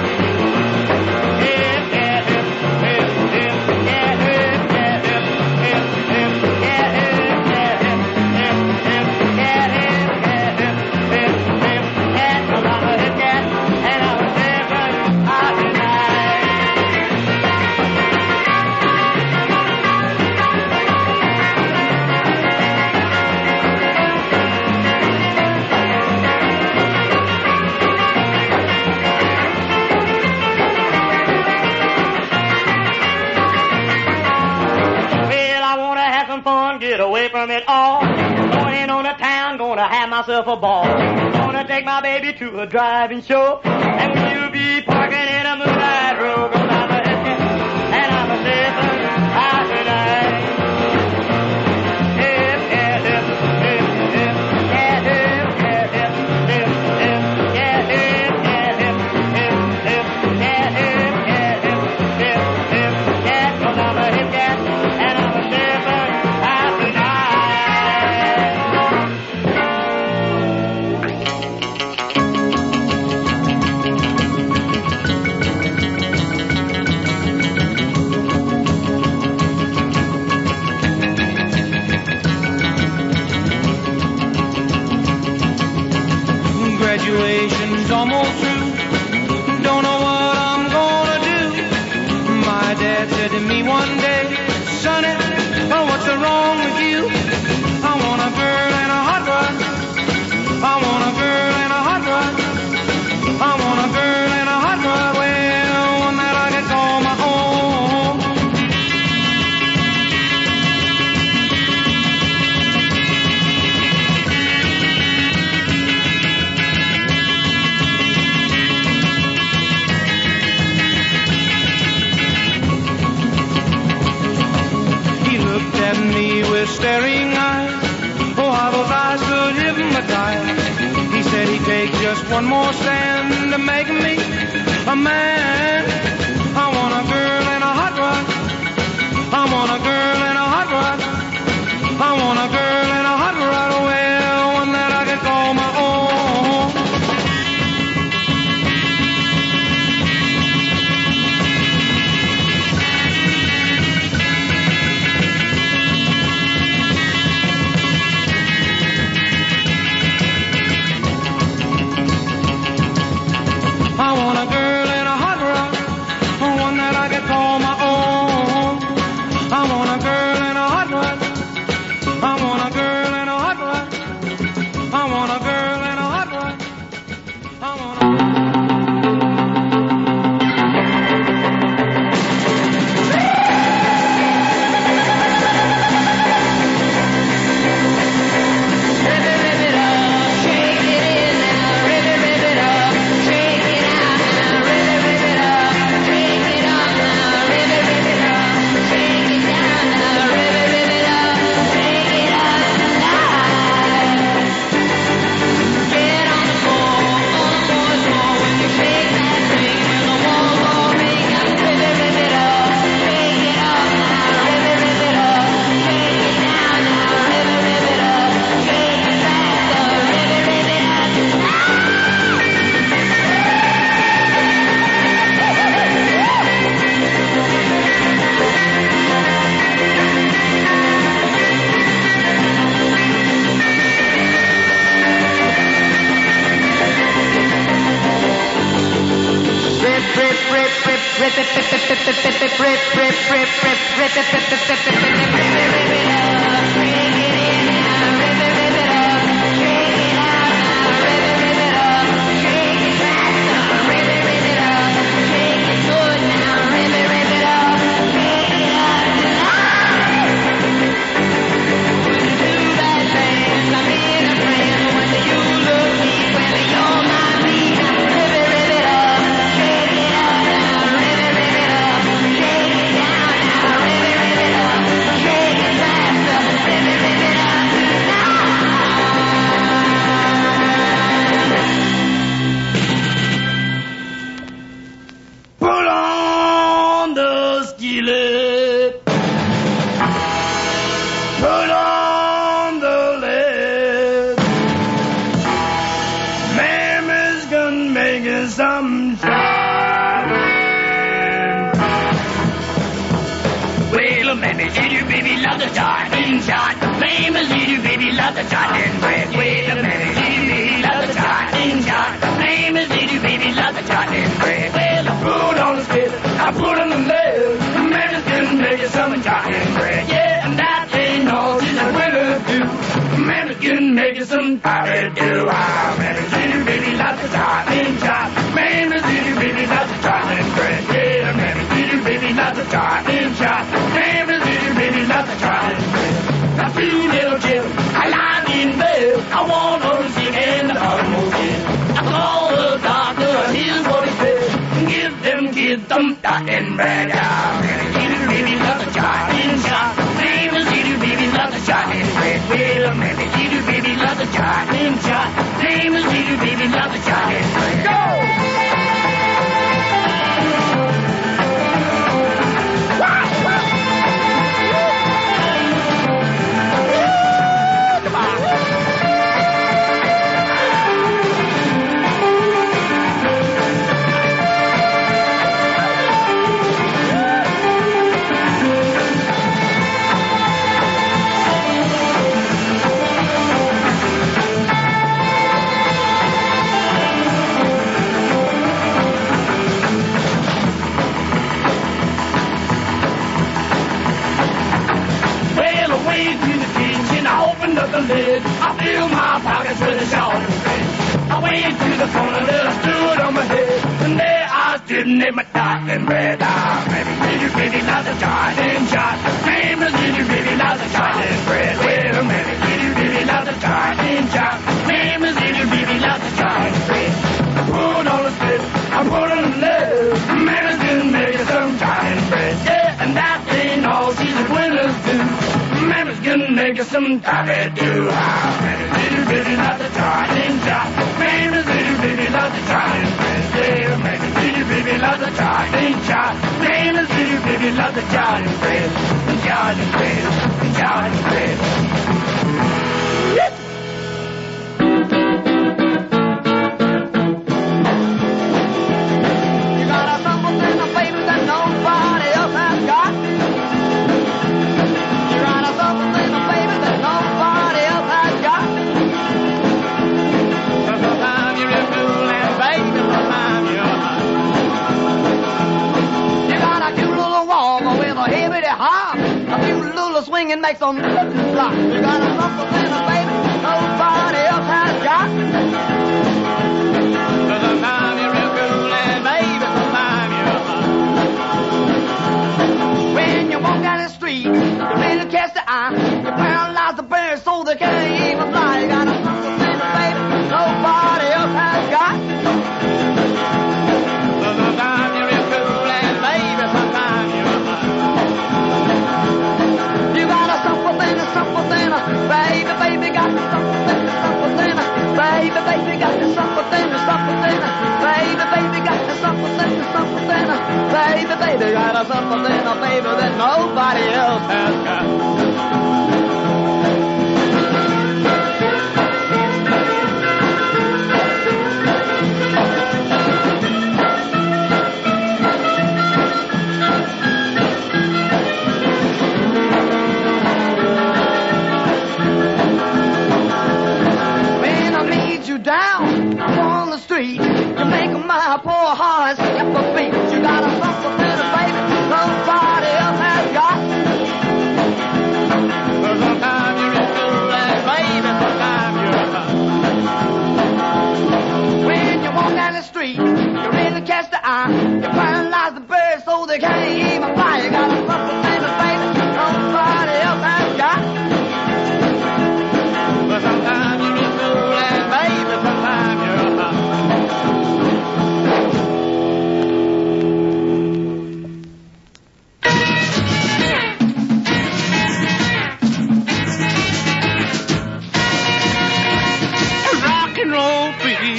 Get away from it all. Going in on the town, gonna have myself a ball. Gonna take my baby to a driving show, and we'll be parking in a moonlight road. 'Cause I'm a hit cat, and I'm a stepper out tonight. Graduation's almost through. Don't know what I'm gonna do. My dad said to me one day, "Sonny, oh, what's wrong with you? I want a girl and a hot rod. I want a girl and a hot rod. I want a girl and a hot rod. Well, one that I can call my own." At me with staring eyes, oh how those eyes could hypnotize. He said he'd take just one more stand to make me a man. I want a girl and a hot rod. I want a girl and a hot rod. I want a girl and a hot rod. Well, one that I can call my own. I want a girl and a hot rod. And make some block. You got a something, baby, nobody else has got. Sometimes you're real cool and baby, sometimes you're hot. When you walk down the street, you really catch the eye. You paralyze the birds so they can't even fly. You got a something, baby, nobody else has got. Sometimes you're real cool and baby, sometimes you're hot. You got a something, baby, baby, got the something, baby, baby, got the something, baby, baby, got the something, baby, baby, got a something, baby, that nobody else has got. Down on the street, you make my poor heart skip a beat. You got a something.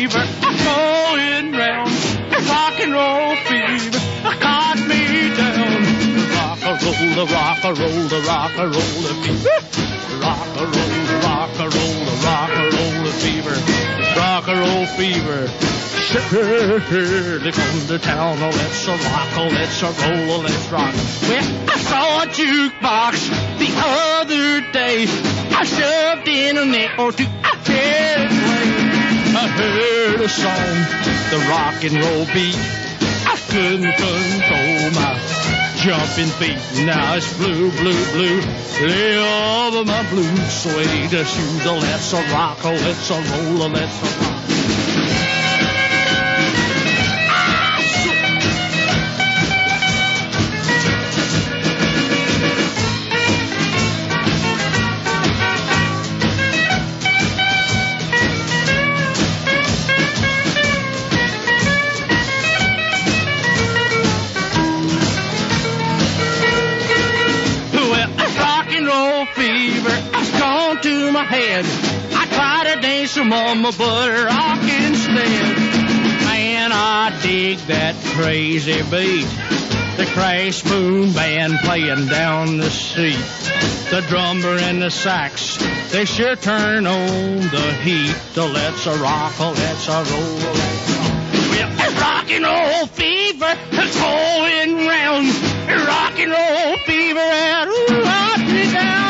fever going round. Rock and roll fever caught me down. Rock a roll, the rock a roll, the rock a roll, the fever. Rock a roll, the rock a roll, the rock a roll, the fever. Rock a roll fever. Surely come to town, oh let's a rock, oh let's a roll, oh let's rock. Well, I saw a jukebox the other day. I shoved in a nickel to I can't play. I heard a song, the rock and roll beat. I couldn't control my jumping feet. Now it's blue, blue, blue. Lay over my blue suede shoes. Oh let's a rock, oh let's a roll, oh let's a rock. My head. I try to dance for mama, but rock instead. Man, I dig that crazy beat. The Crash Moon Band playing down the street. The drummer and the sax, they sure turn on the heat. So let's a rock, oh let's a roll, oh let's rock. Well, it's rock and roll fever, it's going round. Rock and roll fever, and ooh, rock me down.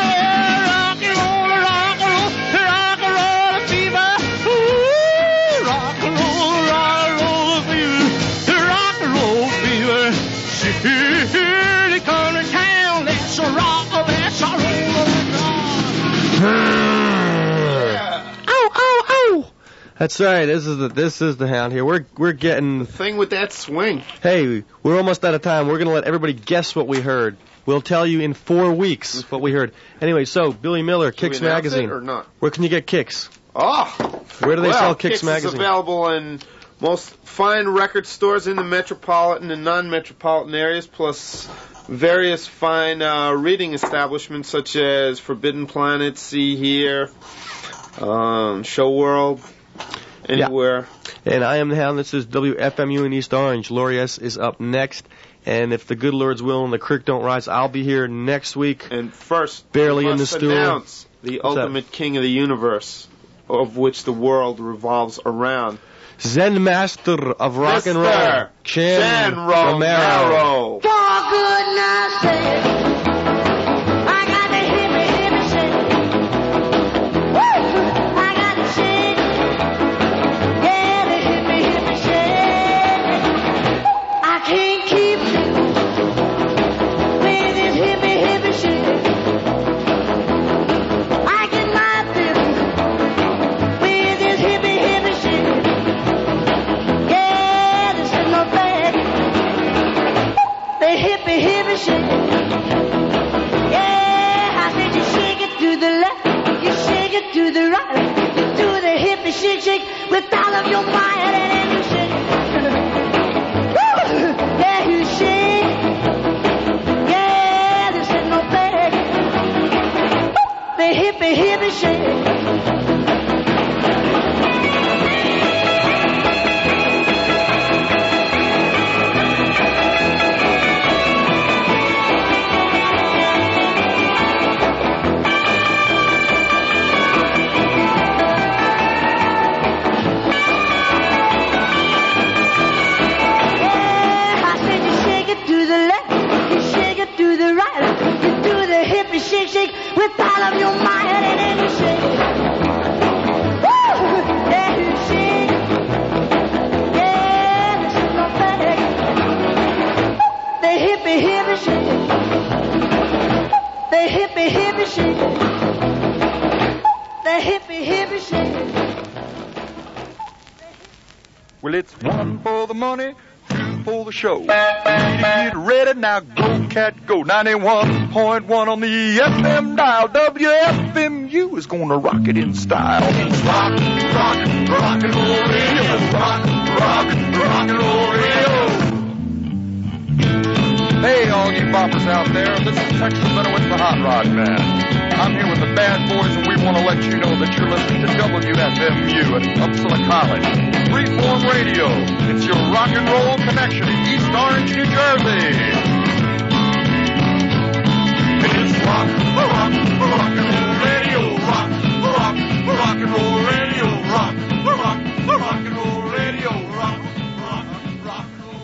Here come to town, let's a rock, let's a roll, Ow, ow, ow! That's right. This is the hound here. We're getting the thing with that swing. Hey, we're almost out of time. We're gonna let everybody guess what we heard. We'll tell you in 4 weeks what we heard. Anyway, so Billy Miller, Kicks Magazine. Or not? Where can you get Kicks? Oh, where do they sell Kicks Magazine? Kicks is available in most fine record stores in the metropolitan and non-metropolitan areas, plus various fine reading establishments such as Forbidden Planet, See Here, Show World, anywhere. Yeah. And I am the Hound. This is WFMU in East Orange. Lori S. is up next. And if the good Lord's will and the creek don't rise, I'll be here next week. And first, barely in the stool. Announce the ultimate king of the universe, of which the world revolves around. Zen master of rock and roll, Chan Romero. For goodness sake, I got to hear me say, woo! I got to shake, yeah, they hear me shake. I can't keep with this hippie shake. I get my feeling with this hippie shake. The hippie shake. Yeah, I said you shake it to the left, you shake it to the right, you do the hippie shake with all of your might, and then you shake. Woo! Yeah, you shake. Yeah, this ain't no bag. The hippie shake. Shake with all of your might, and then you shake. Woo! Yeah, you shake. Yeah, this is no bag. The hippie shake. The hippie shake. The hippie shake. Well, it's 1 for the money, 2 for the show. Get ready now, go cat go. 91.1 on the FM dial. WFMU is gonna rock it in style. Rock, rock, rock and roll radio. Rock, rock, rock and roll radio. Hey, all you boppers out there, this is Texas Benowitz, the Hot Rod Man. I'm here with the Bad Boys, and we want to let you know that you're listening to WFMU at Uppsala College. Freeform Radio. It's your rock and roll connection in East Orange, New Jersey. It's rock